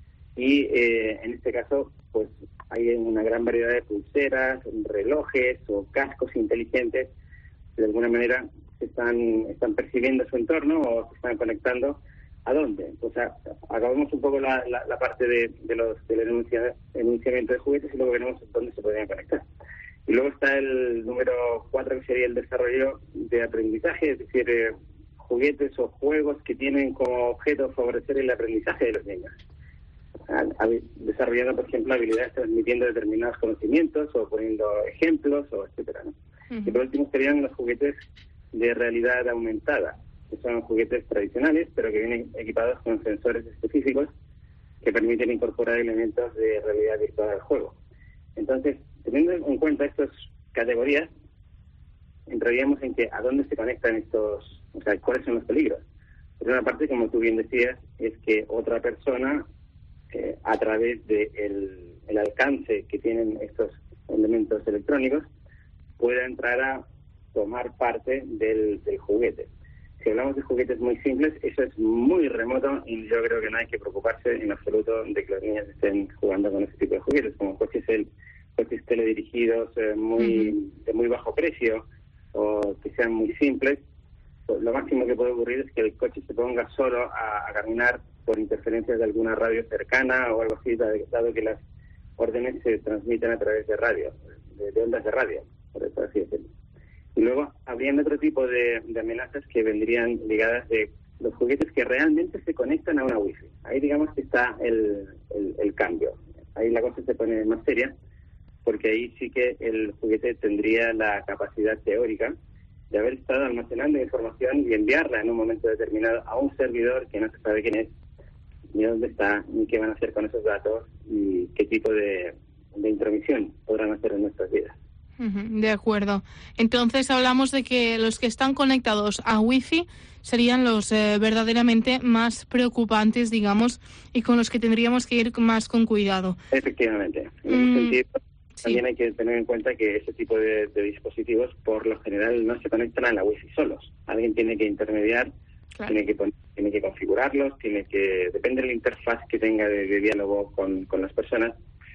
y eh, en este caso pues hay una gran variedad de pulseras, relojes o cascos inteligentes que de alguna manera se están, están percibiendo su entorno o se están conectando. ¿A dónde? O sea, acabamos un poco la, la, la parte de, de los del enuncia, enunciamiento de juguetes y luego veremos dónde se podrían conectar. Y luego está el número cuatro, que sería el desarrollo de aprendizaje, es decir, eh, juguetes o juegos que tienen como objeto favorecer el aprendizaje de los niños. Al, al, desarrollando, por ejemplo, habilidades transmitiendo determinados conocimientos o poniendo ejemplos, o etcétera, ¿no? Uh-huh. Y por último serían los juguetes de realidad aumentada, que son juguetes tradicionales, pero que vienen equipados con sensores específicos que permiten incorporar elementos de realidad virtual al juego. Entonces, teniendo en cuenta estas categorías, entraríamos en que a dónde se conectan estos, o sea, cuáles son los peligros. Por una parte, como tú bien decías, es que otra persona, eh, a través del de el alcance que tienen estos elementos electrónicos, pueda entrar a tomar parte del, del juguete. Si hablamos de juguetes muy simples, eso es muy remoto y yo creo que no hay que preocuparse en absoluto de que los niños estén jugando con ese tipo de juguetes, como coches, el, coches teledirigidos eh, muy uh-huh. de muy bajo precio o que sean muy simples. Lo máximo que puede ocurrir es que el coche se ponga solo a, a caminar por interferencias de alguna radio cercana o algo así, dado que las órdenes se transmiten a través de radio, de, de ondas de radio, por eso así decirlo. Y luego habrían otro tipo de, de amenazas que vendrían ligadas de los juguetes que realmente se conectan a una wifi. Ahí digamos que está el, el, el cambio. Ahí la cosa se pone más seria, porque ahí sí que el juguete tendría la capacidad teórica de haber estado almacenando información y enviarla en un momento determinado a un servidor que no se sabe quién es, ni dónde está, ni qué van a hacer con esos datos, y qué tipo de, de intromisión podrán hacer en nuestras vidas. De acuerdo. Entonces hablamos de que los que están conectados a Wi-Fi serían los eh, verdaderamente más preocupantes, digamos, y con los que tendríamos que ir más con cuidado. Efectivamente. En mm, ese sentido, sí. También hay que tener en cuenta que ese tipo de, de dispositivos, por lo general, no se conectan a la Wi-Fi solos. Alguien tiene que intermediar, claro. tiene que poner, tiene que configurarlos, tiene que, depende de la interfaz que tenga de, de diálogo con, con las personas.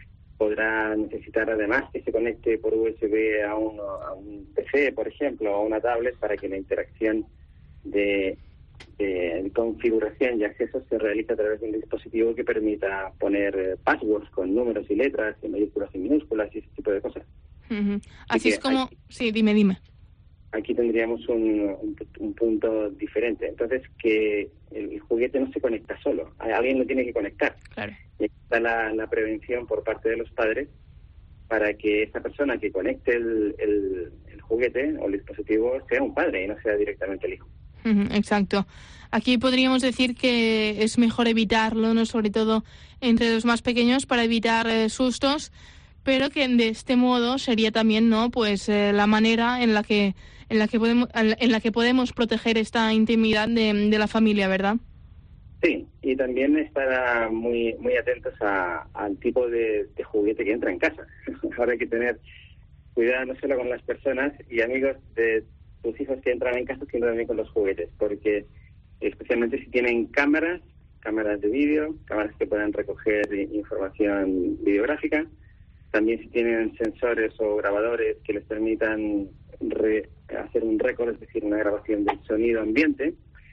Podrá necesitar además que se conecte por U S B a un, a un P C, por ejemplo, o a una tablet para que la interacción de, de configuración y acceso se realiza a través de un dispositivo que permita poner eh, passwords con números y letras, y mayúsculas y minúsculas y ese tipo de cosas. Uh-huh. Así es como... Aquí, sí, dime, dime. Aquí tendríamos un, un, un punto diferente. Entonces, que el, el juguete no se conecta solo. Alguien lo tiene que conectar. Claro. Y aquí está la, la prevención por parte de los padres para que esa persona que conecte el, el, el juguete o el dispositivo sea un padre y no sea directamente el hijo. Uh-huh, exacto. Aquí podríamos decir que es mejor evitarlo, ¿no? Sobre todo entre los más pequeños, para evitar eh, sustos, pero que de este modo sería también, ¿no? Pues eh, la manera en la que en la que podemos en la que podemos proteger esta intimidad de, de la familia, ¿verdad? Sí, y también estar muy muy atentos a, al tipo de, de juguete que entra en casa. Ahora hay que tener cuidado no solo con las personas y amigos de tus hijos que entran en casa, sino también con los juguetes, porque especialmente si tienen cámaras, cámaras de vídeo, cámaras que puedan recoger información videográfica, también si tienen sensores o grabadores que les permitan re, hacer un récord, es decir, una grabación del sonido ambiente,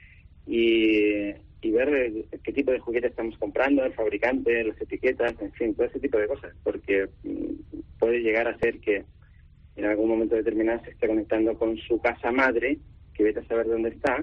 y, y ver qué tipo de juguete estamos comprando, el fabricante, las etiquetas, en fin, todo ese tipo de cosas, porque mm, puede llegar a ser que en algún momento determinado se esté conectando con su casa madre, que vete a saber dónde está,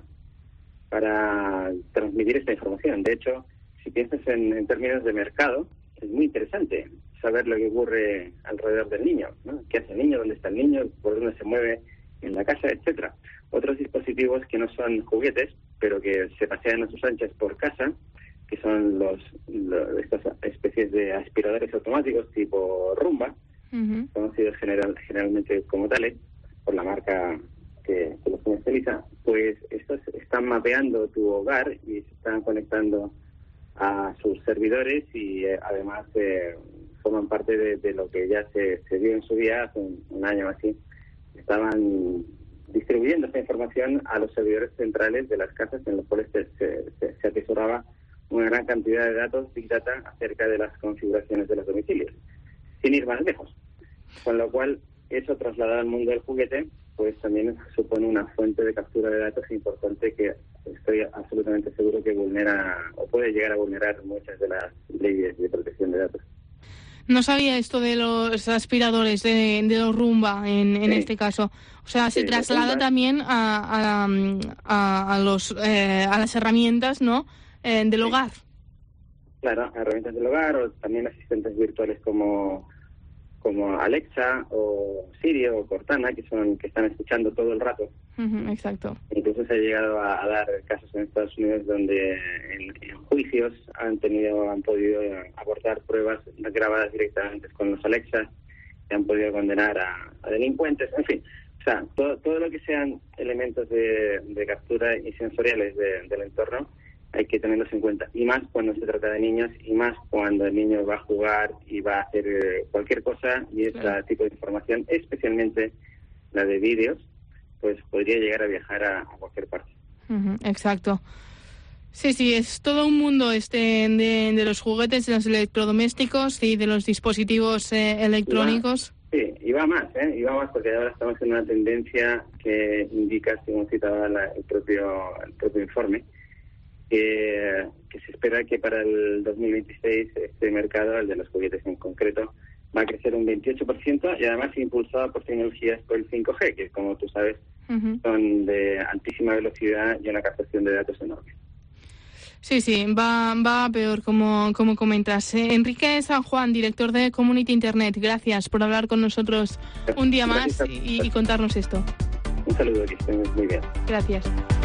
para transmitir esta información. De hecho, si piensas en, en términos de mercado, es muy interesante saber lo que ocurre alrededor del niño, ¿no? ¿Qué hace el niño? ¿Dónde está el niño? ¿Por dónde se mueve en la casa? Etcétera. Otros dispositivos que no son juguetes, pero que se pasean a sus anchas por casa, que son los, los estas especies de aspiradores automáticos tipo Roomba, uh-huh. conocidos general, generalmente como tales, por la marca que, que los comercializa, pues estos están mapeando tu hogar y se están conectando a sus servidores y eh, además eh, forman parte de, de lo que ya se, se dio en su día, hace un, un año así. Estaban distribuyendo esta información a los servidores centrales de las casas en los cuales se, se, se atesoraba una gran cantidad de datos, Big Data, acerca de las configuraciones de los domicilios, sin ir más lejos. Con lo cual, eso trasladado al mundo del juguete, pues también supone una fuente de captura de datos importante que estoy absolutamente seguro que vulnera o puede llegar a vulnerar muchas de las leyes de protección de datos. No sabía esto de los aspiradores, de, de los Roomba en, en sí. este caso. O sea, se sí, traslada también a, a, a, a, los, eh, a las herramientas, ¿no? Eh, del sí. hogar. Claro, herramientas del hogar o también asistentes virtuales como como Alexa o Siri o Cortana, que son que están escuchando todo el rato. Uh-huh, exacto. Incluso se ha llegado a, a dar casos en Estados Unidos donde en, en juicios han tenido han podido aportar pruebas grabadas directamente con los Alexas y han podido condenar a, a delincuentes, en fin. O sea, todo, todo lo que sean elementos de, de captura y sensoriales de, del entorno hay que tenerlos en cuenta, y más cuando se trata de niños, y más cuando el niño va a jugar y va a hacer eh, cualquier cosa, y este claro. tipo de información, especialmente la de vídeos, pues podría llegar a viajar a, a cualquier parte. Uh-huh, exacto. Sí, sí, es todo un mundo este de, de los juguetes, de los electrodomésticos y de los dispositivos eh, electrónicos. Y va, sí, y va más, ¿eh? Y va más porque ahora estamos en una tendencia que indica, según citaba la, el propio el propio informe, Que, que se espera que para el dos mil veintiséis este mercado, el de los juguetes en concreto, va a crecer un veintiocho por ciento y además impulsado por tecnologías por el cinco G, que como tú sabes uh-huh. son de altísima velocidad y una captación de datos enorme. Sí, sí, va, va peor, como, como comentas. Eh, Enrique San Juan, director de Community Internet, gracias por hablar con nosotros un día gracias más y, y contarnos esto. Un saludo, que estén muy bien. Gracias.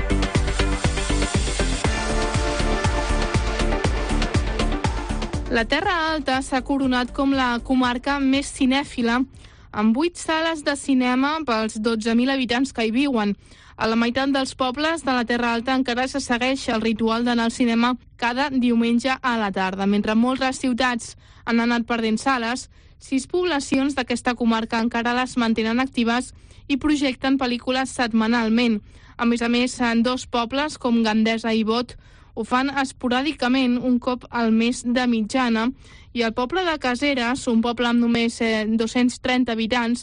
La Terra Alta s'ha coronat com la comarca més cinèfila, amb vuit sales de cinema pels dotze mil habitants que hi viuen. A la meitat dels pobles de la Terra Alta encara se segueix el ritual d'anar al cinema cada diumenge a la tarda. Mentre moltes ciutats han anat perdent sales, sis poblacions d'aquesta comarca encara les mantenen actives i projecten pel·lícules setmanalment. A més a més, en dos pobles, com Gandesa i Bot, ho fan esporàdicament un cop al mes de mitjana, i el poble de Caseres, un poble amb només eh, dos-cents trenta habitants,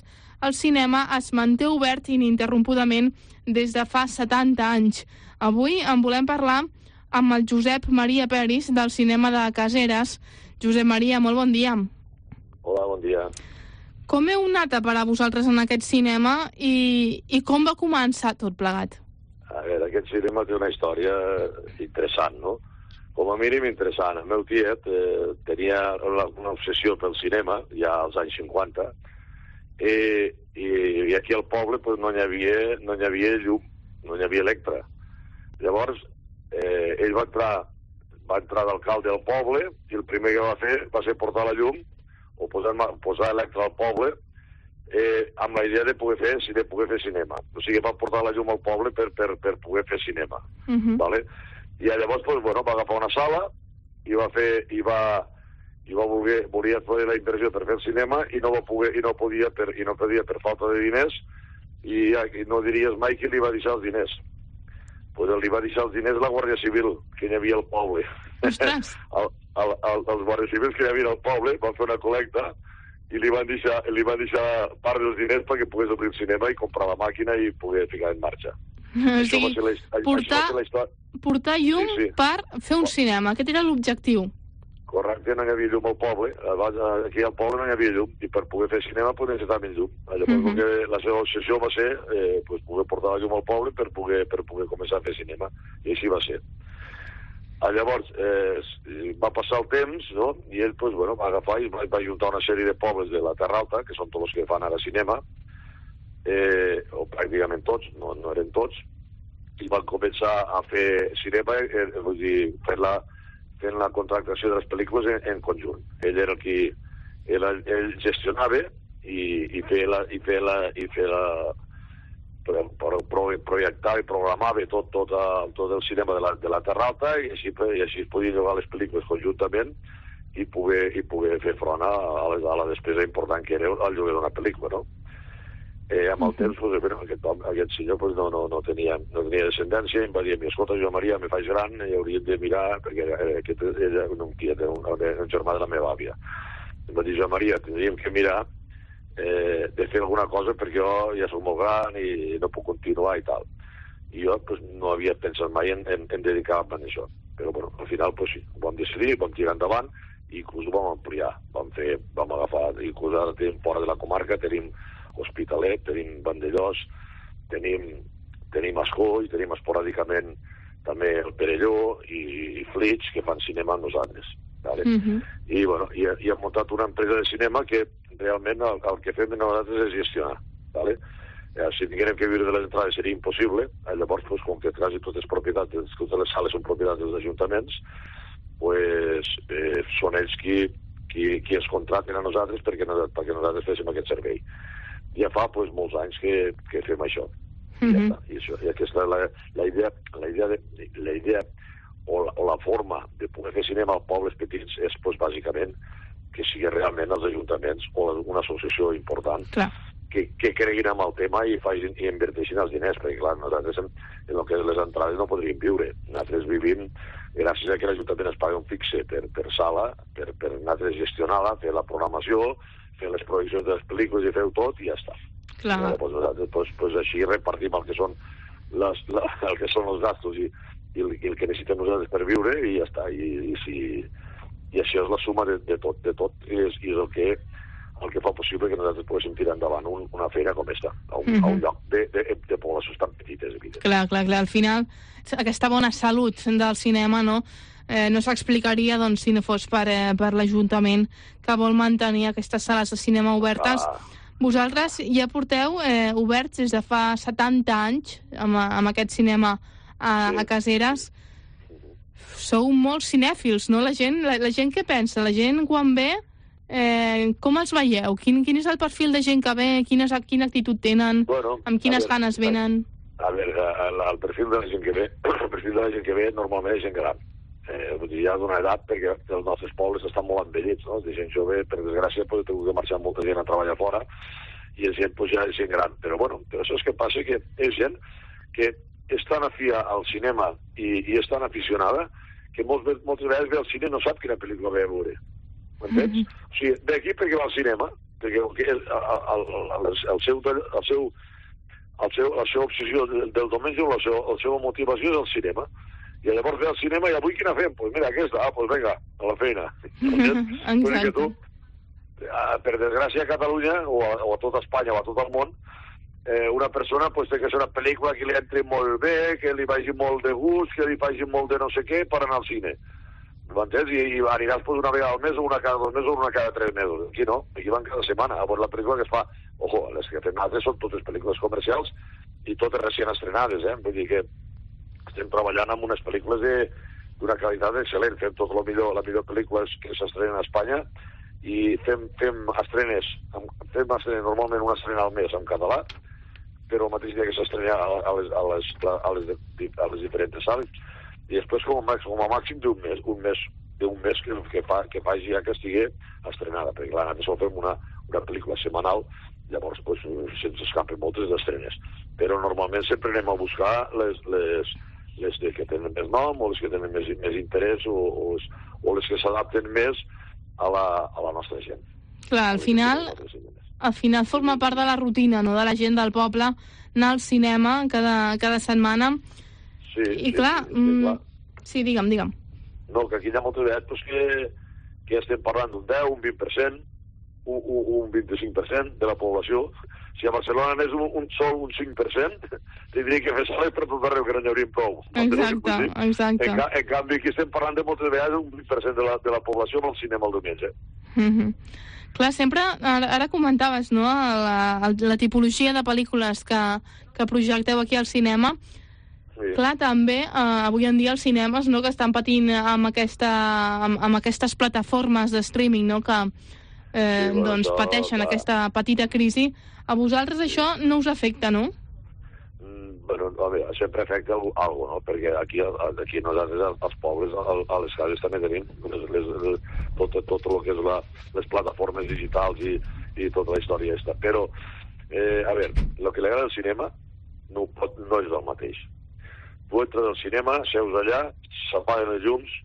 el cinema es manté obert ininterrompudament des de fa setanta anys. Avui en volem parlar amb el Josep Maria Peris, del cinema de Caseres. Josep Maria, molt bon dia. Hola, bon dia. Com heu anat a parar vosaltres en aquest cinema i, i com va començar tot plegat? A veure, aquest cinema té una història interessant, no? Com a mínim interessant. El meu tiet eh, tenia una, una obsessió pel cinema, ja als anys cinquanta, eh, i, i aquí al poble pues, no hi havia, no hi havia llum, no hi havia electre. Llavors, eh, ell va entrar, va entrar d'alcalde al poble i el primer que va fer va ser portar la llum o posar, posar electre al poble eh, amb la idea de poder fer, de poder fer cinema. O sigui, va portar la llum al poble per, per, per poder fer cinema. Uh-huh. Vale? I llavors pues, bueno, va agafar una sala i va fer i va i va voler, volia fer la inversió per fer el cinema i no va poder i no podia per i no podia per falta de diners i, i no diries mai que li va deixar els diners. Pues li va deixar els diners la Guàrdia Civil que hi havia al poble. Ostres! el, el, el, els guàrdies civils que hi havia al poble van fer una col·lecta i li van deixar, li van deixar part dels diners perquè pogués obrir el cinema i comprar la màquina i poder ficar en marxa. O sigui, portar, portar llum sí, sí. per fer un cinema. Aquest era l'objectiu. Correcte, no hi havia llum al poble. Aquí al poble no hi havia llum. I per poder fer cinema pues, necessitàvem llum. Llavors, uh-huh. que la seva obsessió va ser eh, pues, poder portar la llum al poble per poder, per poder començar a fer cinema. I així va ser. Llavors, eh, va passar el temps, no? I ell pues, bueno, va agafar i va, va ajuntar una sèrie de pobles de la Terra Alta, que són tots els que fan ara cinema, eh, o pràcticament tots, no, no eren tots, i van començar a fer cinema, eh, vull dir, fent la, fent la contractació de les pel·lícules en, en conjunt. Ell era el qui ell, ell gestionava i, i feia la, i feia la, i feia la pro, pro, pro, projectava i programava tot, tot, el, tot el cinema de la, de la Terra Alta i així, i així es podien llogar les pel·lícules conjuntament i poder, i poder fer front a, a, la, a la despesa important que era el lloguer d'una pel·lícula, no? Eh, amb el temps, pues, bueno, aquest, aquest senyor pues, no, no, no, tenia, no tenia descendència i em va dir, escolta, jo Maria, me faig gran i hauríem de mirar, perquè aquest, ella era un tiet, un, un germà de la meva àvia. Em va dir, jo Maria, tindríem que mirar eh, de fer alguna cosa perquè jo ja soc molt gran i no puc continuar i tal. I jo pues, no havia pensat mai en, en, en dedicar-me a això. Però bueno, al final pues, sí, ho vam decidir, vam tirar endavant i inclús ho vam ampliar. Vam, fer, vam agafar, inclús ara tenim fora de la comarca, tenim Hospitalet, tenim Vandellós, tenim, tenim Ascó i tenim esporàdicament també el Perelló i, i Flix, que fan cinema amb nosaltres. Vale? Uh-huh. I, bueno, i, i hem muntat una empresa de cinema que realment el, el que fem nosaltres és gestionar. Vale? Eh, si tinguérem que viure de les entrades seria impossible, eh, llavors, pues, com que quasi totes, propietats, totes les sales són propietats dels ajuntaments, pues, eh, són ells qui, qui, qui es contraten a nosaltres perquè, perquè nosaltres féssim aquest servei. Ja fa pues, molts anys que, que fem això. Mm-hmm. I, ja està. I, això. I aquesta és la, la idea, la idea, de, la idea o, la, o la forma de poder fer cinema als pobles petits és pues, bàsicament que sigui realment els ajuntaments o una associació important que, que creguin en el tema i, facin, i inverteixin els diners, perquè clar, nosaltres en, en el que és les entrades no podríem viure. Nosaltres vivim gràcies a que l'Ajuntament es paga un fixe per, per sala, per, per nosaltres gestionar-la, fer la programació, fer les projeccions de les pel·lícules i feu tot i ja està. Clar. I llavors nosaltres pues, pues, així repartim el que són, les, la, el que són els gastos i, i, el, i el que necessitem nosaltres per viure i ja està. I, i, si, i això és la suma de, de tot, de tot i és, i és el que el que fa possible que nosaltres poguéssim tirar endavant un, una feina com aquesta, a un, mm-hmm. a un lloc de, de, de poblacions tan petites, evident. Clar, clar, clar. Al final, aquesta bona salut del cinema, no?, eh, no s'explicaria doncs, si no fos per, eh, per l'Ajuntament que vol mantenir aquestes sales de cinema obertes. Ah. Vosaltres ja porteu eh, oberts des de fa setanta anys amb, amb aquest cinema a, sí. a Caseres. Sou molt cinèfils, no? La gent, la, la gent què pensa? La gent quan ve, eh, com els veieu? Quin, quin és el perfil de gent que ve? Quines, quina actitud tenen? Bueno, amb quines veure, ganes venen? A, a veure, el, el perfil de la gent que ve, el perfil de la gent que ve normalment és gent gran. Eh, vull dir, ja d'una edat, perquè els nostres pobles estan molt envellits, no? De gent jove, per desgràcia, pues, ha hagut de marxar molta gent a treballar fora, i és gent, pues, ja és gent gran. Però, bueno, però això és que passa que és gent que és tan afia al cinema i, i és tan aficionada que molts, moltes vegades ve al cine i no sap quina pel·lícula ve a veure. M'entens? Mm-hmm. O sigui, ve aquí perquè va al cinema, perquè el, el, el, el, seu, el, seu, el seu, la seva obsessió del diumenge, la seva, la seva motivació és el cinema. I llavors ve al cinema i avui quina fem? Doncs pues mira, aquesta, ah, doncs pues vinga, a la feina. Exacte. Tu, per desgràcia a Catalunya, o a, o a tot Espanya, o a tot el món, eh, una persona pues, té que ser una pel·lícula que li entri molt bé, que li vagi molt de gust, que li vagi molt de no sé què, per anar al cine. M'entens? I, i aniràs pues, una vegada al mes, o una cada dos mesos, o una cada tres mesos. Aquí no, aquí van cada setmana. A veure la pel·lícula que es fa. Ojo, les que fem altres són totes pel·lícules comercials i totes recient estrenades, eh? Vull dir que estem treballant amb unes pel·lícules d'una qualitat excel·lent. Fem tot la millor, la millor pel·lícules que s'estrenen a Espanya i fem, fem estrenes, fem estrenes, normalment una estrena al mes en català, però el mateix dia que s'estrena a, a, les, a, les, a, les, a les diferents sales, i després com a màxim, com a màxim d'un mes, un mes, d'un mes que, que, fa, que faci ja que estigui estrenada, perquè clar, nosaltres fem una, una pel·lícula setmanal, llavors pues, se'ns escapen moltes d'estrenes, però normalment sempre anem a buscar les, les, les que tenen més nom, o les que tenen més, més interès, o, o, les, o les que s'adapten més a la, a la nostra gent. Clar, al final, al final forma part de la rutina, no?, de la gent del poble, anar al cinema cada, cada setmana. Sí, I sí, clar, sí, sí, clar. Sí, digue'm, digue'm. No, que aquí hi ha moltes vegades pues, que, que estem parlant d'un deu, un vint per cent, un, un, un vint-i-cinc per cent de la població. Si a Barcelona n'és un, un sol un cinc per cent, tindria que fer sales per tot arreu, que no n'hi hauríem prou. Exacte, exacte. En, en canvi, aquí estem parlant de moltes vegades un vint per cent de la, de la població amb el cinema el diumenge. Mm-hmm. Clar, sempre, ara, ara comentaves, no?, la, la tipologia de pel·lícules que, que projecteu aquí al cinema. Sí. Clar, també, eh, avui en dia els cinemes, no?, que estan patint amb, aquesta, amb, amb aquestes plataformes de streaming, no?, que eh, sí, doncs, això, pateixen clar. Aquesta petita crisi. A vosaltres això no us afecta, no? Mm, bueno, a veure, sempre afecta alguna cosa, no? Perquè aquí, aquí nosaltres, als pobles, a, a les cases també tenim les, les, les, tot, tot el que és la, les plataformes digitals i, i tota la història aquesta. Però, eh, a veure, el que li agrada al cinema no, pot, no és el mateix. Tu entres al cinema, seus allà, s'apaguen els llums,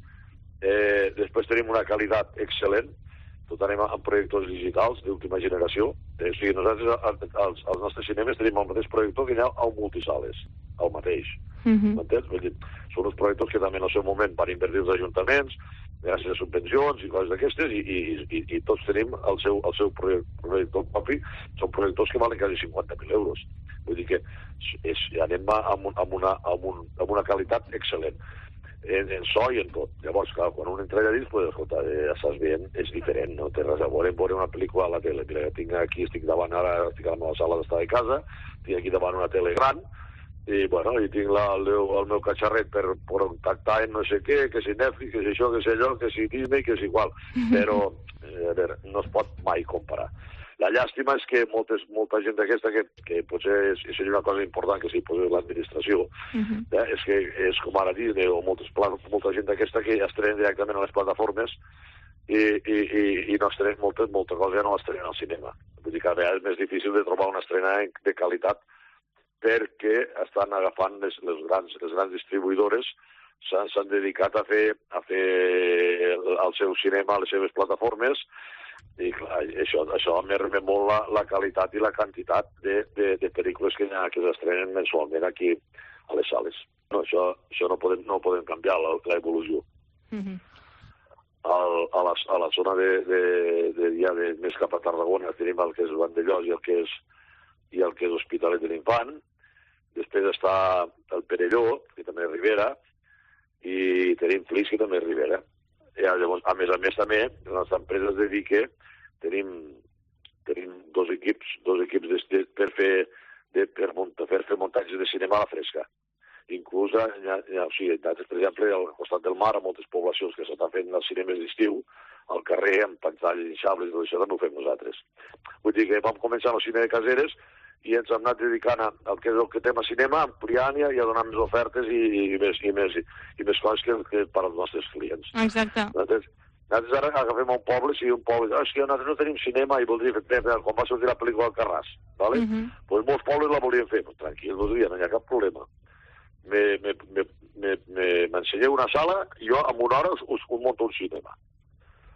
eh, després tenim una qualitat excel·lent, tot anem amb projectors digitals d'última generació. Eh, o sigui, nosaltres, als, als nostres cinemes, tenim el mateix projector que hi ha al multisales, el mateix. Mm-hmm. M'entens? Vull dir, són uns projectors que també en el seu moment van invertir els ajuntaments, gràcies a subvencions i coses d'aquestes, i, i, i, i tots tenim el seu, el seu projector propi. Són projectors que valen quasi cinquanta mil euros. Vull dir que és, anem amb, amb, una, amb, un, amb una qualitat excel·lent. En, en so i en tot. Llavors, clar, quan un entra allà dins, pues, escolta, ja estàs veient, és diferent, no té res a veure veure una pel·lícula a la tele. Mira, tinc aquí, estic davant ara, estic a la meva sala d'estar de casa, tinc aquí davant una tele gran, i, bueno, i tinc la, el, meu, el meu catxarret per, per contactar en no sé què, que si Netflix, que si això, que si allò, que si Disney, que si igual. Però, eh, a veure, no es pot mai comparar. La llàstima és que moltes, molta gent d'aquesta, que, que potser seria una cosa important que s'hi posés l'administració, uh-huh. eh, és que és com ara Disney o moltes, molta gent d'aquesta que estrenen directament a les plataformes i, i, i, i no estrenen moltes, molta cosa ja no estrenen al cinema. Vull dir que a vegades és més difícil de trobar una estrena de qualitat perquè estan agafant les, les, grans, les grans distribuïdores, s'han dedicat a fer, a fer el, el seu cinema a les seves plataformes. I clar, això, això merma molt la, la qualitat i la quantitat de, de, de pel·lícules que, que s'estrenen mensualment aquí a les sales. No, això això no, podem, no podem canviar l'evolució. Mm-hmm. Al, a, la, a la zona de, de, de, ja de més cap a Tarragona tenim el que és Vandellós i el que és, i el que és Hospitalet de l'Infant. Després està el Perelló, que també és Ribera, i tenim Flix, que també és Ribera. I, llavors, a més a més, també, la nostra empresa es dedica, tenim, tenim dos equips, dos equips de, per, fer, de, per, muntar, per fer muntatges de cinema a la fresca. Inclús, ja, ja, o sigui, per exemple, al costat del mar, a moltes poblacions que s'estan fent els cinemes d'estiu, al carrer, amb pantalles hinchables, i tot això també ho fem nosaltres. Vull dir que vam començar amb el cine de caseres i ens hem anat dedicant al que és el que tema cinema, ampliant i a donar més ofertes i, i, més, i, més, i més coses que, que per als nostres clients. Exacte. Nosaltres, nosaltres ara agafem un poble, si un poble, oh, és que nosaltres no tenim cinema i voldria fer, quan va sortir la pel·lícula al Carràs, ¿vale? Uh-huh. Pues molts pobles la volien fer, pues, tranquil, no hi ha cap problema. M'ensenyeu una sala i jo en una hora us, us monto un cinema.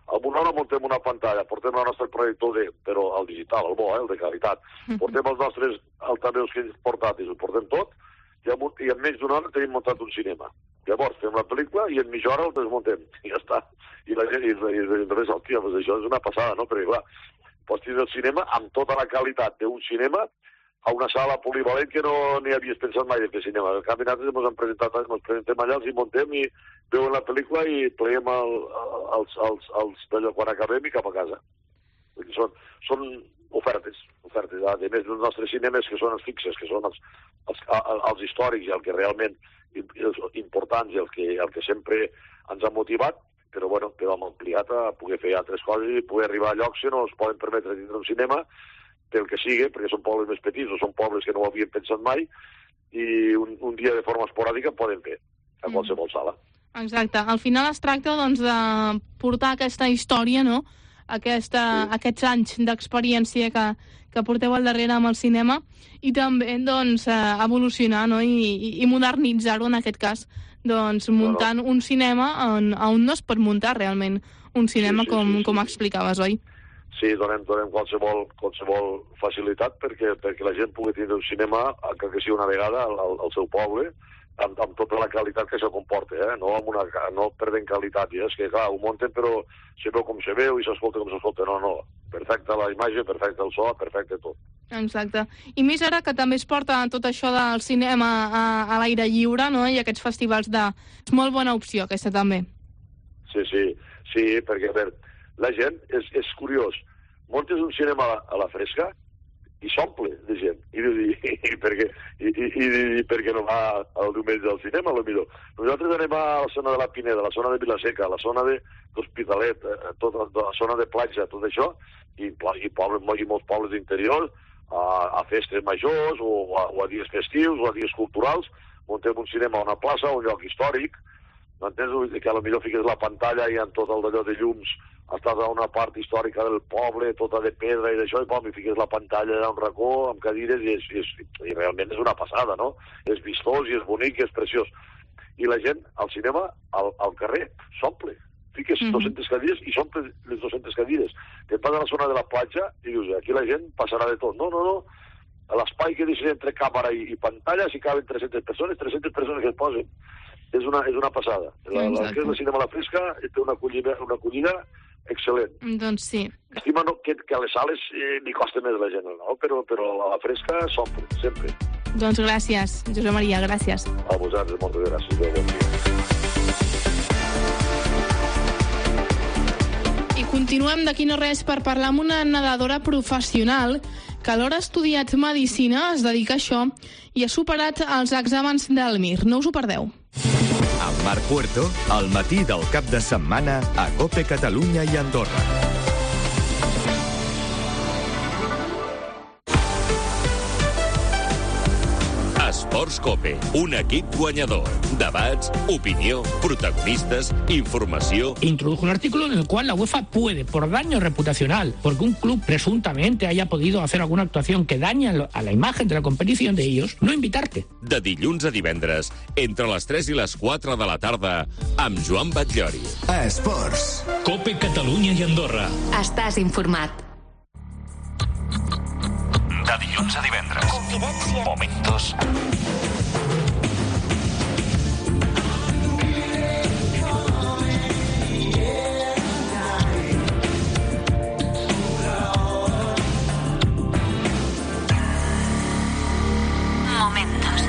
Amb una hora muntem una pantalla, portem el nostre projector D, però el digital, el bo, eh, el de qualitat. Portem els nostres altaveus portàtils, ho portem tot, i en, i en menys d'una hora tenim muntat un cinema. Llavors fem la pel·lícula i en mitja hora el desmuntem, i ja està. I la gent, i, i, i res, hòstia, doncs això és una passada, no? Perquè, clar, pots tenir el cinema amb tota la qualitat d'un cinema a una sala polivalent que no n'hi havies pensat mai de fer cinema. En canvi, nosaltres ens hem presentat, ens presentem allà, els hi muntem i veuen la pel·lícula i traiem el, els, els, els d'allò quan acabem i cap a casa. Són, són ofertes, ofertes. A més dels nostres cinemes, que són els fixes, que són els, els, els històrics i el que realment els importants i el que, el que sempre ens ha motivat, però bueno, però hem ampliat a poder fer altres coses i poder arribar a llocs que no es poden permetre tindre un cinema, pel que sigui, perquè són pobles més petits o són pobles que no ho havien pensat mai, i un, un dia de forma esporàdica poden fer a qualsevol sala. Exacte. Al final es tracta doncs, de portar aquesta història, no? Aquesta, sí. Aquests anys d'experiència que, que porteu al darrere amb el cinema i també doncs, evolucionar, no? I, i, i modernitzar-ho, en aquest cas, doncs, muntant bueno. un cinema on, on no es pot muntar realment un cinema, sí, sí, com, sí, sí. com explicaves, oi? Sí, donem, donem qualsevol, qualsevol facilitat perquè, perquè la gent pugui tindre un cinema, encara que sigui una vegada, al, al seu poble, amb, amb tota la qualitat que això comporta, eh? no, amb una, no perdent qualitat. Ja? És que, clar, ho munten, però se veu com se veu i s'escolta com s'escolta. No, no, perfecte la imatge, perfecte el so, perfecte tot. Exacte. I més ara que també es porta tot això del cinema a, a l'aire lliure, no? I aquests festivals de... És molt bona opció, aquesta també. Sí, sí, sí, perquè, a veure, la gent, és, és curiós, muntes un cinema a la, a la fresca i s'omple de gent. I, i, i, perquè, i, i, i, i perquè no va el diumenge al cinema, potser. Nosaltres anem a la zona de la Pineda, la zona de Vilaseca, la zona d'Hospitalet, tota la zona de platja, tot això, i, i, pobles, i molts pobles d'interior, a, a festes majors, o a, o a dies festius, o a dies culturals, muntem un cinema a una plaça, a un lloc històric, m'entens? Que a lo millor fiques la pantalla i en tot el d'allò de llums estàs a una part històrica del poble, tota de pedra i d'això, i pom, i fiques la pantalla allà a un racó amb cadires i, és, és, i realment és una passada, no? És vistós i és bonic i és preciós. I la gent al cinema, al, al carrer, s'omple. Fiques mm-hmm. dues-centes cadires i s'omple les dues-centes cadires. Te'n vas a la zona de la platja i dius, aquí la gent passarà de tot. No, no, no. A l'espai que deixen entre càmera i, i pantalla s'hi caben tres-centes persones, tres-centes persones que es posen. És una, és una passada. La, la, que és el cinema a la fresca té una acollida, una acollida excel·lent. Doncs sí. Estima no, que, que a les sales eh, li costa més la gent, no? Però, però a la fresca s'omple, sempre. Doncs gràcies, Josep Maria, gràcies. A vosaltres, moltes gràcies. Bon dia. I continuem d'aquí no res per parlar amb una nedadora professional que alhora ha estudiat medicina, es dedica a això, i ha superat els exàmens del M I R. No us ho perdeu. Amb Marc Puerto, al matí del cap de setmana a COPE Catalunya i Andorra. Esports COPE, un equip guanyador. Debats, opinió, protagonistas, informació. Introdujo un artículo en el cual la UEFA puede, por daño reputacional, porque un club presuntamente haya podido hacer alguna actuación que daña a la imagen de la competición de ellos, no invitarte. De dilluns a divendres, entre les tres i les quatre de la tarda, amb Joan Batllori. A Esports. COPE Catalunya i Andorra. Estàs informat. De dilluns a divendres. Confidència. Momentos. Momentos.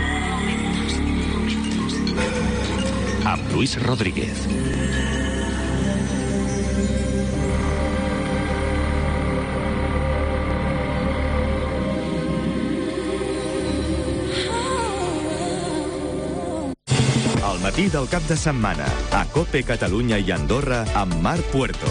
Amb Luis Rodríguez. Al matí del cap de setmana, a COPE Catalunya i Andorra amb Marc Puerto.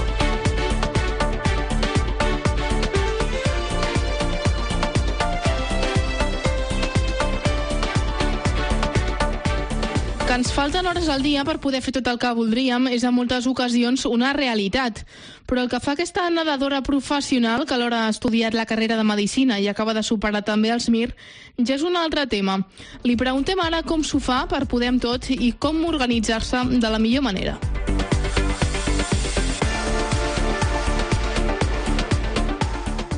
Que ens falten hores al dia per poder fer tot el que voldríem és en moltes ocasions una realitat. Però el que fa aquesta nedadora professional, que alhora ha estudiat la carrera de Medicina i acaba de superar també els M I R, ja és un altre tema. Li preguntem ara com s'ho fa per poder amb tot i com organitzar-se de la millor manera.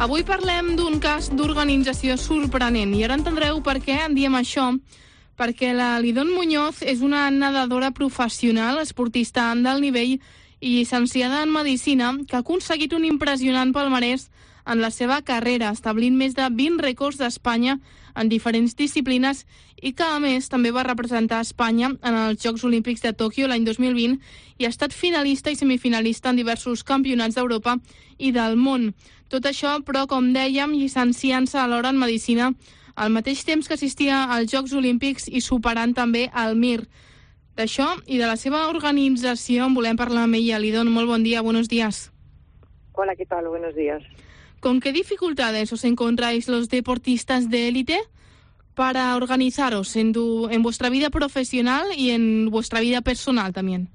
Avui parlem d'un cas d'organització sorprenent i ara entendreu per què en diem això, perquè la Lidón Muñoz és una nedadora professional, esportista d'alt nivell i llicenciada en Medicina, que ha aconseguit un impressionant palmarès en la seva carrera, establint més de vint rècords d'Espanya en diferents disciplines i que, a més, també va representar Espanya en els Jocs Olímpics de Tòquio l'any dos mil vint i ha estat finalista i semifinalista en diversos campionats d'Europa i del món. Tot això, però, com dèiem, llicenciant-se alhora en Medicina al mateix temps que assistia als Jocs Olímpics i superant també el Mir. D'això i de la seva organització en volem parlar amb ella. Lidón, molt bon dia, buenos días. Hola, ¿qué tal? Buenos días. ¿Con qué dificultades os encontráis los deportistas de élite para organizaros en, tu, en vuestra vida profesional y en vuestra vida personal también?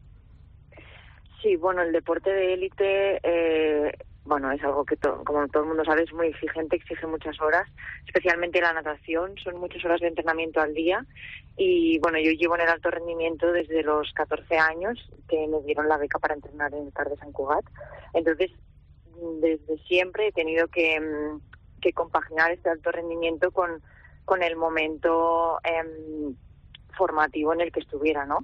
Sí, bueno, el deporte de élite, eh, bueno, es algo que, to, como todo el mundo sabe, es muy exigente, exige muchas horas, especialmente la natación, son muchas horas de entrenamiento al día. Y bueno, yo llevo en el alto rendimiento desde los catorce años, que me dieron la beca para entrenar en el CAR de Sant Cugat. Entonces, desde siempre he tenido que, que compaginar este alto rendimiento con, con el momento eh, formativo en el que estuviera, ¿no?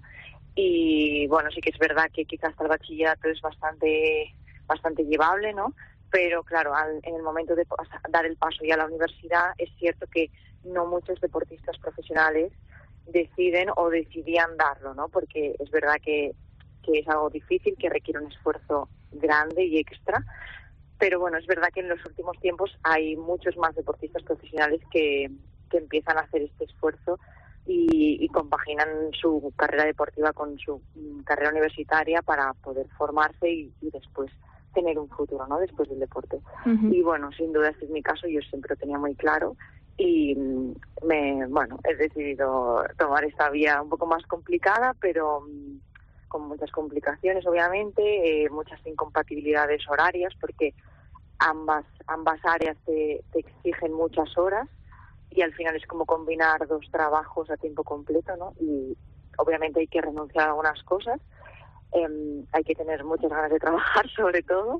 Y bueno, sí que es verdad que quizás hasta el bachillerato es bastante bastante llevable, ¿no? Pero claro, al, en el momento de dar el paso ya a la universidad, es cierto que no muchos deportistas profesionales deciden o decidían darlo, ¿no? Porque es verdad que, que es algo difícil, que requiere un esfuerzo grande y extra. Pero bueno, es verdad que en los últimos tiempos hay muchos más deportistas profesionales que, que empiezan a hacer este esfuerzo y, y compaginan su carrera deportiva con su mm, carrera universitaria para poder formarse y, y después tener un futuro, ¿no? Después del deporte. Uh-huh. Y bueno, sin duda este es mi caso, yo siempre lo tenía muy claro y me, bueno, he decidido tomar esta vía un poco más complicada, pero con muchas complicaciones, obviamente, eh, muchas incompatibilidades horarias, porque ambas ambas áreas te, te exigen muchas horas y al final es como combinar dos trabajos a tiempo completo, ¿no? Y obviamente hay que renunciar a algunas cosas, eh, hay que tener muchas ganas de trabajar sobre todo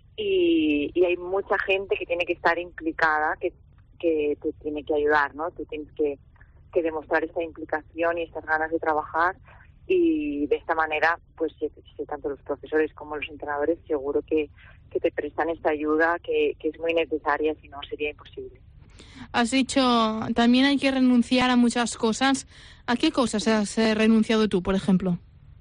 y, y hay mucha gente que tiene que estar implicada, que, que te tiene que ayudar, ¿no? Tú tienes que, que demostrar esta implicación y estas ganas de trabajar. Y de esta manera, pues tanto los profesores como los entrenadores seguro que, que te prestan esta ayuda que, que es muy necesaria, si no sería imposible. Has dicho, también hay que renunciar a muchas cosas. ¿A qué cosas has eh, renunciado tú, por ejemplo?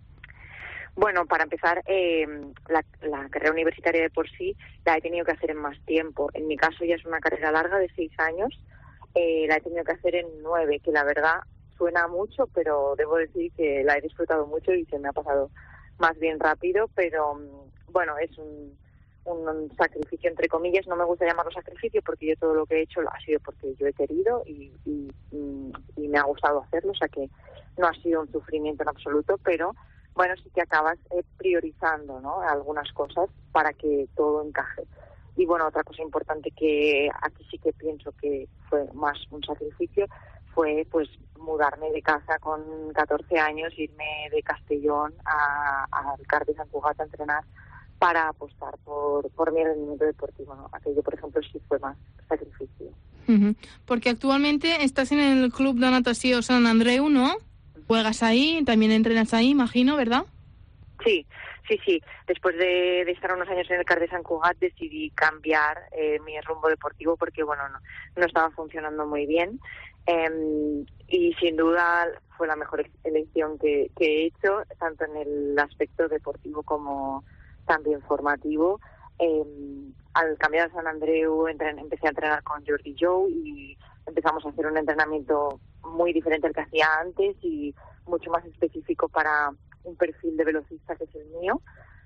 Bueno, para empezar, eh, la, la carrera universitaria de por sí la he tenido que hacer en más tiempo. En mi caso ya es una carrera larga de seis años, eh, la he tenido que hacer en nueve, que la verdad suena mucho, pero debo decir que la he disfrutado mucho y se me ha pasado más bien rápido, pero bueno, es un, un, un sacrificio entre comillas. No me gusta llamarlo sacrificio porque yo todo lo que he hecho ha sido porque yo he querido y, y, y me ha gustado hacerlo, o sea que no ha sido un sufrimiento en absoluto, pero bueno, sí que acabas eh, priorizando, ¿no?, algunas cosas para que todo encaje. Y bueno, otra cosa importante que aquí sí que pienso que fue más un sacrificio fue pues mudarme de casa con catorce años, irme de Castellón al CAR de Sant Cugat a entrenar para apostar por, por mi rendimiento deportivo, ¿no? Aquello, por ejemplo, sí fue más sacrificio. Uh-huh. Porque actualmente estás en el Club de Natació Sant Andreu, ¿no? Juegas ahí, también entrenas ahí, imagino, ¿verdad? Sí, sí, sí. Después de, de estar unos años en el CAR de Sant Cugat decidí cambiar eh, mi rumbo deportivo porque, bueno, no, no estaba funcionando muy bien. Eh, y sin duda fue la mejor elección que, que he hecho, tanto en el aspecto deportivo como también formativo. Eh, al cambiar a Sant Andreu entren, empecé a entrenar con Jordi Jou y empezamos a hacer un entrenamiento muy diferente al que hacía antes y mucho más específico para un perfil de velocista que es el mío.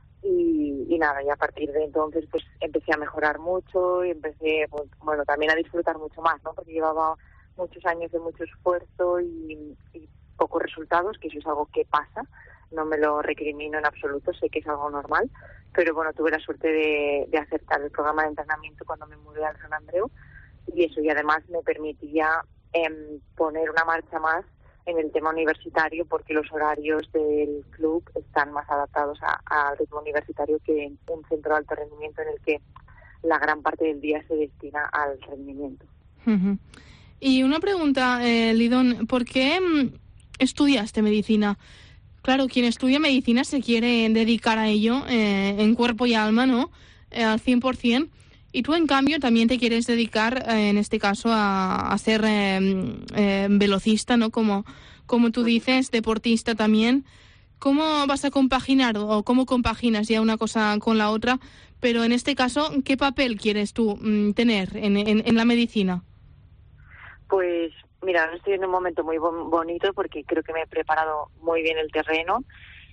Y, y nada, y a partir de entonces pues empecé a mejorar mucho y empecé, pues, bueno, también a disfrutar mucho más, ¿no? Porque llevaba muchos años de mucho esfuerzo y, y pocos resultados, que eso es algo que pasa, no me lo recrimino en absoluto, sé que es algo normal, pero bueno, tuve la suerte de, de acertar el programa de entrenamiento cuando me mudé al Sant Andreu y eso, y además me permitía eh, poner una marcha más en el tema universitario porque los horarios del club están más adaptados al ritmo universitario que en un centro de alto rendimiento en el que la gran parte del día se destina al rendimiento. Uh-huh. Y una pregunta, eh, Lidón, ¿por qué mm, estudiaste medicina? Claro, quien estudia medicina se quiere dedicar a ello eh, en cuerpo y alma, ¿no? Eh, al cien por ciento. Y tú, en cambio, también te quieres dedicar, eh, en este caso, a, a ser eh, eh, velocista, ¿no? Como, como tú dices, deportista también. ¿Cómo vas a compaginar o cómo compaginas ya una cosa con la otra? Pero en este caso, ¿qué papel quieres tú mm, tener en, en, en la medicina? Pues mira, estoy en un momento muy bon- bonito porque creo que me he preparado muy bien el terreno.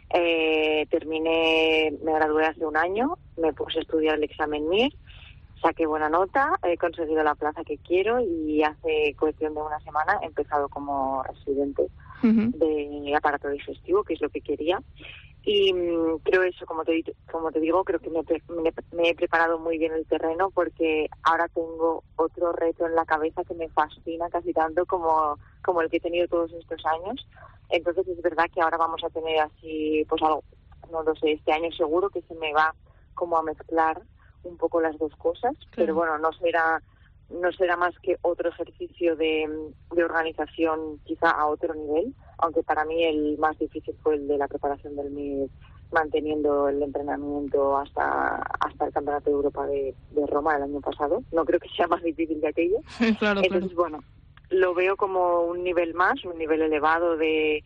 Eh, terminé, me gradué hace un año, me puse a estudiar el examen M I R, saqué buena nota, he conseguido la plaza que quiero y hace cuestión de una semana he empezado como residente uh-huh. de aparato digestivo, que es lo que quería. Y mmm, creo eso, como te, como te digo, creo que me, me, me he preparado muy bien el terreno porque ahora tengo otro reto en la cabeza que me fascina casi tanto como, como el que he tenido todos estos años. Entonces es verdad que ahora vamos a tener así, pues algo, no lo sé, este año seguro que se me va como a mezclar un poco las dos cosas, claro. Pero bueno, no será no será más que otro ejercicio de, de organización quizá a otro nivel, aunque para mí el más difícil fue el de la preparación del M I R, manteniendo el entrenamiento hasta hasta el Campeonato de Europa de, de Roma el año pasado. No creo que sea más difícil que aquello. Claro, Entonces, claro. bueno, lo veo como un nivel más, un nivel elevado de,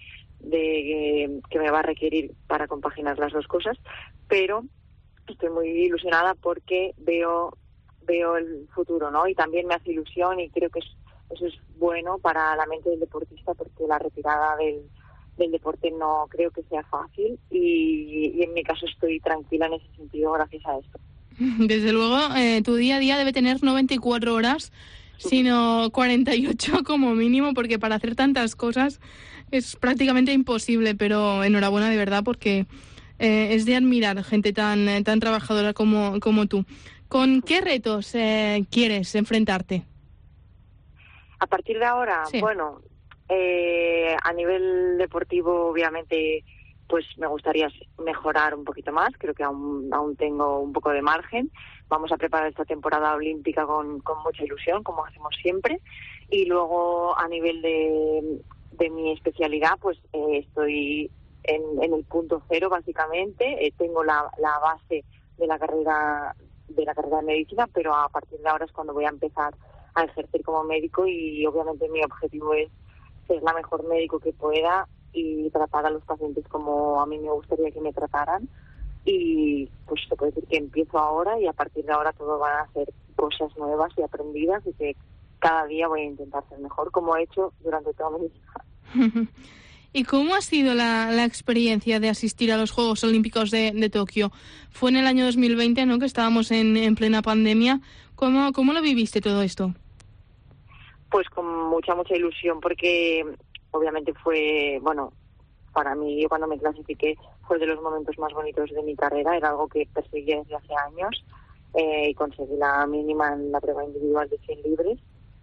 de eh, que me va a requerir para compaginar las dos cosas, pero estoy muy ilusionada porque veo veo el futuro, ¿no? Y también me hace ilusión y creo que es, eso es bueno para la mente del deportista porque la retirada del, del deporte no creo que sea fácil y, y en mi caso estoy tranquila en ese sentido gracias a esto. Desde luego, eh, tu día a día debe tener noventa y cuatro horas, sino cuarenta y ocho como mínimo, porque para hacer tantas cosas es prácticamente imposible, pero enhorabuena de verdad porque eh, es de admirar gente tan, eh, tan trabajadora como, como tú. ¿Con qué retos eh, quieres enfrentarte? A partir de ahora, sí. bueno, eh, a nivel deportivo, obviamente, pues me gustaría mejorar un poquito más. Creo que aún, aún tengo un poco de margen. Vamos a preparar esta temporada olímpica con, con mucha ilusión, como hacemos siempre. Y luego, a nivel de, de mi especialidad, pues eh, estoy en, en el punto cero, básicamente. Eh, tengo la, la base de la carrera de la carrera de medicina, pero a partir de ahora es cuando voy a empezar a ejercer como médico y obviamente mi objetivo es ser la mejor médico que pueda y tratar a los pacientes como a mí me gustaría que me trataran y pues se puede decir que empiezo ahora y a partir de ahora todo van a ser cosas nuevas y aprendidas y que cada día voy a intentar ser mejor como he hecho durante toda mi vida. ¿Y cómo ha sido la, la experiencia de asistir a los Juegos Olímpicos de, de Tokio? Fue en el año dos mil veinte, ¿no?, que estábamos en, en plena pandemia. ¿Cómo, ¿Cómo lo viviste todo esto? Pues con mucha, mucha ilusión, porque obviamente fue, bueno, para mí, yo cuando me clasifiqué, fue de los momentos más bonitos de mi carrera. Era algo que perseguía desde hace años eh, y conseguí la mínima en la prueba individual de cien libres.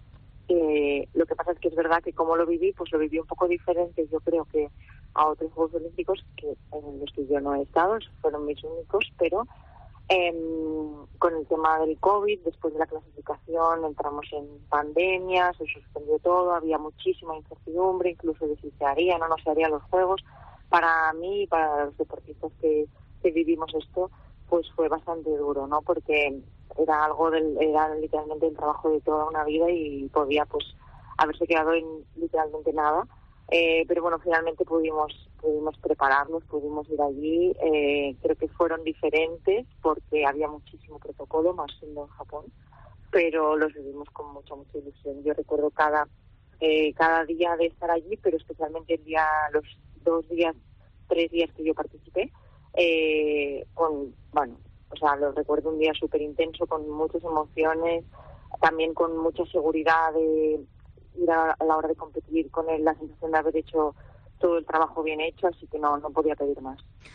Eh, lo que pasa es que es verdad que como lo viví, pues lo viví un poco diferente, yo creo que a otros Juegos Olímpicos que en los que yo no he estado, fueron mis únicos, pero eh, con el tema del COVID, después de la clasificación entramos en pandemia, se suspendió todo, había muchísima incertidumbre, incluso de si se harían o no se harían los Juegos. Para mí y para los deportistas que, que vivimos esto, pues fue bastante duro, ¿no? Porque era algo del, era literalmente el trabajo de toda una vida y podía pues haberse quedado en literalmente nada, eh, pero bueno, finalmente pudimos pudimos prepararnos, pudimos ir allí. Eh, creo que fueron diferentes porque había muchísimo protocolo, más siendo en Japón, pero los vivimos con mucha mucha ilusión. Yo recuerdo cada eh, cada día de estar allí, pero especialmente el día los dos días tres días que yo participé, eh, con bueno o sea, lo recuerdo un día súper intenso, con muchas emociones, también con mucha seguridad de ir a, a la hora de competir, con el, la sensación de haber hecho todo el trabajo bien hecho, así que no, no podía pedir más.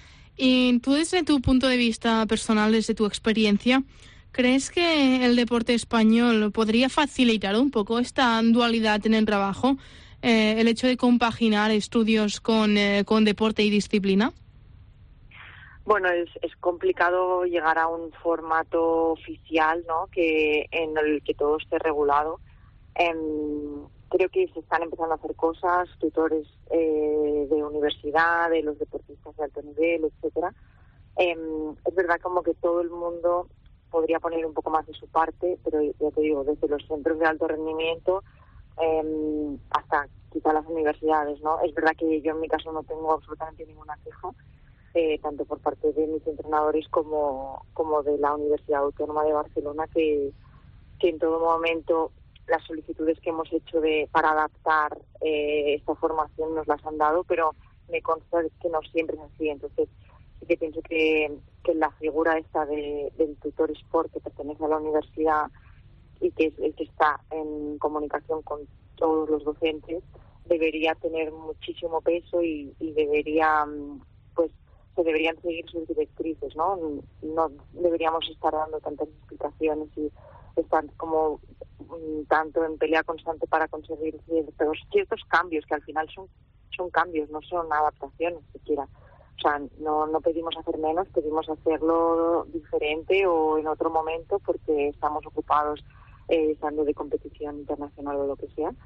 Y tú, desde tu punto de vista personal, desde tu experiencia, ¿crees que el deporte español podría facilitar un poco esta dualidad en el trabajo, eh, el hecho de compaginar estudios con, eh, con deporte y disciplina? Bueno, es, es complicado llegar a un formato oficial, ¿no? Que en el que todo esté regulado. Eh, creo que se están empezando a hacer cosas, tutores eh, de universidad, de los deportistas de alto nivel, etcétera. Eh, es verdad como que todo el mundo podría poner un poco más de su parte, pero ya te digo, desde los centros de alto rendimiento eh, hasta quizá las universidades, ¿no? Es verdad que yo en mi caso no tengo absolutamente ninguna queja, eh, tanto por parte de mis entrenadores como, como de la Universidad Autónoma de Barcelona, que, que en todo momento las solicitudes que hemos hecho de para adaptar eh, esta formación nos las han dado, pero me consta que no siempre es así. Entonces sí que pienso que, que la figura esta de, del tutor sport que pertenece a la universidad y que es el que está en comunicación con todos los docentes debería tener muchísimo peso y, y debería, pues, se deberían seguir sus directrices, ¿no? No deberíamos estar dando tantas explicaciones y estar como tanto en pelea constante para conseguir ciertos, ciertos cambios que al final son, son cambios, no son adaptaciones siquiera. O sea, no, no pedimos hacer menos, pedimos hacerlo diferente o en otro momento porque estamos ocupados eh, estando de competición internacional o lo que sea.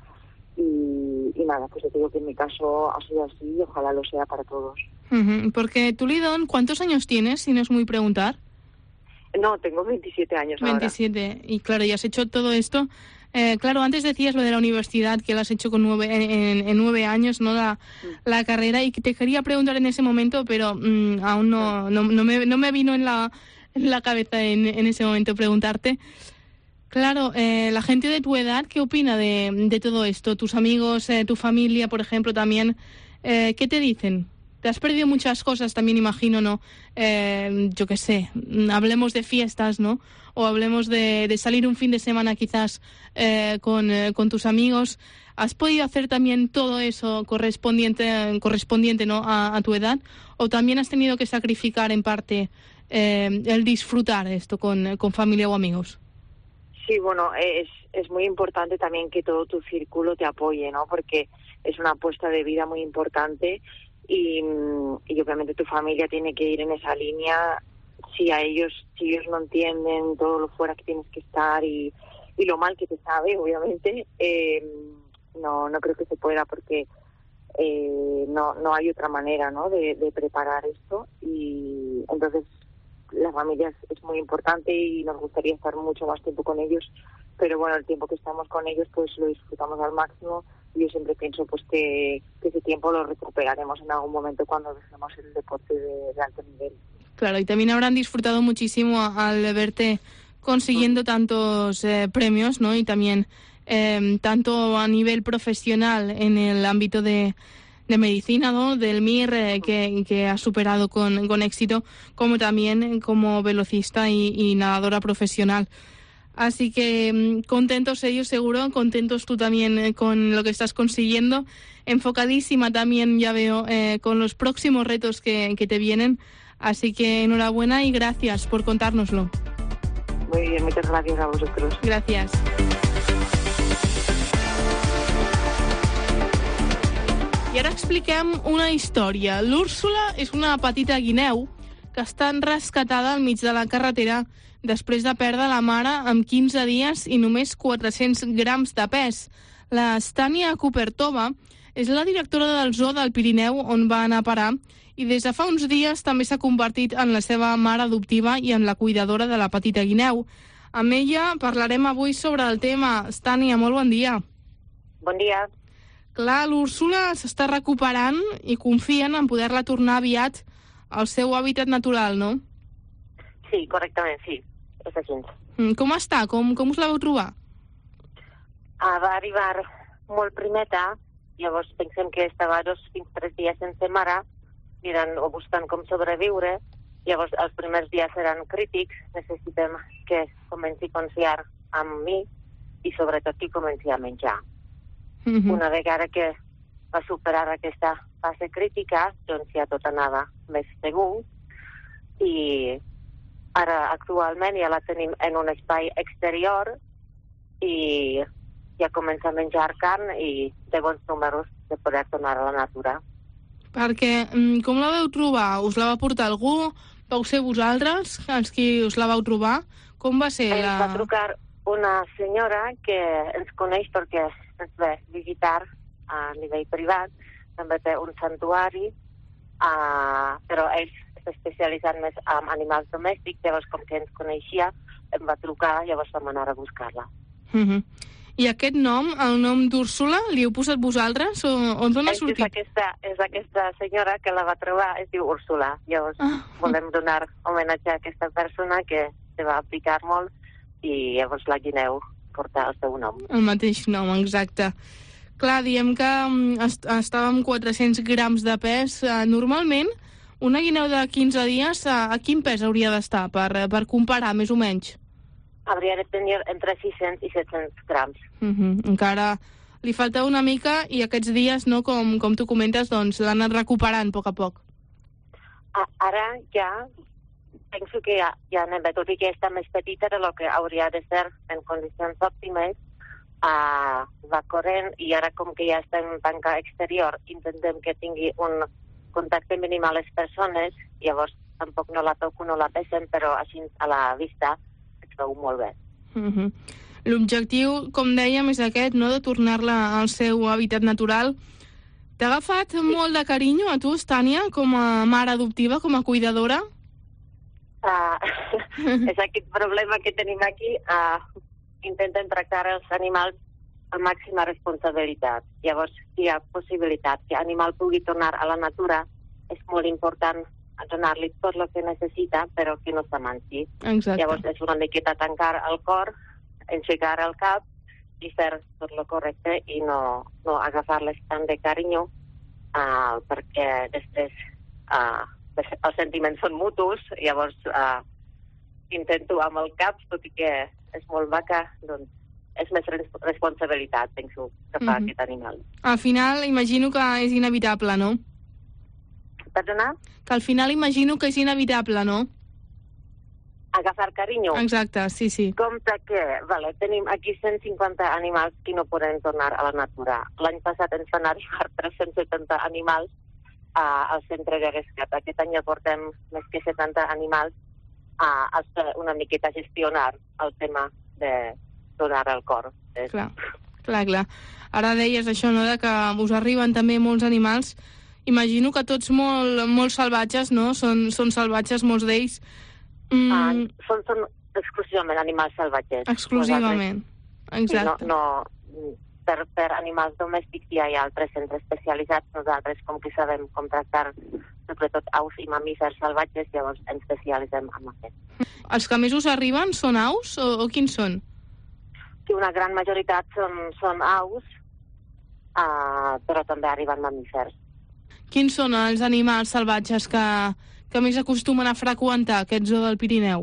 Y, y nada, pues te digo que en mi caso ha sido así y ojalá lo sea para todos. Uh-huh. Porque tú, Lidón, ¿cuántos años tienes, si no es muy preguntar? No, tengo veintisiete años veintisiete. Ahora. Y claro, ya has hecho todo esto. Eh, claro, antes decías lo de la universidad, que lo has hecho con nueve, en, en nueve años, ¿no? La, mm. la carrera, y que te quería preguntar en ese momento, pero mmm, aún no, no, no, me, no me vino en la, en la cabeza en, en ese momento preguntarte. Claro, eh, la gente de tu edad, ¿qué opina de, de todo esto? Tus amigos, eh, tu familia, por ejemplo, también, eh, ¿qué te dicen? Te has perdido muchas cosas también, imagino, ¿no? Eh, yo qué sé, hablemos de fiestas, ¿no? O hablemos de, de salir un fin de semana quizás eh, con, eh, con tus amigos. ¿Has podido hacer también todo eso correspondiente, correspondiente ¿no? a, a tu edad? ¿O también has tenido que sacrificar en parte eh, el disfrutar esto con, con familia o amigos? Sí, bueno, es, es muy importante también que todo tu círculo te apoye, ¿no? Porque es una apuesta de vida muy importante. Y, y obviamente tu familia tiene que ir en esa línea. Si a ellos, si ellos no entienden todo lo fuera que tienes que estar y, y lo mal que te sabe, obviamente, eh, no no creo que se pueda, porque eh, no no hay otra manera, ¿no? de, de preparar esto. Y entonces la familia es, es muy importante y nos gustaría estar mucho más tiempo con ellos, pero bueno, el tiempo que estamos con ellos pues lo disfrutamos al máximo. Yo siempre pienso pues que, que ese tiempo lo recuperaremos en algún momento cuando dejemos el deporte de, de alto nivel. Claro, y también habrán disfrutado muchísimo al verte consiguiendo tantos eh, premios, ¿no? Y también eh, tanto a nivel profesional en el ámbito de, de medicina, ¿no? Del M I R, eh, que, que has superado con, con éxito, como también como velocista y, y nadadora profesional. Así que contentos ellos seguro, contentos tú también eh, con lo que estás consiguiendo, enfocadísima también ya veo eh, con los próximos retos que, que te vienen, así que enhorabuena y gracias por contárnoslo. Muy bien, muchas gracias a vosotros. Gracias. I ara expliquem una història. L'Úrsula és una petita guineu que està rescatada al mig de la carretera després de perdre la mare amb quinze dies i només quatre-cents grams de pes. La Stania Kupertova és la directora del zoo del Pirineu on va anar a parar i des de fa uns dies també s'ha convertit en la seva mare adoptiva i en la cuidadora de la petita guineu. Amb ella parlarem avui sobre el tema. Stania, molt bon dia. Bon dia. Clar, l'Úrsula s'està recuperant i confien en poder-la tornar aviat al seu hàbitat natural, no? Sí, correctament, sí. És així. Com està? Com, com us la vau trobar? Ah, va arribar molt primeta, llavors pensem que estava dos fins tres dies sense mare, mirant o buscant com sobreviure, llavors els primers dies eren crítics, necessitem que comenci a confiar en mi i sobretot que comenci a menjar. Mm-hmm. Una vegada que va superar aquesta fase crítica, doncs ja tot anava més segur i ara actualment ja la tenim en un espai exterior i ja comença a menjar carn i de bons números de poder tornar a la natura. Perquè, com la vau trobar? Us la va portar algú? Vau ser vosaltres els qui us la vau trobar? Com va ser? Ens la... va trucar una senyora que ens coneix perquè ens ve visitar a nivell privat, també té un santuari, uh, però ell està especialitzat més en animals domèstics, llavors com que ens coneixia, em va trucar, llavors vam anar a buscar-la. Uh-huh. I aquest nom, el nom d'Úrsula, li heu posat vosaltres o on d'on ha sortit? És aquesta, és aquesta senyora que la va trobar, es diu Úrsula. Llavors ah. volem donar homenatge a aquesta persona que se va aplicar molt i llavors la guineu porta el seu nom. El mateix nom, exacte. Clar, diem que est estàvem quatre-cents grams de pes. Normalment, una guineu de quinze dies, a, a quin pes hauria d'estar per, per comparar, més o menys? Hauria de tenir entre sis-cents i set-cents grams. Uh-huh. Encara li falta una mica i aquests dies, no, com, com tu comentes, doncs l'han anat recuperant a poc a poc. A, ara ja penso que ja, ja anem bé, tot i que està més petita de lo que hauria de ser en condicions òptimes, uh, va corrent i ara com que ja està en tanca exterior intentem que tingui un contacte mínim a les persones, llavors tampoc no la toco, no la pesen, però així a la vista es veu molt bé. Uh-huh. L'objectiu, com dèiem, és aquest, no?, de tornar-la al seu hàbitat natural. T'ha agafat sí. molt de carinyo a tu, Tània, com a mare adoptiva, com a cuidadora? Uh, és aquest problema que tenim aquí. Uh, intenten tractar els animals amb màxima responsabilitat. Llavors, si hi ha possibilitat que l'animal pugui tornar a la natura, és molt important donar-li tot el que necessita, però que no s'amansi. Llavors, és una miqueta tancar el cor, enxecar el cap i fer tot el correcte i no, no agafar-les tant de carinyo, uh, perquè després uh, els sentiments són mutus, llavors uh, intento amb el cap, tot i que és molt vaca, doncs és més responsabilitat, penso, que fa mm-hmm. aquest animal. Al final, imagino que és inevitable, no? Perdona? Que al final imagino que és inevitable, no? Agafar carinyo? Exacte, sí, sí. Compte que, vale, tenim aquí cent cinquanta animals que no poden tornar a la natura. L'any passat ens van arribar tres-cents setanta animals uh, al centre de rescat. Aquest any ja portem més que setanta animals uh, a una miqueta gestionar el tema de donar al cor. Clar, clar, clar. Ara deies això, no?, de que us arriben també molts animals. Imagino que tots molt, molt salvatges, no? Són, són salvatges, molts d'ells. Mm. Uh, són, són exclusivament animals salvatges. Exclusivament, exacte. No, no, per, per animals domèstics ja hi ha altres centres especialitzats. Nosaltres, com que sabem com tractar sobretot aus i mamífers salvatges, llavors ens especialitzem en aquest. Els que més us arriben són aus o, o quins són? Sí, una gran majoritat són, són aus, uh, però també arriben mamífers. Quins són els animals salvatges que, que més acostumen a freqüentar aquest zoo del Pirineu?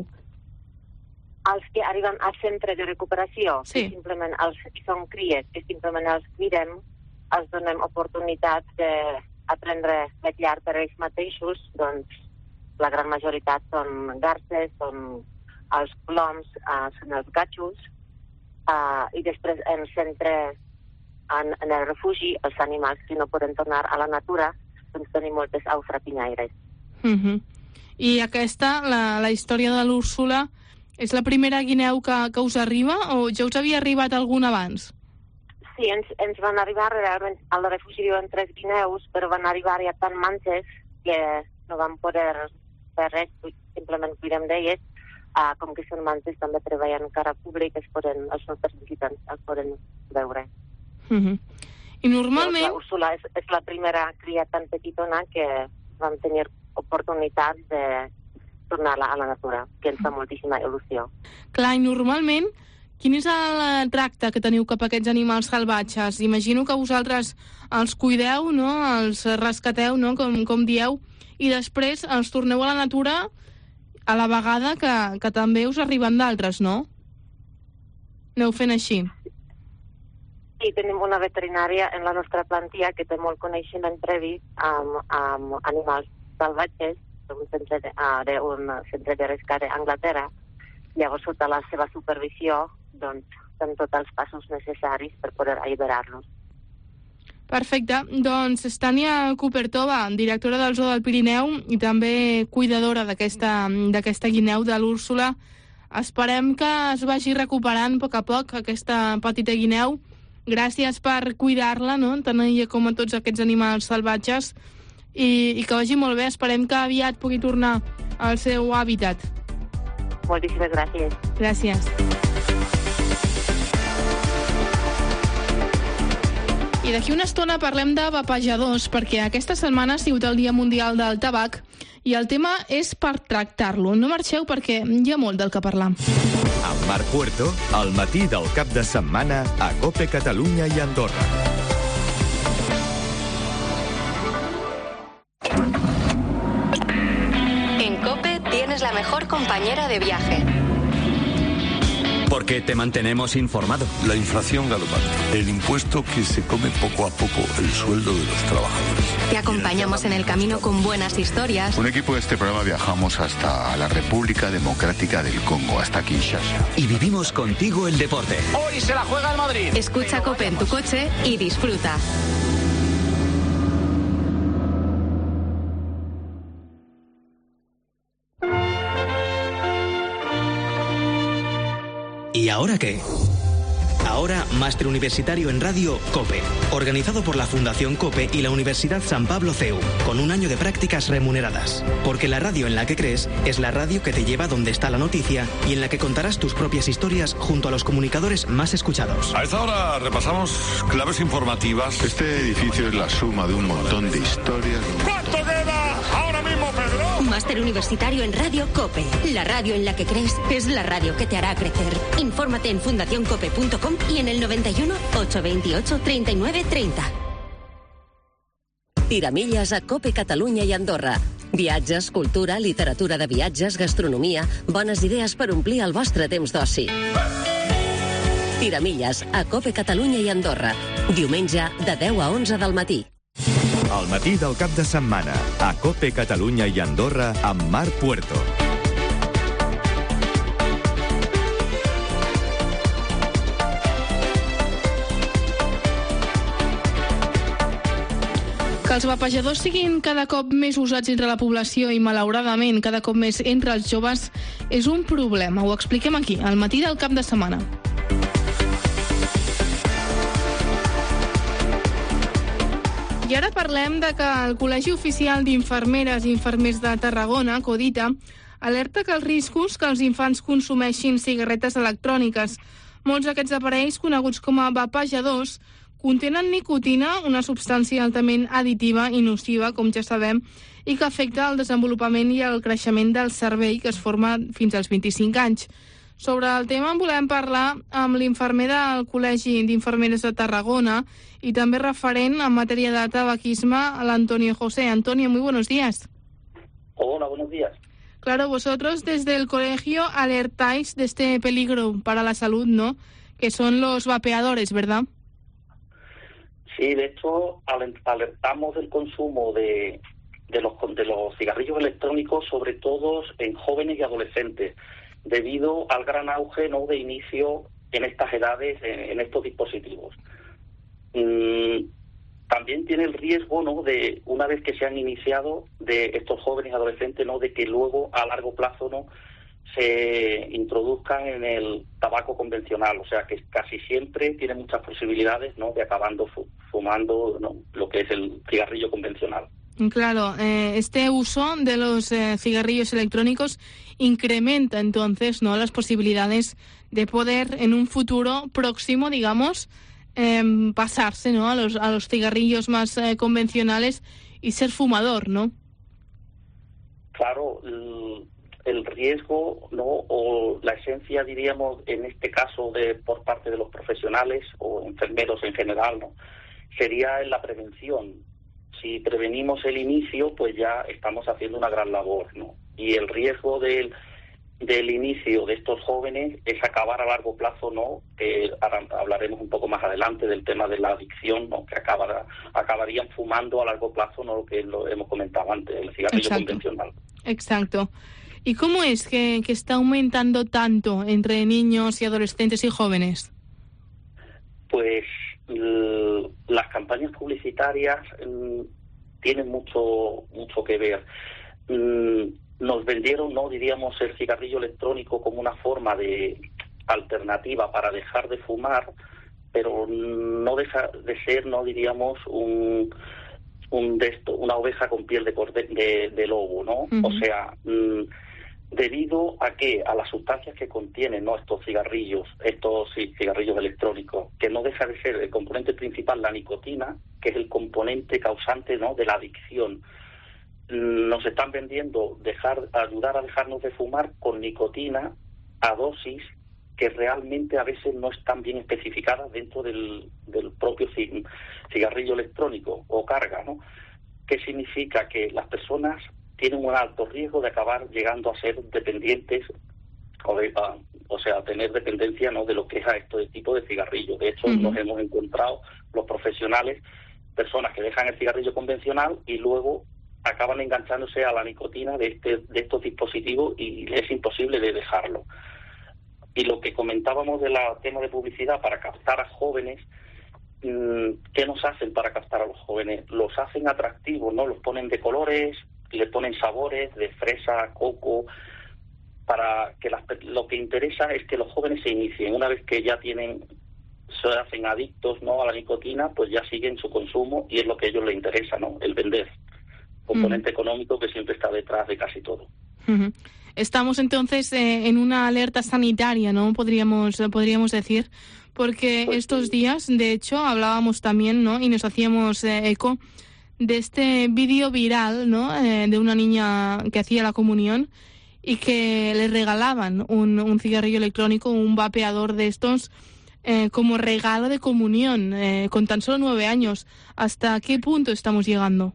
Els que arriben al centre de recuperació, sí. que simplement els, que són cries, que simplement els cuidem, els donem oportunitat d'aprendre a vetllar per ells mateixos, doncs la gran majoritat són garces, són els coloms, uh, són els gatxos, uh, i després en centre, en, en el refugi, els animals que no poden tornar a la natura, doncs tenim moltes aus rapinyaires. Uh-huh. I aquesta, la, la història de l'Úrsula, és la primera guineu que, que us arriba o ja us havia arribat algun abans? Sí, ens, ens van arribar, realment, al refugi diuen tres guineus, però van arribar ja tan manses que no van poder fer res, simplement cuidem d'elles. Uh, com que són manses, també treballen cara públic, es poden, els nostres visitants els poden veure. Uh-huh. I normalment... L'Úrsula és, és la primera cria tan petitona que vam tenir oportunitat de tornar-la a la natura, que ens fa moltíssima il·lusió. Clar, i normalment, quin és el tracte que teniu cap a aquests animals salvatges? Imagino que vosaltres els cuideu, no?, els rescateu, no?, com, com dieu, i després els torneu a la natura a la vegada que, que també us arriben d'altres, no? Aneu fent així. Sí, tenim una veterinària en la nostra plantilla que té molt coneixement previ amb, amb animals salvatges d'un centre de, uh, d'un centre de rescat d'Anglaterra. Llavors, sota la seva supervisió, doncs, fem tots els passos necessaris per poder alliberar-los. Perfecte. Doncs Tània Kupertova, directora del Zoo del Pirineu i també cuidadora d'aquesta d'aquesta guineu de l'Úrsula. Esperem que es vagi recuperant a poc a poc aquesta petita guineu. Gràcies per cuidar-la, no? Tant a ella com a tots aquests animals salvatges. I, i que vagi molt bé. Esperem que aviat pugui tornar al seu hàbitat. Moltíssimes gràcies. Gràcies. I d'aquí una estona parlem de vapejadors, perquè aquesta setmana ha sigut el Dia Mundial del Tabac i el tema és per tractar-lo. No marxeu perquè hi ha molt del que parlar. Amb Marc Puerto, al matí del cap de setmana a COPE Catalunya i Andorra. En COPE tienes la mejor compañera de viaje. Porque te mantenemos informado. La inflación galopante, el impuesto que se come poco a poco el sueldo de los trabajadores. Te acompañamos en el camino con buenas historias. Un equipo de este programa viajamos hasta la República Democrática del Congo, hasta Kinshasa. Y vivimos contigo el deporte. Hoy se la juega el Madrid. Escucha COPE en tu coche y disfruta. ¿Y ahora qué? Ahora, Máster Universitario en Radio COPE, organizado por la Fundación COPE y la Universidad San Pablo C E U, con un año de prácticas remuneradas. Porque la radio en la que crees es la radio que te lleva donde está la noticia y en la que contarás tus propias historias junto a los comunicadores más escuchados. A esta hora repasamos claves informativas. Este edificio es la suma de un montón de historias. ¿Cuánto queda ahora mismo, Pedro? Máster Universitario en Radio COPE. La radio en la que crees es la radio que te hará crecer. Infórmate en fundación cope punto com y en el noventa y uno, ochocientos veintiocho, treinta y nueve treinta. Tiramilles a COPE Catalunya i Andorra. Viatges, cultura, literatura de viatges, gastronomia, bones idees per omplir el vostre temps d'oci. Tiramilles a COPE Catalunya i Andorra. Diumenge de deu a onze del matí. Al matí del cap de setmana a COPE Catalunya i Andorra amb Marc Puerto. Que els vapejadors siguin cada cop més usats entre la població i, malauradament, cada cop més entre els joves és un problema. Ho expliquem aquí, al matí del cap de setmana. I ara parlem de que el Col·legi Oficial d'Infermeres i Infermers de Tarragona, CODITA, alerta que els riscos que els infants consumeixin cigarretes electròniques. Molts d'aquests aparells, coneguts com a vapejadors, contenen nicotina, una substància altament additiva i nociva, com ja sabem, i que afecta el desenvolupament i el creixement del cervell, que es forma fins als vint-i-cinc anys. Sobre el tema en volem parlar amb l'infermer del Col·legi d'Infermeres de Tarragona y también referent en materia de tabaquismo al Antonio José. Antonio, muy buenos días. Hola, buenos días. Claro, vosotros desde el colegio alertáis de este peligro para la salud, ¿no? Que son los vapeadores, ¿verdad? Sí, de hecho alertamos del consumo de, de, los, de los cigarrillos electrónicos, sobre todo en jóvenes y adolescentes, debido al gran auge, ¿no?, de inicio en estas edades, en, en estos dispositivos. Mm, también tiene el riesgo, ¿no?, de, una vez que se han iniciado, de estos jóvenes y adolescentes, ¿no?, de que luego a largo plazo, ¿no?, se introduzcan en el tabaco convencional, o sea que casi siempre tiene muchas posibilidades, ¿no?, de acabando fumando, ¿no?, lo que es el cigarrillo convencional. Claro, eh, este uso de los eh, cigarrillos electrónicos incrementa entonces, ¿no?, las posibilidades de poder en un futuro próximo, digamos, eh, pasarse, ¿no?, a los a los cigarrillos más eh, convencionales y ser fumador, ¿no? Claro, el, el riesgo, ¿no?, o la esencia, diríamos, en este caso de por parte de los profesionales o enfermeros en general, ¿no?, sería en la prevención. Si prevenimos el inicio, pues ya estamos haciendo una gran labor, ¿no? Y el riesgo del, del inicio de estos jóvenes es acabar a largo plazo, ¿no? Que hablaremos un poco más adelante del tema de la adicción, ¿no?, que acabará, acabarían fumando a largo plazo, ¿no?, lo que lo hemos comentado antes, el cigarrillo Exacto. convencional. Exacto. ¿Y cómo es que, que está aumentando tanto entre niños y adolescentes y jóvenes? Pues las las campañas publicitarias mmm, tienen mucho mucho que ver. Mm, nos vendieron, no diríamos, el cigarrillo electrónico como una forma de alternativa para dejar de fumar, pero no deja de ser, no diríamos, un, un de esto, una oveja con piel de, corde, de, de lobo, ¿no? Uh-huh. O sea, mmm, debido a que a las sustancias que contienen, ¿no?, estos cigarrillos, estos sí, cigarrillos electrónicos, que no deja de ser el componente principal la nicotina, que es el componente causante, ¿no?, de la adicción. Nos están vendiendo dejar, ayudar a dejarnos de fumar con nicotina a dosis que realmente a veces no están bien especificadas dentro del, del propio cigarrillo electrónico o carga, ¿no? ¿Qué significa? Que las personas tienen un alto riesgo de acabar llegando a ser dependientes, o, de, a, o sea, tener dependencia, ¿no?, de lo que es a este tipo de cigarrillos. De hecho, uh-huh. nos hemos encontrado los profesionales, personas que dejan el cigarrillo convencional y luego acaban enganchándose a la nicotina de, este, de estos dispositivos y es imposible de dejarlo. Y lo que comentábamos del tema de publicidad para captar a jóvenes, ¿qué nos hacen para captar a los jóvenes? Los hacen atractivos, ¿no? Los ponen de colores, le ponen sabores de fresa, coco, para que las, lo que interesa es que los jóvenes se inicien. Una vez que ya tienen, se hacen adictos, ¿no?, a la nicotina, pues ya siguen su consumo y es lo que a ellos les interesa, ¿no?, el vender. Componente uh-huh. económico que siempre está detrás de casi todo. Uh-huh. Estamos entonces eh, en una alerta sanitaria, ¿no?, podríamos podríamos decir, porque pues, estos días, de hecho, hablábamos también, ¿no?, y nos hacíamos eh, eco de este vídeo viral, ¿no?, eh, de una niña que hacía la comunión y que le regalaban un, un cigarrillo electrónico, un vapeador de estos, eh, como regalo de comunión, eh, con tan solo nueve años. ¿Hasta qué punto estamos llegando?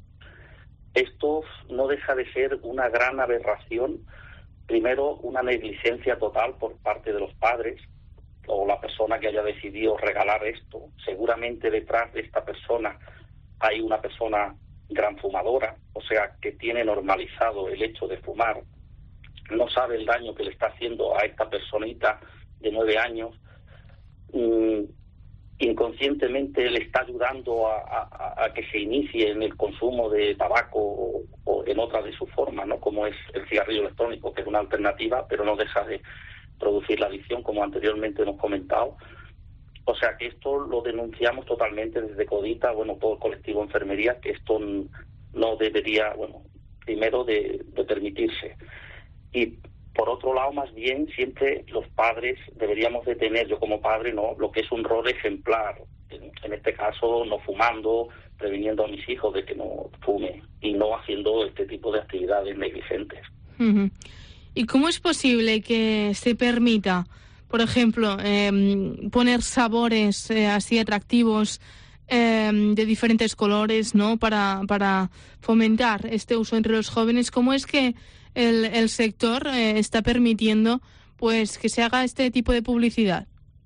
Esto no deja de ser una gran aberración. Primero, una negligencia total por parte de los padres o la persona que haya decidido regalar esto. Seguramente detrás de esta persona hay una persona gran fumadora, o sea, que tiene normalizado el hecho de fumar. No sabe el daño que le está haciendo a esta personita de nueve años. Mm, inconscientemente le está ayudando a, a, a que se inicie en el consumo de tabaco o, o en otra de sus formas, ¿no?, como es el cigarrillo electrónico, que es una alternativa, pero no deja de producir la adicción, como anteriormente hemos comentado. O sea que esto lo denunciamos totalmente desde Codita, bueno, todo el colectivo de enfermería, que esto no debería, bueno, primero de, de permitirse. Y por otro lado, más bien, siempre los padres deberíamos de tener, yo como padre, no, lo que es un rol ejemplar. En, en este caso, no fumando, previniendo a mis hijos de que no fumen y no haciendo este tipo de actividades negligentes. Uh-huh. ¿Y cómo es posible que se permita, por ejemplo, eh, poner sabores eh, así atractivos eh, de diferentes colores, ¿no?, para, para fomentar este uso entre los jóvenes? ¿Cómo es que el, el sector eh, está permitiendo, pues, que se haga este tipo de publicidad?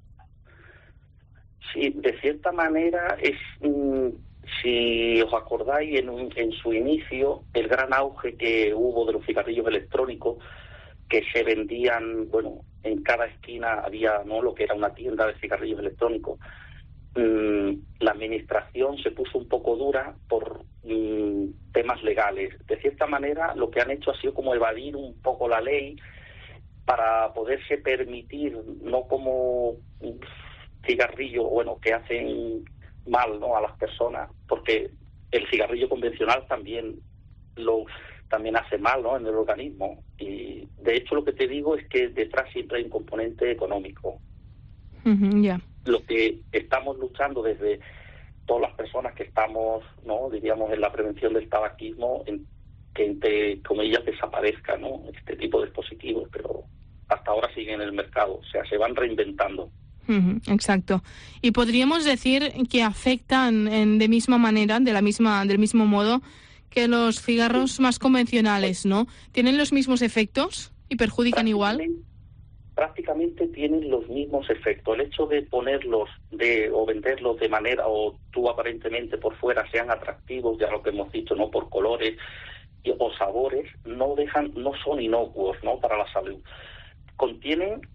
Sí, de cierta manera es, mm, si os acordáis, en, un, en su inicio, el gran auge que hubo de los cigarrillos electrónicos, que se vendían, bueno, en cada esquina había, ¿no?, lo que era una tienda de cigarrillos electrónicos. Mm, la administración se puso un poco dura por mm, temas legales. De cierta manera, lo que han hecho ha sido como evadir un poco la ley para poderse permitir, no como un cigarrillo, bueno, que hacen mal, ¿no?, a las personas, porque el cigarrillo convencional también lo también hace mal, ¿no?, en el organismo. Y de hecho lo que te digo es que detrás siempre hay un componente económico. Uh-huh, yeah. Lo que estamos luchando desde todas las personas que estamos, no, diríamos, en la prevención del tabaquismo, en que entre comillas desaparezca, ¿no?, este tipo de dispositivos, pero hasta ahora siguen en el mercado, o sea, se van reinventando. Uh-huh, exacto. Y podríamos decir que afectan en, de misma manera, de la misma, del mismo modo que los cigarros más convencionales, ¿no? ¿Tienen los mismos efectos y perjudican igual? Prácticamente tienen los mismos efectos. El hecho de ponerlos de o venderlos de manera, o tú aparentemente por fuera sean atractivos, ya lo que hemos dicho, no por colores y, o sabores, no dejan, no son inocuos, ¿no?, para la salud. Contienen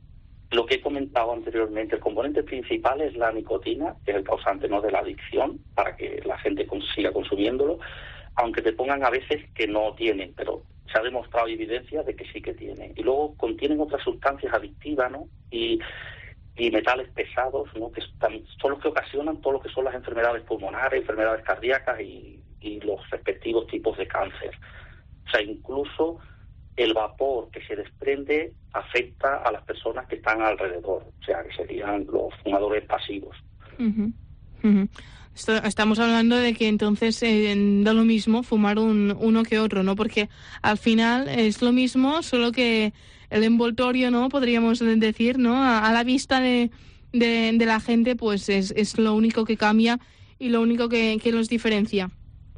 lo que he comentado anteriormente, el componente principal es la nicotina, que es el causante, ¿no?, de la adicción, para que la gente siga consumiéndolo, aunque te pongan a veces que no tienen, pero se ha demostrado evidencia de que sí que tienen. Y luego contienen otras sustancias adictivas, ¿no?, y, y metales pesados, ¿no?, que están, son los que ocasionan todo lo que son las enfermedades pulmonares, enfermedades cardíacas y, y los respectivos tipos de cáncer. O sea, incluso el vapor que se desprende afecta a las personas que están alrededor, o sea, que serían los fumadores pasivos. Uh-huh. Uh-huh. Esto, estamos hablando de que entonces eh, da lo mismo fumar un, uno que otro, ¿no? Porque al final es lo mismo, solo que el envoltorio, ¿no?, podríamos decir, ¿no?, a, a la vista de, de, de la gente, pues es, es lo único que cambia y lo único que, que los diferencia.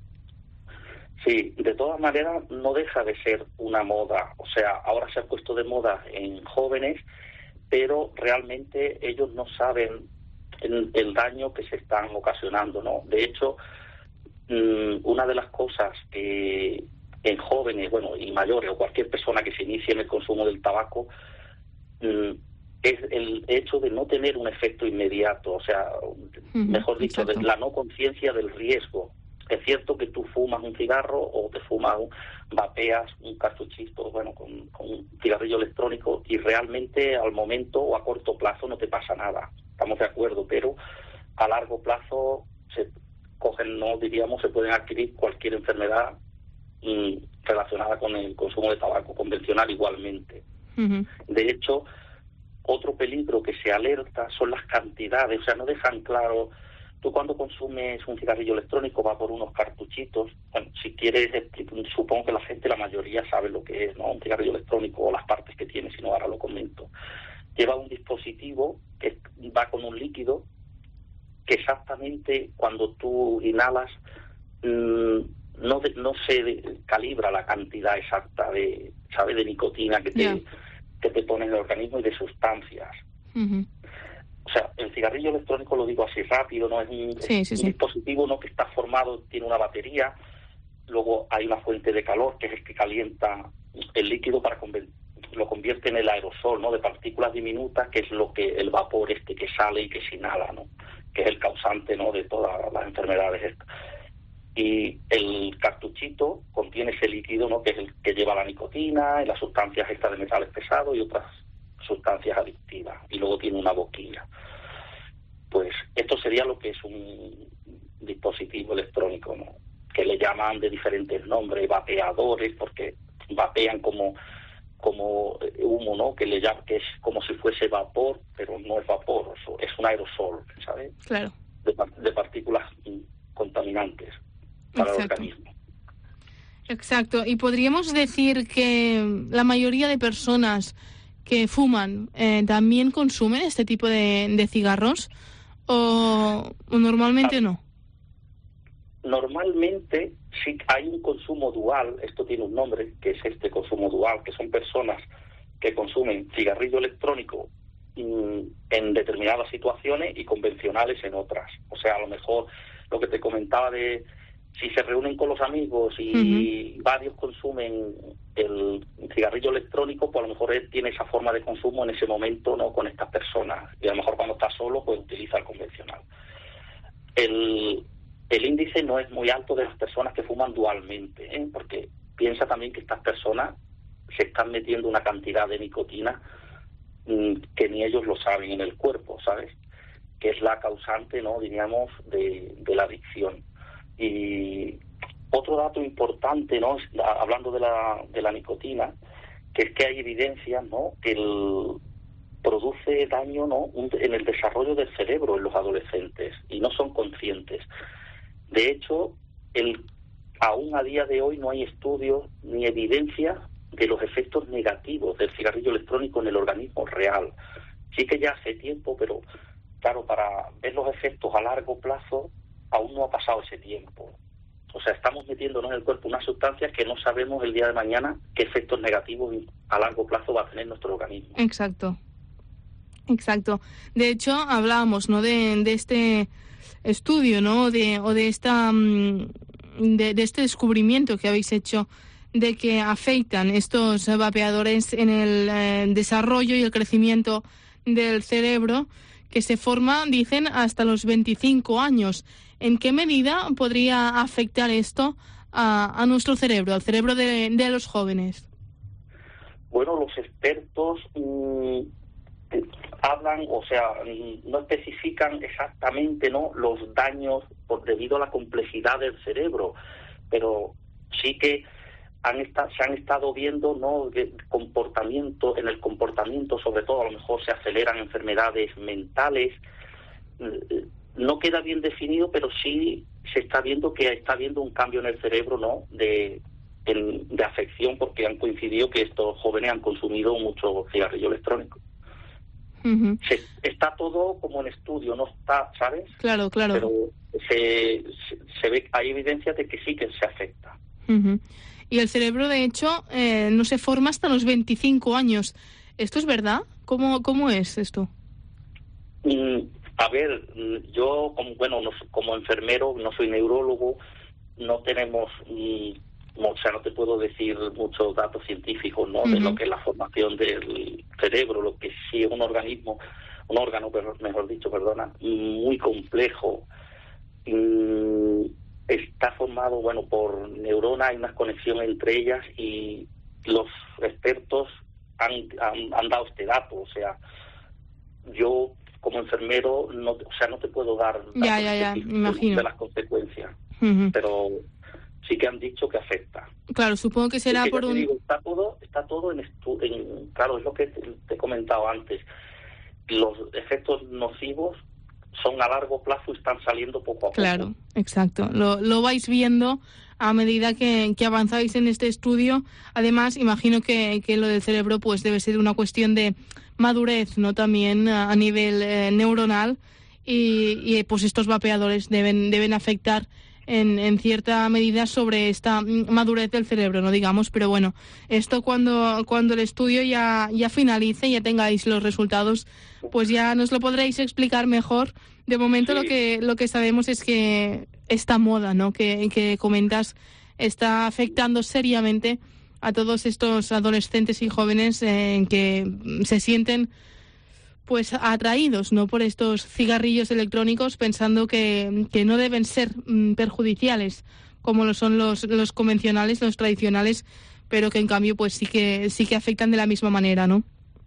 Sí, de todas maneras no deja de ser una moda. O sea, ahora se ha puesto de moda en jóvenes, pero realmente ellos no saben el, el daño que se están ocasionando, ¿no? De hecho, mmm, una de las cosas que en jóvenes, bueno, y mayores, o cualquier persona que se inicie en el consumo del tabaco, mmm, es el hecho de no tener un efecto inmediato, o sea, uh-huh, mejor dicho, de la no conciencia del riesgo. Es cierto que tú fumas un cigarro o te fumas, un, vapeas un cartuchito, bueno, con, con un cigarrillo electrónico, y realmente al momento o a corto plazo no te pasa nada. Estamos de acuerdo, pero a largo plazo se cogen, no diríamos, se pueden adquirir cualquier enfermedad mmm, relacionada con el consumo de tabaco convencional igualmente. Uh-huh. De hecho, otro peligro que se alerta son las cantidades, o sea, no dejan claro. Tú cuando consumes un cigarrillo electrónico va por unos cartuchitos. Bueno, si quieres, supongo que la gente, la mayoría sabe lo que es, ¿no?, un cigarrillo electrónico o las partes que tiene, si no ahora lo comento. Lleva un dispositivo que va con un líquido que exactamente cuando tú inhalas mmm, no de, no se calibra la cantidad exacta de, ¿sabes?, de nicotina que te, yeah. que te pone en el organismo y de sustancias. Uh-huh. O sea, el cigarrillo electrónico, lo digo así rápido, no es un, sí, sí, un sí. dispositivo, ¿no?, que está formado, tiene una batería, luego hay una fuente de calor que es el que calienta el líquido para conven- lo convierte en el aerosol, ¿no?, de partículas diminutas, que es lo que el vapor este que sale y que se inhala, ¿no?, que es el causante, ¿no?, de todas las enfermedades estas. Y el cartuchito contiene ese líquido, ¿no?, que es el que lleva la nicotina y las sustancias estas de metales pesados y otras sustancias adictivas, y luego tiene una boquilla. Pues esto sería lo que es un dispositivo electrónico, ¿no?, que le llaman de diferentes nombres, vapeadores, porque vapean como como humo, ¿no?, que le llaman, que es como si fuese vapor, pero no es vapor, es un aerosol, ¿sabes? Claro. De, de partículas contaminantes para Exacto. el organismo. Exacto. Y podríamos decir que la mayoría de personas que fuman eh, también consumen este tipo de, de cigarros, o, o normalmente no. Normalmente sí hay un consumo dual, esto tiene un nombre, que es este consumo dual, que son personas que consumen cigarrillo electrónico mm, en determinadas situaciones y convencionales en otras. O sea, a lo mejor lo que te comentaba de si se reúnen con los amigos y uh-huh. varios consumen el cigarrillo electrónico, pues a lo mejor él tiene esa forma de consumo en ese momento, ¿no?, con estas personas, y a lo mejor cuando está solo pues utiliza el convencional. El, el índice no es muy alto de las personas que fuman dualmente, ¿eh?, porque piensa también que estas personas se están metiendo una cantidad de nicotina mmm, que ni ellos lo saben en el cuerpo, ¿sabes?, que es la causante, ¿no?, diríamos, de, de la adicción. Y otro dato importante, ¿no?, hablando de la, de la nicotina, que es que hay evidencia, ¿no?, que el, produce daño, ¿no?, un, en el desarrollo del cerebro en los adolescentes, y no son conscientes. De hecho, el, aún a día de hoy no hay estudios ni evidencia de los efectos negativos del cigarrillo electrónico en el organismo real. Sí que ya hace tiempo, pero claro, para ver los efectos a largo plazo aún no ha pasado ese tiempo. O sea, estamos metiéndonos en el cuerpo unas sustancias que no sabemos el día de mañana qué efectos negativos a largo plazo va a tener nuestro organismo. Exacto. Exacto. De hecho, hablábamos, ¿no?, de, de este estudio, ¿no?, de, o de esta de, de este descubrimiento que habéis hecho de que afectan estos vapeadores en el eh, desarrollo y el crecimiento del cerebro que se forma, dicen, hasta los veinticinco años. ¿En qué medida podría afectar esto a, a nuestro cerebro, al cerebro de, de los jóvenes? Bueno, los expertos mmm, hablan, o sea, no especifican exactamente, ¿no?, los daños por debido a la complejidad del cerebro, pero sí que han esta, se han estado viendo, ¿no?, de comportamiento, en el comportamiento sobre todo, a lo mejor se aceleran enfermedades mentales. No queda bien definido, pero sí se está viendo que está habiendo un cambio en el cerebro, ¿no?, de, en, de afección, porque han coincidido que estos jóvenes han consumido mucho cigarrillo electrónico. Uh-huh. Se, está todo como en estudio, no está, ¿sabes? Claro, claro. Pero se, se, se ve, hay evidencia de que sí que se afecta. Uh-huh. Y el cerebro, de hecho, eh, no se forma hasta los veinticinco años. ¿Esto es verdad? ¿Cómo, cómo es esto? Mm, a ver, yo, como, bueno, no, como enfermero, no soy neurólogo, no tenemos... Mm, o sea, no te puedo decir muchos datos científicos, ¿no?, uh-huh, de lo que es la formación del cerebro, lo que sí es un organismo, un órgano, mejor dicho, perdona, muy complejo. Mm, está formado, bueno, por neuronas, hay una conexión entre ellas y los expertos han, han, han dado este dato. O sea, yo como enfermero, no, o sea, no te puedo dar datos ya, ya, ya, me imagino. de las consecuencias, uh-huh, pero sí que han dicho que afecta. Claro, supongo que será que por un... Digo, está todo, está todo en, estu... en... Claro, es lo que te, te he comentado antes. Los efectos nocivos son a largo plazo y están saliendo poco a poco. Claro, exacto. Lo, lo vais viendo a medida que, que avanzáis en este estudio. Además, imagino que, que lo del cerebro pues debe ser una cuestión de madurez, ¿no? También a, a nivel eh, neuronal y, y pues estos vapeadores deben, deben afectar En, en cierta medida sobre esta madurez del cerebro, no digamos, pero bueno, esto cuando cuando el estudio ya ya finalice, ya tengáis los resultados, pues ya nos lo podréis explicar mejor. De momento sí. lo que lo que sabemos es que esta moda, ¿no?, que, que comentas está afectando seriamente a todos estos adolescentes y jóvenes eh, que se sienten pues atraídos, ¿no?, por estos cigarrillos electrónicos, pensando que, que no deben ser mm, perjudiciales como lo son los, los convencionales, los tradicionales, pero que en cambio pues sí que sí que afectan de la misma manera, ¿no?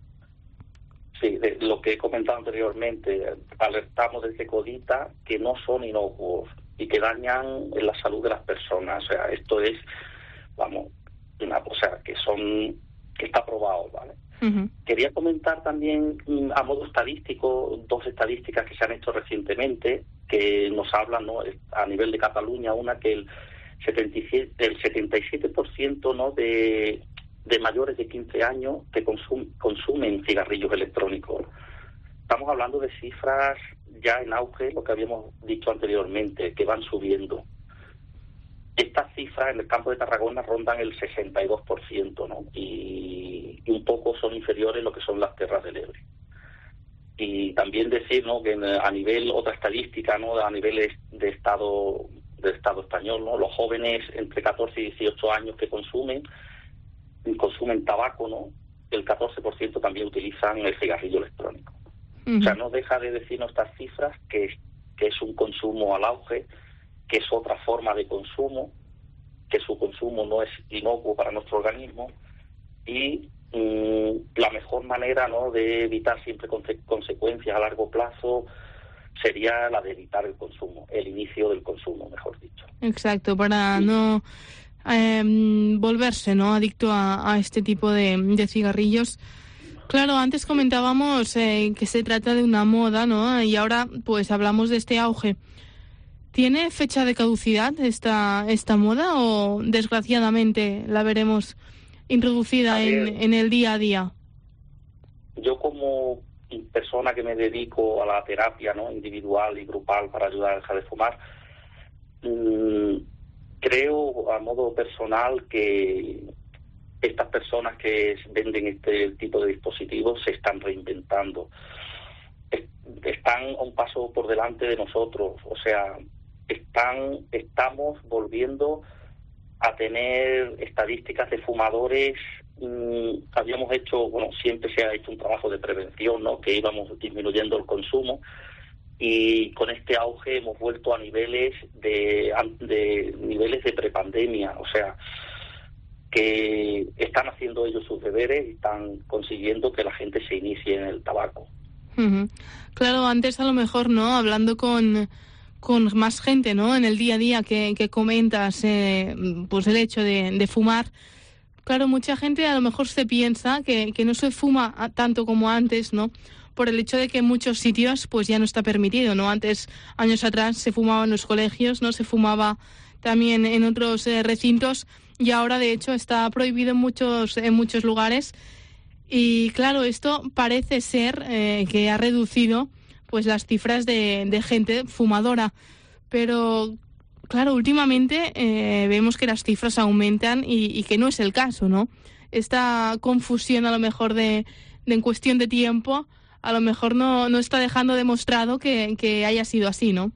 Sí, de lo que he comentado anteriormente, alertamos desde Codita que no son inocuos y que dañan la salud de las personas. O sea, esto es, vamos, una cosa que son, que está probado, ¿vale? Uh-huh. Quería comentar también a modo estadístico dos estadísticas que se han hecho recientemente que nos hablan, ¿no?, a nivel de Cataluña, una que el setenta y siete, el setenta y siete por ciento, ¿no?, de, de mayores de quince años que consum, consumen cigarrillos electrónicos. Estamos hablando de cifras ya en auge, lo que habíamos dicho anteriormente, que van subiendo. Estas cifras en el campo de Tarragona rondan el sesenta y dos por ciento, ¿no? Y, y un poco son inferiores lo que son las Terras del Ebre. Y también decir, ¿no?, que a nivel, otra estadística, ¿no?, a nivel de Estado, del Estado español, ¿no?, los jóvenes entre catorce y dieciocho años que consumen, consumen tabaco, ¿no?, el catorce por ciento también utilizan el cigarrillo electrónico. Uh-huh. O sea, no deja de decirnos estas cifras que, que es un consumo al auge, que es otra forma de consumo, que su consumo no es inocuo para nuestro organismo y mmm, la mejor manera, ¿no?, de evitar siempre conse- consecuencias a largo plazo sería la de evitar el consumo, el inicio del consumo, mejor dicho. Exacto, para sí. no eh, volverse, ¿no?, adicto a, a este tipo de, de cigarrillos. Claro, antes comentábamos eh, que se trata de una moda, ¿no?, y ahora pues hablamos de este auge. ¿Tiene fecha de caducidad esta esta moda o desgraciadamente la veremos introducida en, en el día a día? Yo como persona que me dedico a la terapia, ¿no?, individual y grupal para ayudar a dejar de fumar, mmm, creo a modo personal que estas personas que venden este tipo de dispositivos se están reinventando. Están a un paso por delante de nosotros, o sea, están estamos volviendo a tener estadísticas de fumadores mmm, habíamos hecho, bueno, siempre se ha hecho un trabajo de prevención, ¿no? Que íbamos disminuyendo el consumo, y con este auge hemos vuelto a niveles de, de niveles de prepandemia, o sea, que están haciendo ellos sus deberes y están consiguiendo que la gente se inicie en el tabaco. Uh-huh. Claro, antes a lo mejor, ¿no? Hablando con, con más gente, ¿no? En el día a día que, que comentas, eh, pues el hecho de, de fumar. Claro, mucha gente a lo mejor se piensa que, que no se fuma tanto como antes, ¿no? Por el hecho de que en muchos sitios pues ya no está permitido, ¿no? Antes, años atrás, se fumaba en los colegios, ¿no? Se fumaba también en otros eh, recintos, y ahora de hecho está prohibido en muchos en muchos lugares. Y claro, esto parece ser eh, que ha reducido pues las cifras de, de gente fumadora, pero claro, últimamente eh, vemos que las cifras aumentan y, y que no es el caso, ¿no? Esta confusión a lo mejor de, de en cuestión de tiempo a lo mejor no, no está dejando demostrado que, que haya sido así, ¿no?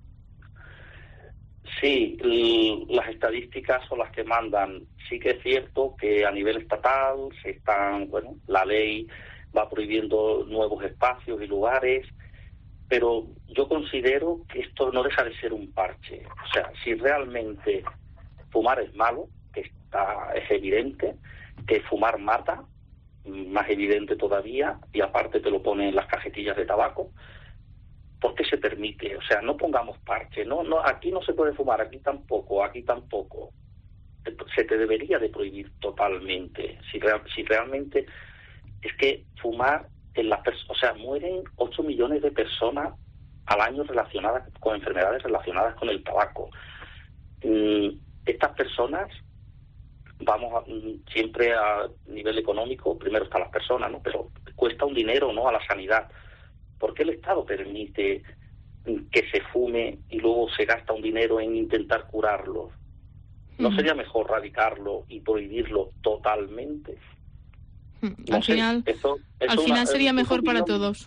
Sí, l- las estadísticas son las que mandan. Sí que es cierto que a nivel estatal se están, bueno, la ley va prohibiendo nuevos espacios y lugares, pero yo considero que esto no deja de ser un parche. O sea, si realmente fumar es malo, que está, es evidente, que fumar mata, más evidente todavía, y aparte te lo ponen en las cajetillas de tabaco, ¿por qué se permite? O sea, no pongamos parche, no, no, aquí no se puede fumar, aquí tampoco, aquí tampoco. Se te debería de prohibir totalmente. Si, real, si realmente es que fumar, en las pers- o sea, mueren ocho millones de personas al año relacionadas con enfermedades relacionadas con el tabaco. Mm, estas personas, vamos a, siempre a nivel económico, primero están las personas, ¿no? Pero cuesta un dinero, ¿no?, a la sanidad. ¿Por qué el Estado permite que se fume y luego se gasta un dinero en intentar curarlo? ¿No uh-huh. sería mejor radicarlo y prohibirlo totalmente? Uh-huh. No al sé, final, eso, eso al final una, sería mejor opinión. Para todos.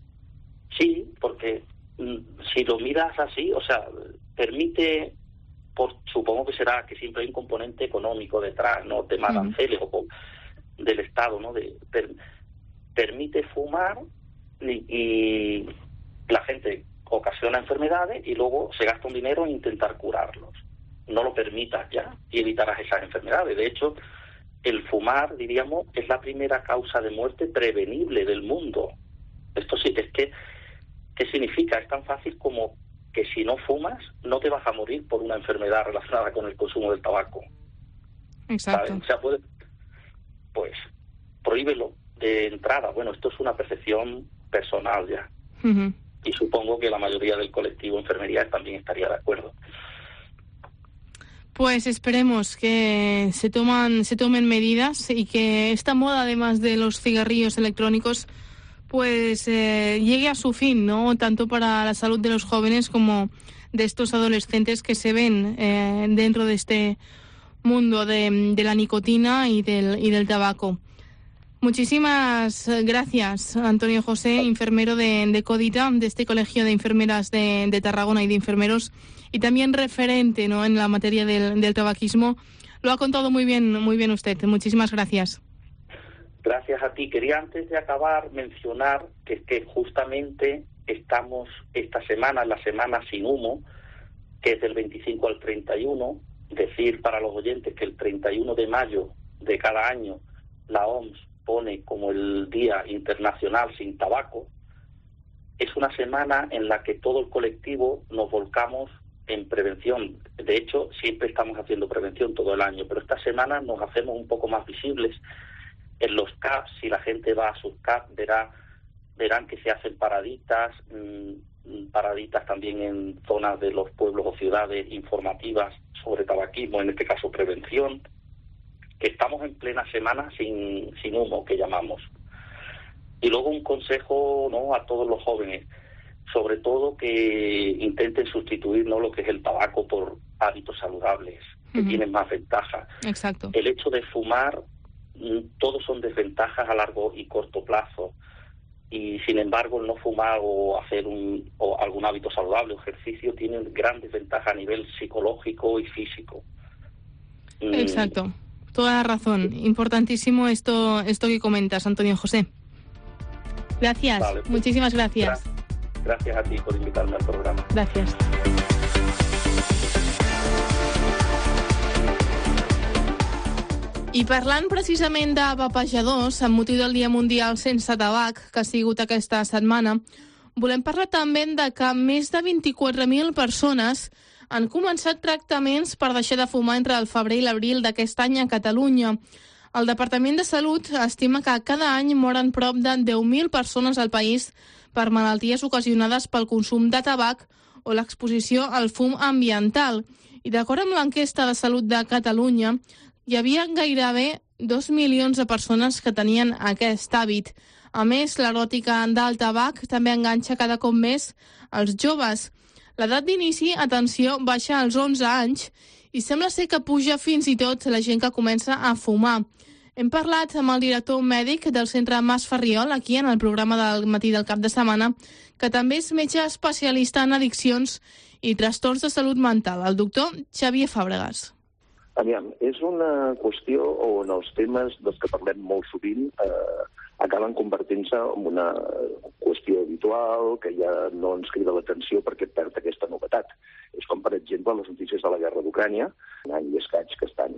Sí, porque mm, si lo miras así, o sea, permite, por, supongo que será que siempre hay un componente económico detrás, ¿no? De aranceles uh-huh. o del Estado, ¿no? De, per, permite fumar y, y la gente ocasiona enfermedades y luego se gasta un dinero en intentar curarlos. No lo permitas ya y evitarás esas enfermedades. De hecho, el fumar, diríamos, es la primera causa de muerte prevenible del mundo. Esto sí, es que, ¿qué significa? Es tan fácil como que si no fumas, no te vas a morir por una enfermedad relacionada con el consumo del tabaco. Exacto. ¿Sabes? O sea, puede, pues, prohíbelo de entrada. Bueno, esto es una percepción personal ya. Uh-huh. Y supongo que la mayoría del colectivo enfermería también estaría de acuerdo. Pues esperemos que se toman, se tomen medidas y que esta moda, además de los cigarrillos electrónicos, pues eh, llegue a su fin, ¿no? Tanto para la salud de los jóvenes como de estos adolescentes que se ven eh, dentro de este mundo de, de la nicotina y del, y del tabaco. Muchísimas gracias, Antonio José, enfermero de, de Codita, de este Colegio de Enfermeras de, de Tarragona y de enfermeros, y también referente, ¿no?, en la materia del, del tabaquismo. Lo ha contado muy bien, muy bien usted. Muchísimas gracias. Gracias a ti. Quería, antes de acabar, mencionar que, que justamente estamos esta semana, la semana sin humo, que es del veinticinco al treinta y uno. Decir para los oyentes que el treinta y uno de mayo de cada año la O M S pone como el Día Internacional sin Tabaco. Es una semana en la que todo el colectivo nos volcamos en prevención. De hecho, siempre estamos haciendo prevención todo el año, pero esta semana nos hacemos un poco más visibles en los C A P. Si la gente va a sus C A P, verá, verán que se hacen paraditas, mmm, paraditas también en zonas de los pueblos o ciudades informativas sobre tabaquismo, en este caso prevención, que estamos en plena semana sin, sin humo, que llamamos. Y luego un consejo, ¿no?, a todos los jóvenes, sobre todo que intenten sustituir, ¿no?, lo que es el tabaco por hábitos saludables, que uh-huh. tienen más ventajas. Exacto. El hecho de fumar, todos son desventajas a largo y corto plazo, y sin embargo el no fumar o hacer un o algún hábito saludable o ejercicio tienen grandes ventajas a nivel psicológico y físico. Exacto. toda la razón. Importantísimo esto, esto que comentas, Antonio José. Gracias, vale, pues, muchísimas gracias. Gracias. Gracias a ti por invitarme al programa. Gracias. I parlant precisament de vapejadors, amb motiu del Dia Mundial Sense Tabac, que ha sigut aquesta setmana, volem parlar també de que més de vint-i-quatre mil persones han començat tractaments per deixar de fumar entre el febrer i l'abril d'aquest any a Catalunya. El Departament de Salut estima que cada any moren prop de deu mil persones al país per malalties ocasionades pel consum de tabac o l'exposició al fum ambiental. I d'acord amb l'enquesta de Salut de Catalunya, hi havia gairebé dos milions de persones que tenien aquest hàbit. A més, l'eròtica del tabac també enganxa cada cop més els joves. L'edat d'inici, atenció, baixa als onze anys i sembla ser que puja fins i tot la gent que comença a fumar. Hem parlat amb el director mèdic del centre Mas Ferriol, aquí en el programa del matí del cap de setmana, que també és metge especialista en addiccions i trastorns de salut mental, el doctor Xavier Fàbregas. Aviam, és una qüestió on els temes dels que parlem molt sovint eh, acaben convertint-se en una qüestió habitual que ja no ens crida l'atenció perquè perd aquesta novetat. És com, per exemple, les notícies de la guerra d'Ucrània, un any i escaig que estan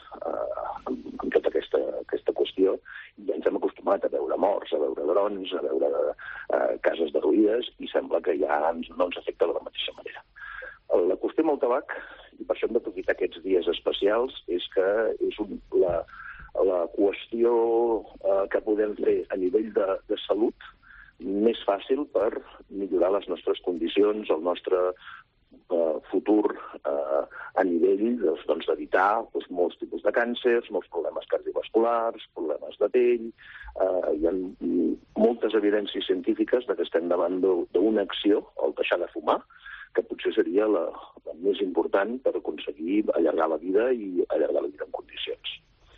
eh, amb, amb tota aquesta, aquesta qüestió, i ja ens hem acostumat a veure morts, a veure drons, a veure eh, cases derruïdes, i sembla que ja ens, no ens afecta de la mateixa manera. La qüestió amb el tabac, i per això hem d'aprofitar aquests dies especials, és que és un, la, la qüestió eh, que podem fer a nivell de, de salut més fàcil per millorar les nostres condicions, el nostre eh, futur eh, a nivell doncs, doncs, d'evitar doncs, molts tipus de càncers, molts problemes cardiovasculars, problemes de pell. Eh, hi ha moltes evidències científiques de que estem davant d'una acció, el deixar de fumar, que potser seria la, la més important per aconseguir allargar la vida i allargar la vida en condicions.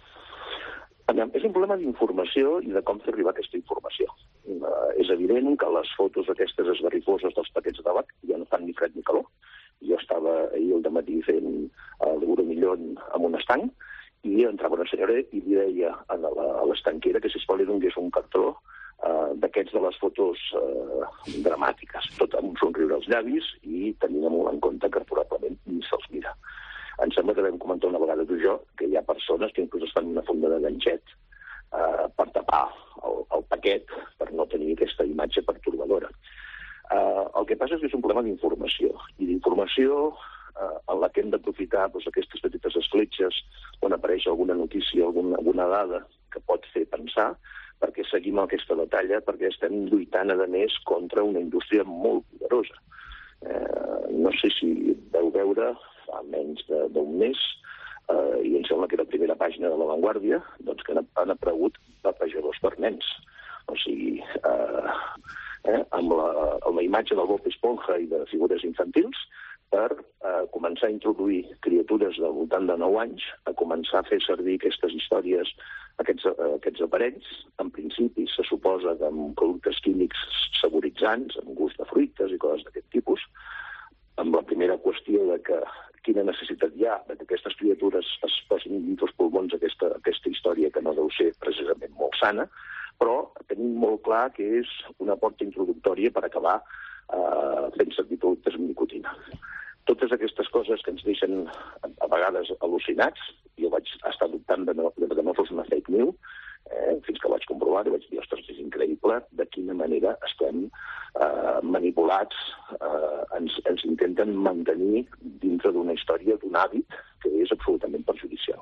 És un problema d'informació i de com fer arribar aquesta informació. Uh, és evident que les fotos aquestes esgarrifoses dels paquets de tabac ja no fan ni fred ni calor. Jo estava ahir al dematí fent l'Euromillón amb un estanc i entrava una senyora i li deia a l'estanquera que sisplau li donés un cartró Uh, d'aquests de les fotos uh, dramàtiques, tot amb un somriure als llavis i tenint molt en compte que probablement ni se'ls mira. Em sembla que vam comentar una vegada tu i jo que hi ha persones que inclús estan en una funda de ganxet uh, per tapar el, el paquet per no tenir aquesta imatge pertorbadora. Uh, el que passa és que és un problema d'informació, i d'informació uh, en la que hem d'aprofitar doncs, aquestes petites escletxes on apareix alguna notícia, alguna, alguna dada que pot fer pensar, perquè seguim aquesta batalla, perquè estem lluitant, a més, contra una indústria molt poderosa. Eh, no sé si veu veure, fa menys d'un mes, eh, i em sembla que era la primera pàgina de La Vanguardia, doncs que han, han aparegut vapejadors per nens. O sigui, eh, eh, amb, la, amb la imatge del Bob Esponja i de figures infantils, per eh, començar a introduir criatures del voltant de nou anys, a començar a fer servir aquestes històries, aquests, eh, aquests aparells. En principi se suposa que amb productes químics saboritzants, amb gust de fruites i coses d'aquest tipus, amb la primera qüestió de que quina necessitat hi ha de que aquestes criatures es posin dins els pulmons aquesta, aquesta història que no deu ser precisament molt sana, però tenim molt clar que és una porta introductòria per acabar eh, fent servir productes amb nicotina. Totes aquestes coses que ens deixen a vegades al·lucinats, jo vaig estar dubtant de, no, de que no fos una fake news, eh, fins que vaig comprovar i vaig dir, ostres, és increïble de quina manera estem eh, manipulats, eh, ens, ens intenten mantenir dintre d'una història, d'un hàbit que és absolutament perjudicial.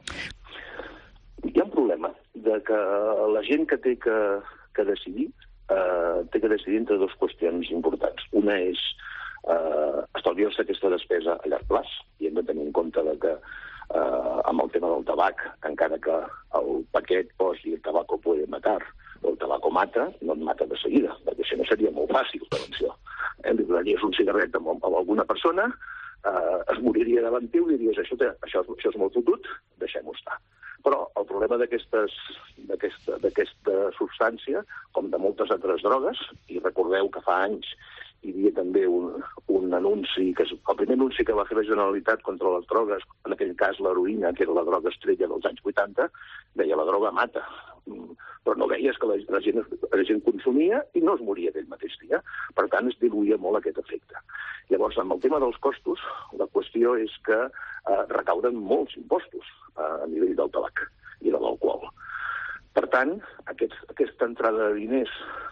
Hi ha un problema de que la gent que té que, que decidir eh, té que decidir entre dues qüestions importants. Una és eh, estalviar-se aquesta despesa a llarg plaç, i hem de tenir en compte de que eh, amb el tema del tabac, encara que el paquet posi el tabaco puede matar, o el tabaco mata, no et mata de seguida, perquè si no seria molt fàcil prevenció. Eh? Li donaries un cigarret amb, amb alguna persona, eh, es moriria davant teu i diries això, això, això és molt fotut, deixem-ho estar. Però el problema d'aquesta substància, com de moltes altres drogues, i recordeu que fa anys hi havia també un, un anunci, que és el primer anunci que va fer la Generalitat contra les drogues, en aquell cas l'heroïna, que era la droga estrella dels anys vuitanta, deia la droga mata. Però no veies que la, la, gent, la gent consumia i no es moria aquell mateix dia. Per tant, es diluïa molt aquest efecte. Llavors, amb el tema dels costos, la qüestió és que eh, recauden molts impostos eh, a nivell del tabac i de l'alcohol. Per tant, aquest, aquesta entrada de diners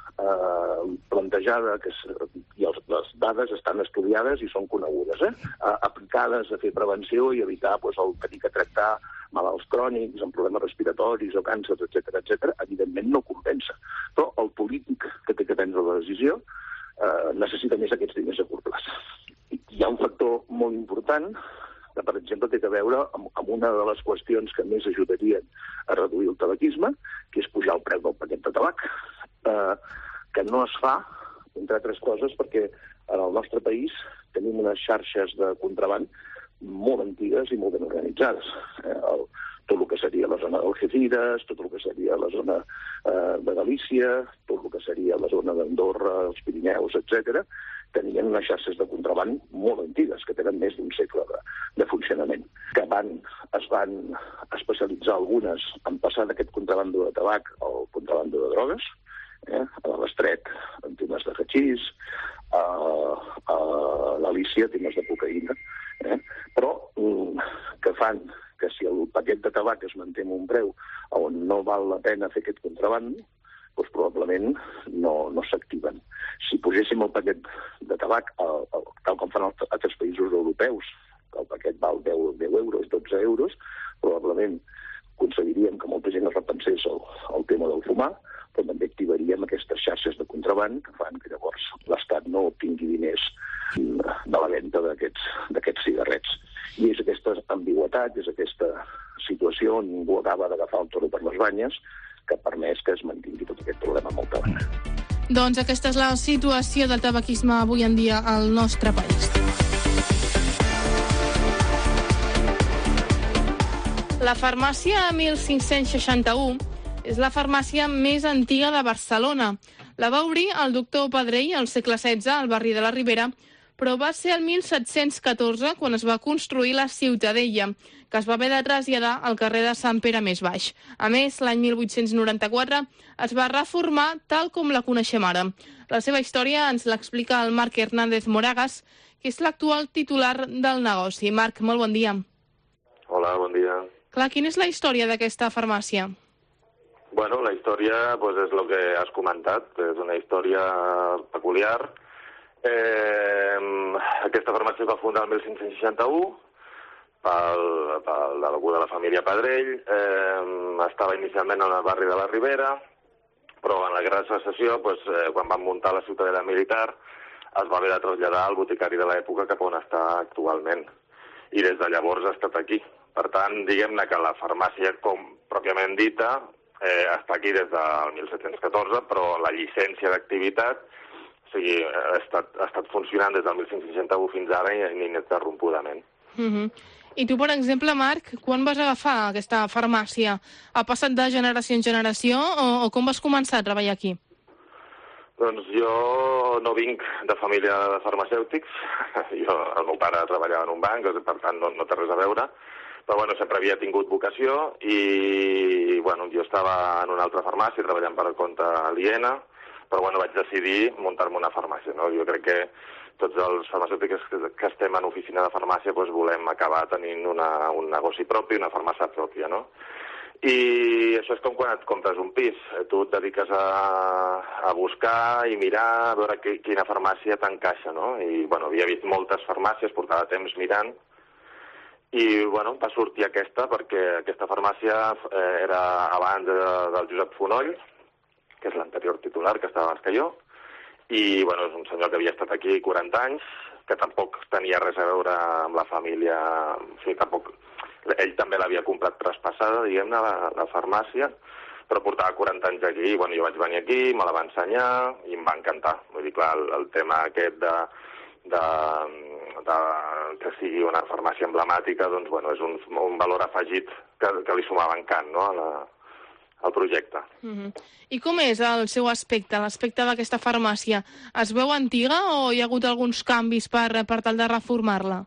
eh, plantejada, que és, i els, les dades estan estudiades i són conegudes, eh? eh, aplicades a fer prevenció i evitar pues, el tenir que tractar malalts crònics, amb problemes respiratoris o càncers, etcètera, etcètera, evidentment no compensa. Però el polític que té que prendre la decisió eh, necessita més aquests diners a curt plaç. Hi ha un factor molt important que, per exemple, té a veure amb, amb una de les qüestions que més ajudarien a reduir el tabaquisme, que és pujar el preu del paquet de tabac, eh, que no es fa, entre altres coses, perquè en el nostre país tenim unes xarxes de contraband molt antigues i molt ben organitzades. Eh, el, tot el que seria la zona d'Algeciras, tot el que seria la zona eh, de Galícia, tot el que seria la zona d'Andorra, els Pirineus, etcètera, tenien unes xarxes de contraband molt antigues, que tenen més d'un segle de, de funcionament, que van, es van especialitzar algunes en passar d'aquest contrabando de tabac al contrabando de drogues, eh, a l'Estret en temes de hachís, a, a Galícia temes de cocaïna, eh, però mm, que fan que si el paquet de tabac es manté en un preu on no val la pena fer aquest contrabando, doncs probablement no, no s'activen. Si poséssim el paquet de tabac, el, el, tal com fan altres països europeus, que el paquet val deu, deu euros, dotze euros, probablement aconseguiríem que molta gent es repensés el, el tema del fumar, però també activaríem aquestes xarxes de contraband que fan que llavors l'Estat no obtingui diners de la venda d'aquests cigarrets. I és aquesta ambigüitat, és aquesta situació on ningú acaba d'agafar el toro per les banyes, que ha permès que es mantingui tot aquest problema amb el tabac. Doncs aquesta és la situació del tabaquisme avui en dia al nostre país. La farmàcia mil cinc-cents seixanta-u és la farmàcia més antiga de Barcelona. La va obrir el doctor Pedrell al segle setze, al barri de la Ribera, però va ser el mil set-cents catorze quan es va construir la Ciutadella, que es va haver de traslladar al carrer de Sant Pere més baix. A més, l'any mil vuit-cents noranta-quatre es va reformar tal com la coneixem ara. La seva història ens l'explica el Marc Hernández Moragas, que és l'actual titular del negoci. Marc, molt bon dia. Hola, bon dia. Clar, quina és la història d'aquesta farmàcia? Bueno, la història pues, és el que has comentat, és una història peculiar. Eh, aquesta farmàcia es va fundar el mil cinc-cents seixanta-u pel, pel algú de la família Pedrell. Eh, estava inicialment en el barri de la Ribera, però en la Guerra de Secessió, pues, eh, quan van muntar la ciutadella militar, es va haver de traslladar al boticari de l'època cap on està actualment. I des de llavors ha estat aquí. Per tant, diguem-ne que la farmàcia, com pròpiament dita, eh, està aquí des del mil set-cents catorze, però la llicència d'activitat o sigui, ha, estat, ha estat funcionant des del mil cinc-cents seixanta-u fins ara ininterrompudament. Uh-huh. I tu, per exemple, Marc, quan vas agafar aquesta farmàcia? Ha passat de generació en generació o, o com vas començar a treballar aquí? Doncs jo no vinc de família de farmacèutics. Jo, el meu pare treballava en un banc, per tant no, no té res a veure. Però bueno, sempre havia tingut vocació i bueno, jo estava en una altra farmàcia treballant per compte aliena, però bueno, vaig decidir muntar-me una farmàcia. No? Jo crec que tots els farmacèutics que estem en oficina de farmàcia doncs volem acabar tenint una, un negoci propi, una farmàcia pròpia, no? I això és com quan et compres un pis. Tu et dediques a, a buscar i mirar, a veure que, quina farmàcia t'encaixa, no? I, bueno, havia vist moltes farmàcies, portava temps mirant, i, bueno, va sortir aquesta perquè aquesta farmàcia eh, era abans de, del Josep Fonoll, que és l'anterior titular, que estava abans que jo, i, bueno, és un senyor que havia estat aquí quaranta anys, que tampoc tenia res a veure amb la família, o sigui, tampoc... Ell també l'havia comprat traspassada, diguem-ne, la, la farmàcia, però portava quaranta anys aquí, i bueno, jo vaig venir aquí, me la va ensenyar i em va encantar. Vull dir, clar, el, el tema aquest de, de, de que sigui una farmàcia emblemàtica, doncs, bueno, és un, un valor afegit que, que li sumava encant, no?, a la, el projecte. Uh-huh. I com és el seu aspecte, l'aspecte d'aquesta farmàcia? Es veu antiga o hi ha hagut alguns canvis per, per tal de reformar-la?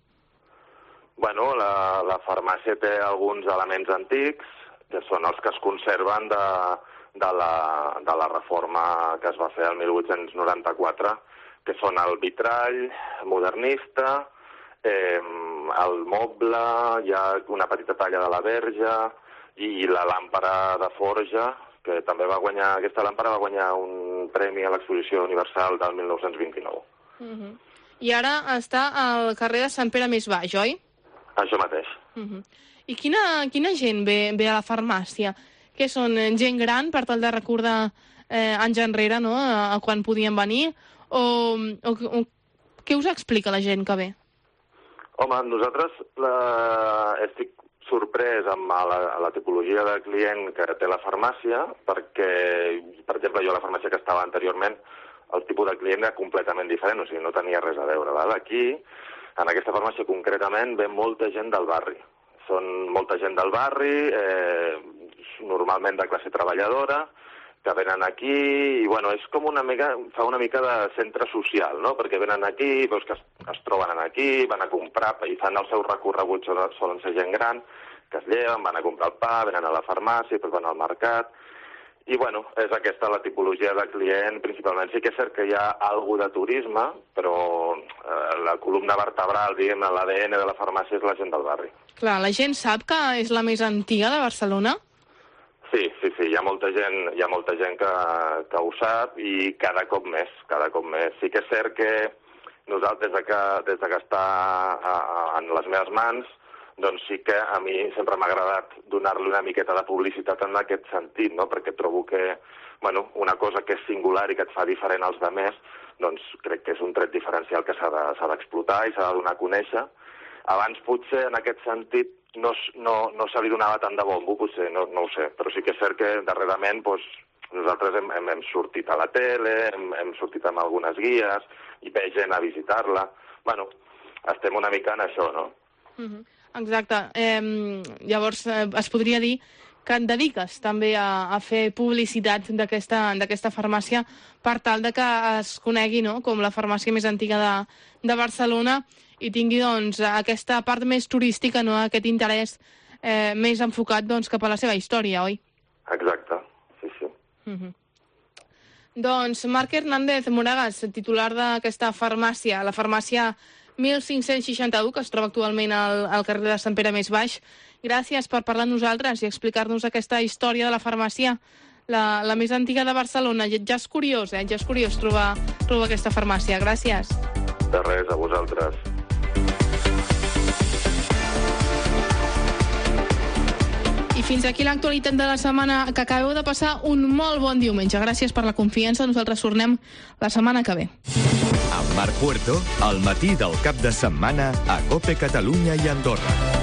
Bueno, la, la farmàcia té alguns elements antics, que són els que es conserven de, de, la, de la reforma que es va fer el mil vuit-cents noranta-quatre, que són el vitrall modernista, eh, el moble, hi ha una petita talla de la verge i la làmpara de forja, que també va guanyar, aquesta làmpara va guanyar un premi a l'Exposició Universal del mil nou-cents vint-i-nou. Uh-huh. I ara està al carrer de Sant Pere més Baix, oi? Això mateix. Uh-huh. I quina, quina gent ve, ve a la farmàcia? Què són, gent gran per tal de recordar eh, anys enrere, no?, a, a quan podien venir? O, o, o què us explica la gent que ve? Home, nosaltres la... estic sorprès amb la, la tipologia de client que té la farmàcia, perquè, per exemple, jo a la farmàcia que estava anteriorment, el tipus de client era completament diferent, o sigui, no tenia res a veure. Val? Aquí, en aquesta farmàcia concretament, ve molta gent del barri. Són molta gent del barri, eh, normalment de classe treballadora, que venen aquí, i bueno, és com una mica, fa una mica de centre social, no? Perquè venen aquí, veus que es, es troben aquí, van a comprar, i fan el seu recorregut, solen ser gent gran, que es lleven, van a comprar el pa, venen a la farmàcia, després van al mercat, i bueno, és aquesta la tipologia de client, principalment. Sí que és cert que hi ha alguna de turisme, però eh, la columna vertebral, diguem, l'A D N de la farmàcia és la gent del barri. Clar, la gent sap que és la més antiga de Barcelona? Sí, sí, sí, hi ha molta gent, hi ha molta gent que, que ho sap i cada cop més, cada cop més. Sí que és cert que nosaltres, des de que, des de que està a, a, en les meves mans, doncs sí que a mi sempre m'ha agradat donar-li una miqueta de publicitat en aquest sentit, no? Perquè trobo que, bueno, una cosa que és singular i que et fa diferent als demés, doncs crec que és un tret diferencial que s'ha de, s'ha d'explotar i s'ha de donar a conèixer. Abans potser en aquest sentit no, no, no se li donava tant de bombo, potser, no, no ho sé, però sí que és cert que darrerament doncs, nosaltres hem, hem, hem sortit a la tele, hem, hem sortit amb algunes guies i ve gent a visitar-la. Bueno, estem una mica en això, no? Uh-huh. Exacte. Eh, llavors, eh, es podria dir que et dediques també a, a fer publicitat d'aquesta d'aquesta farmàcia per tal de que es conegui, no?, com la farmàcia més antiga de, de Barcelona i tingui, doncs, aquesta part més turística, no?, aquest interès eh, més enfocat, doncs, cap a la seva història, oi? Exacte, sí, sí. Uh-huh. Doncs Marc Hernández Moragas, titular d'aquesta farmàcia, la farmàcia mil cinc-cents seixanta-u, que es troba actualment al, al carrer de Sant Pere més Baix. Gràcies per parlar amb nosaltres i explicar-nos aquesta història de la farmàcia, la, la més antiga de Barcelona. Ja és curiós, eh? Ja és curiós trobar, trobar aquesta farmàcia. Gràcies. De res, a vosaltres. I fins aquí l'actualitat de la setmana, que acabeu de passar un molt bon diumenge. Gràcies per la confiança. Nosaltres tornem la setmana que ve. Amb Marc Puerto, al matí del cap de setmana a COPE Catalunya i Andorra.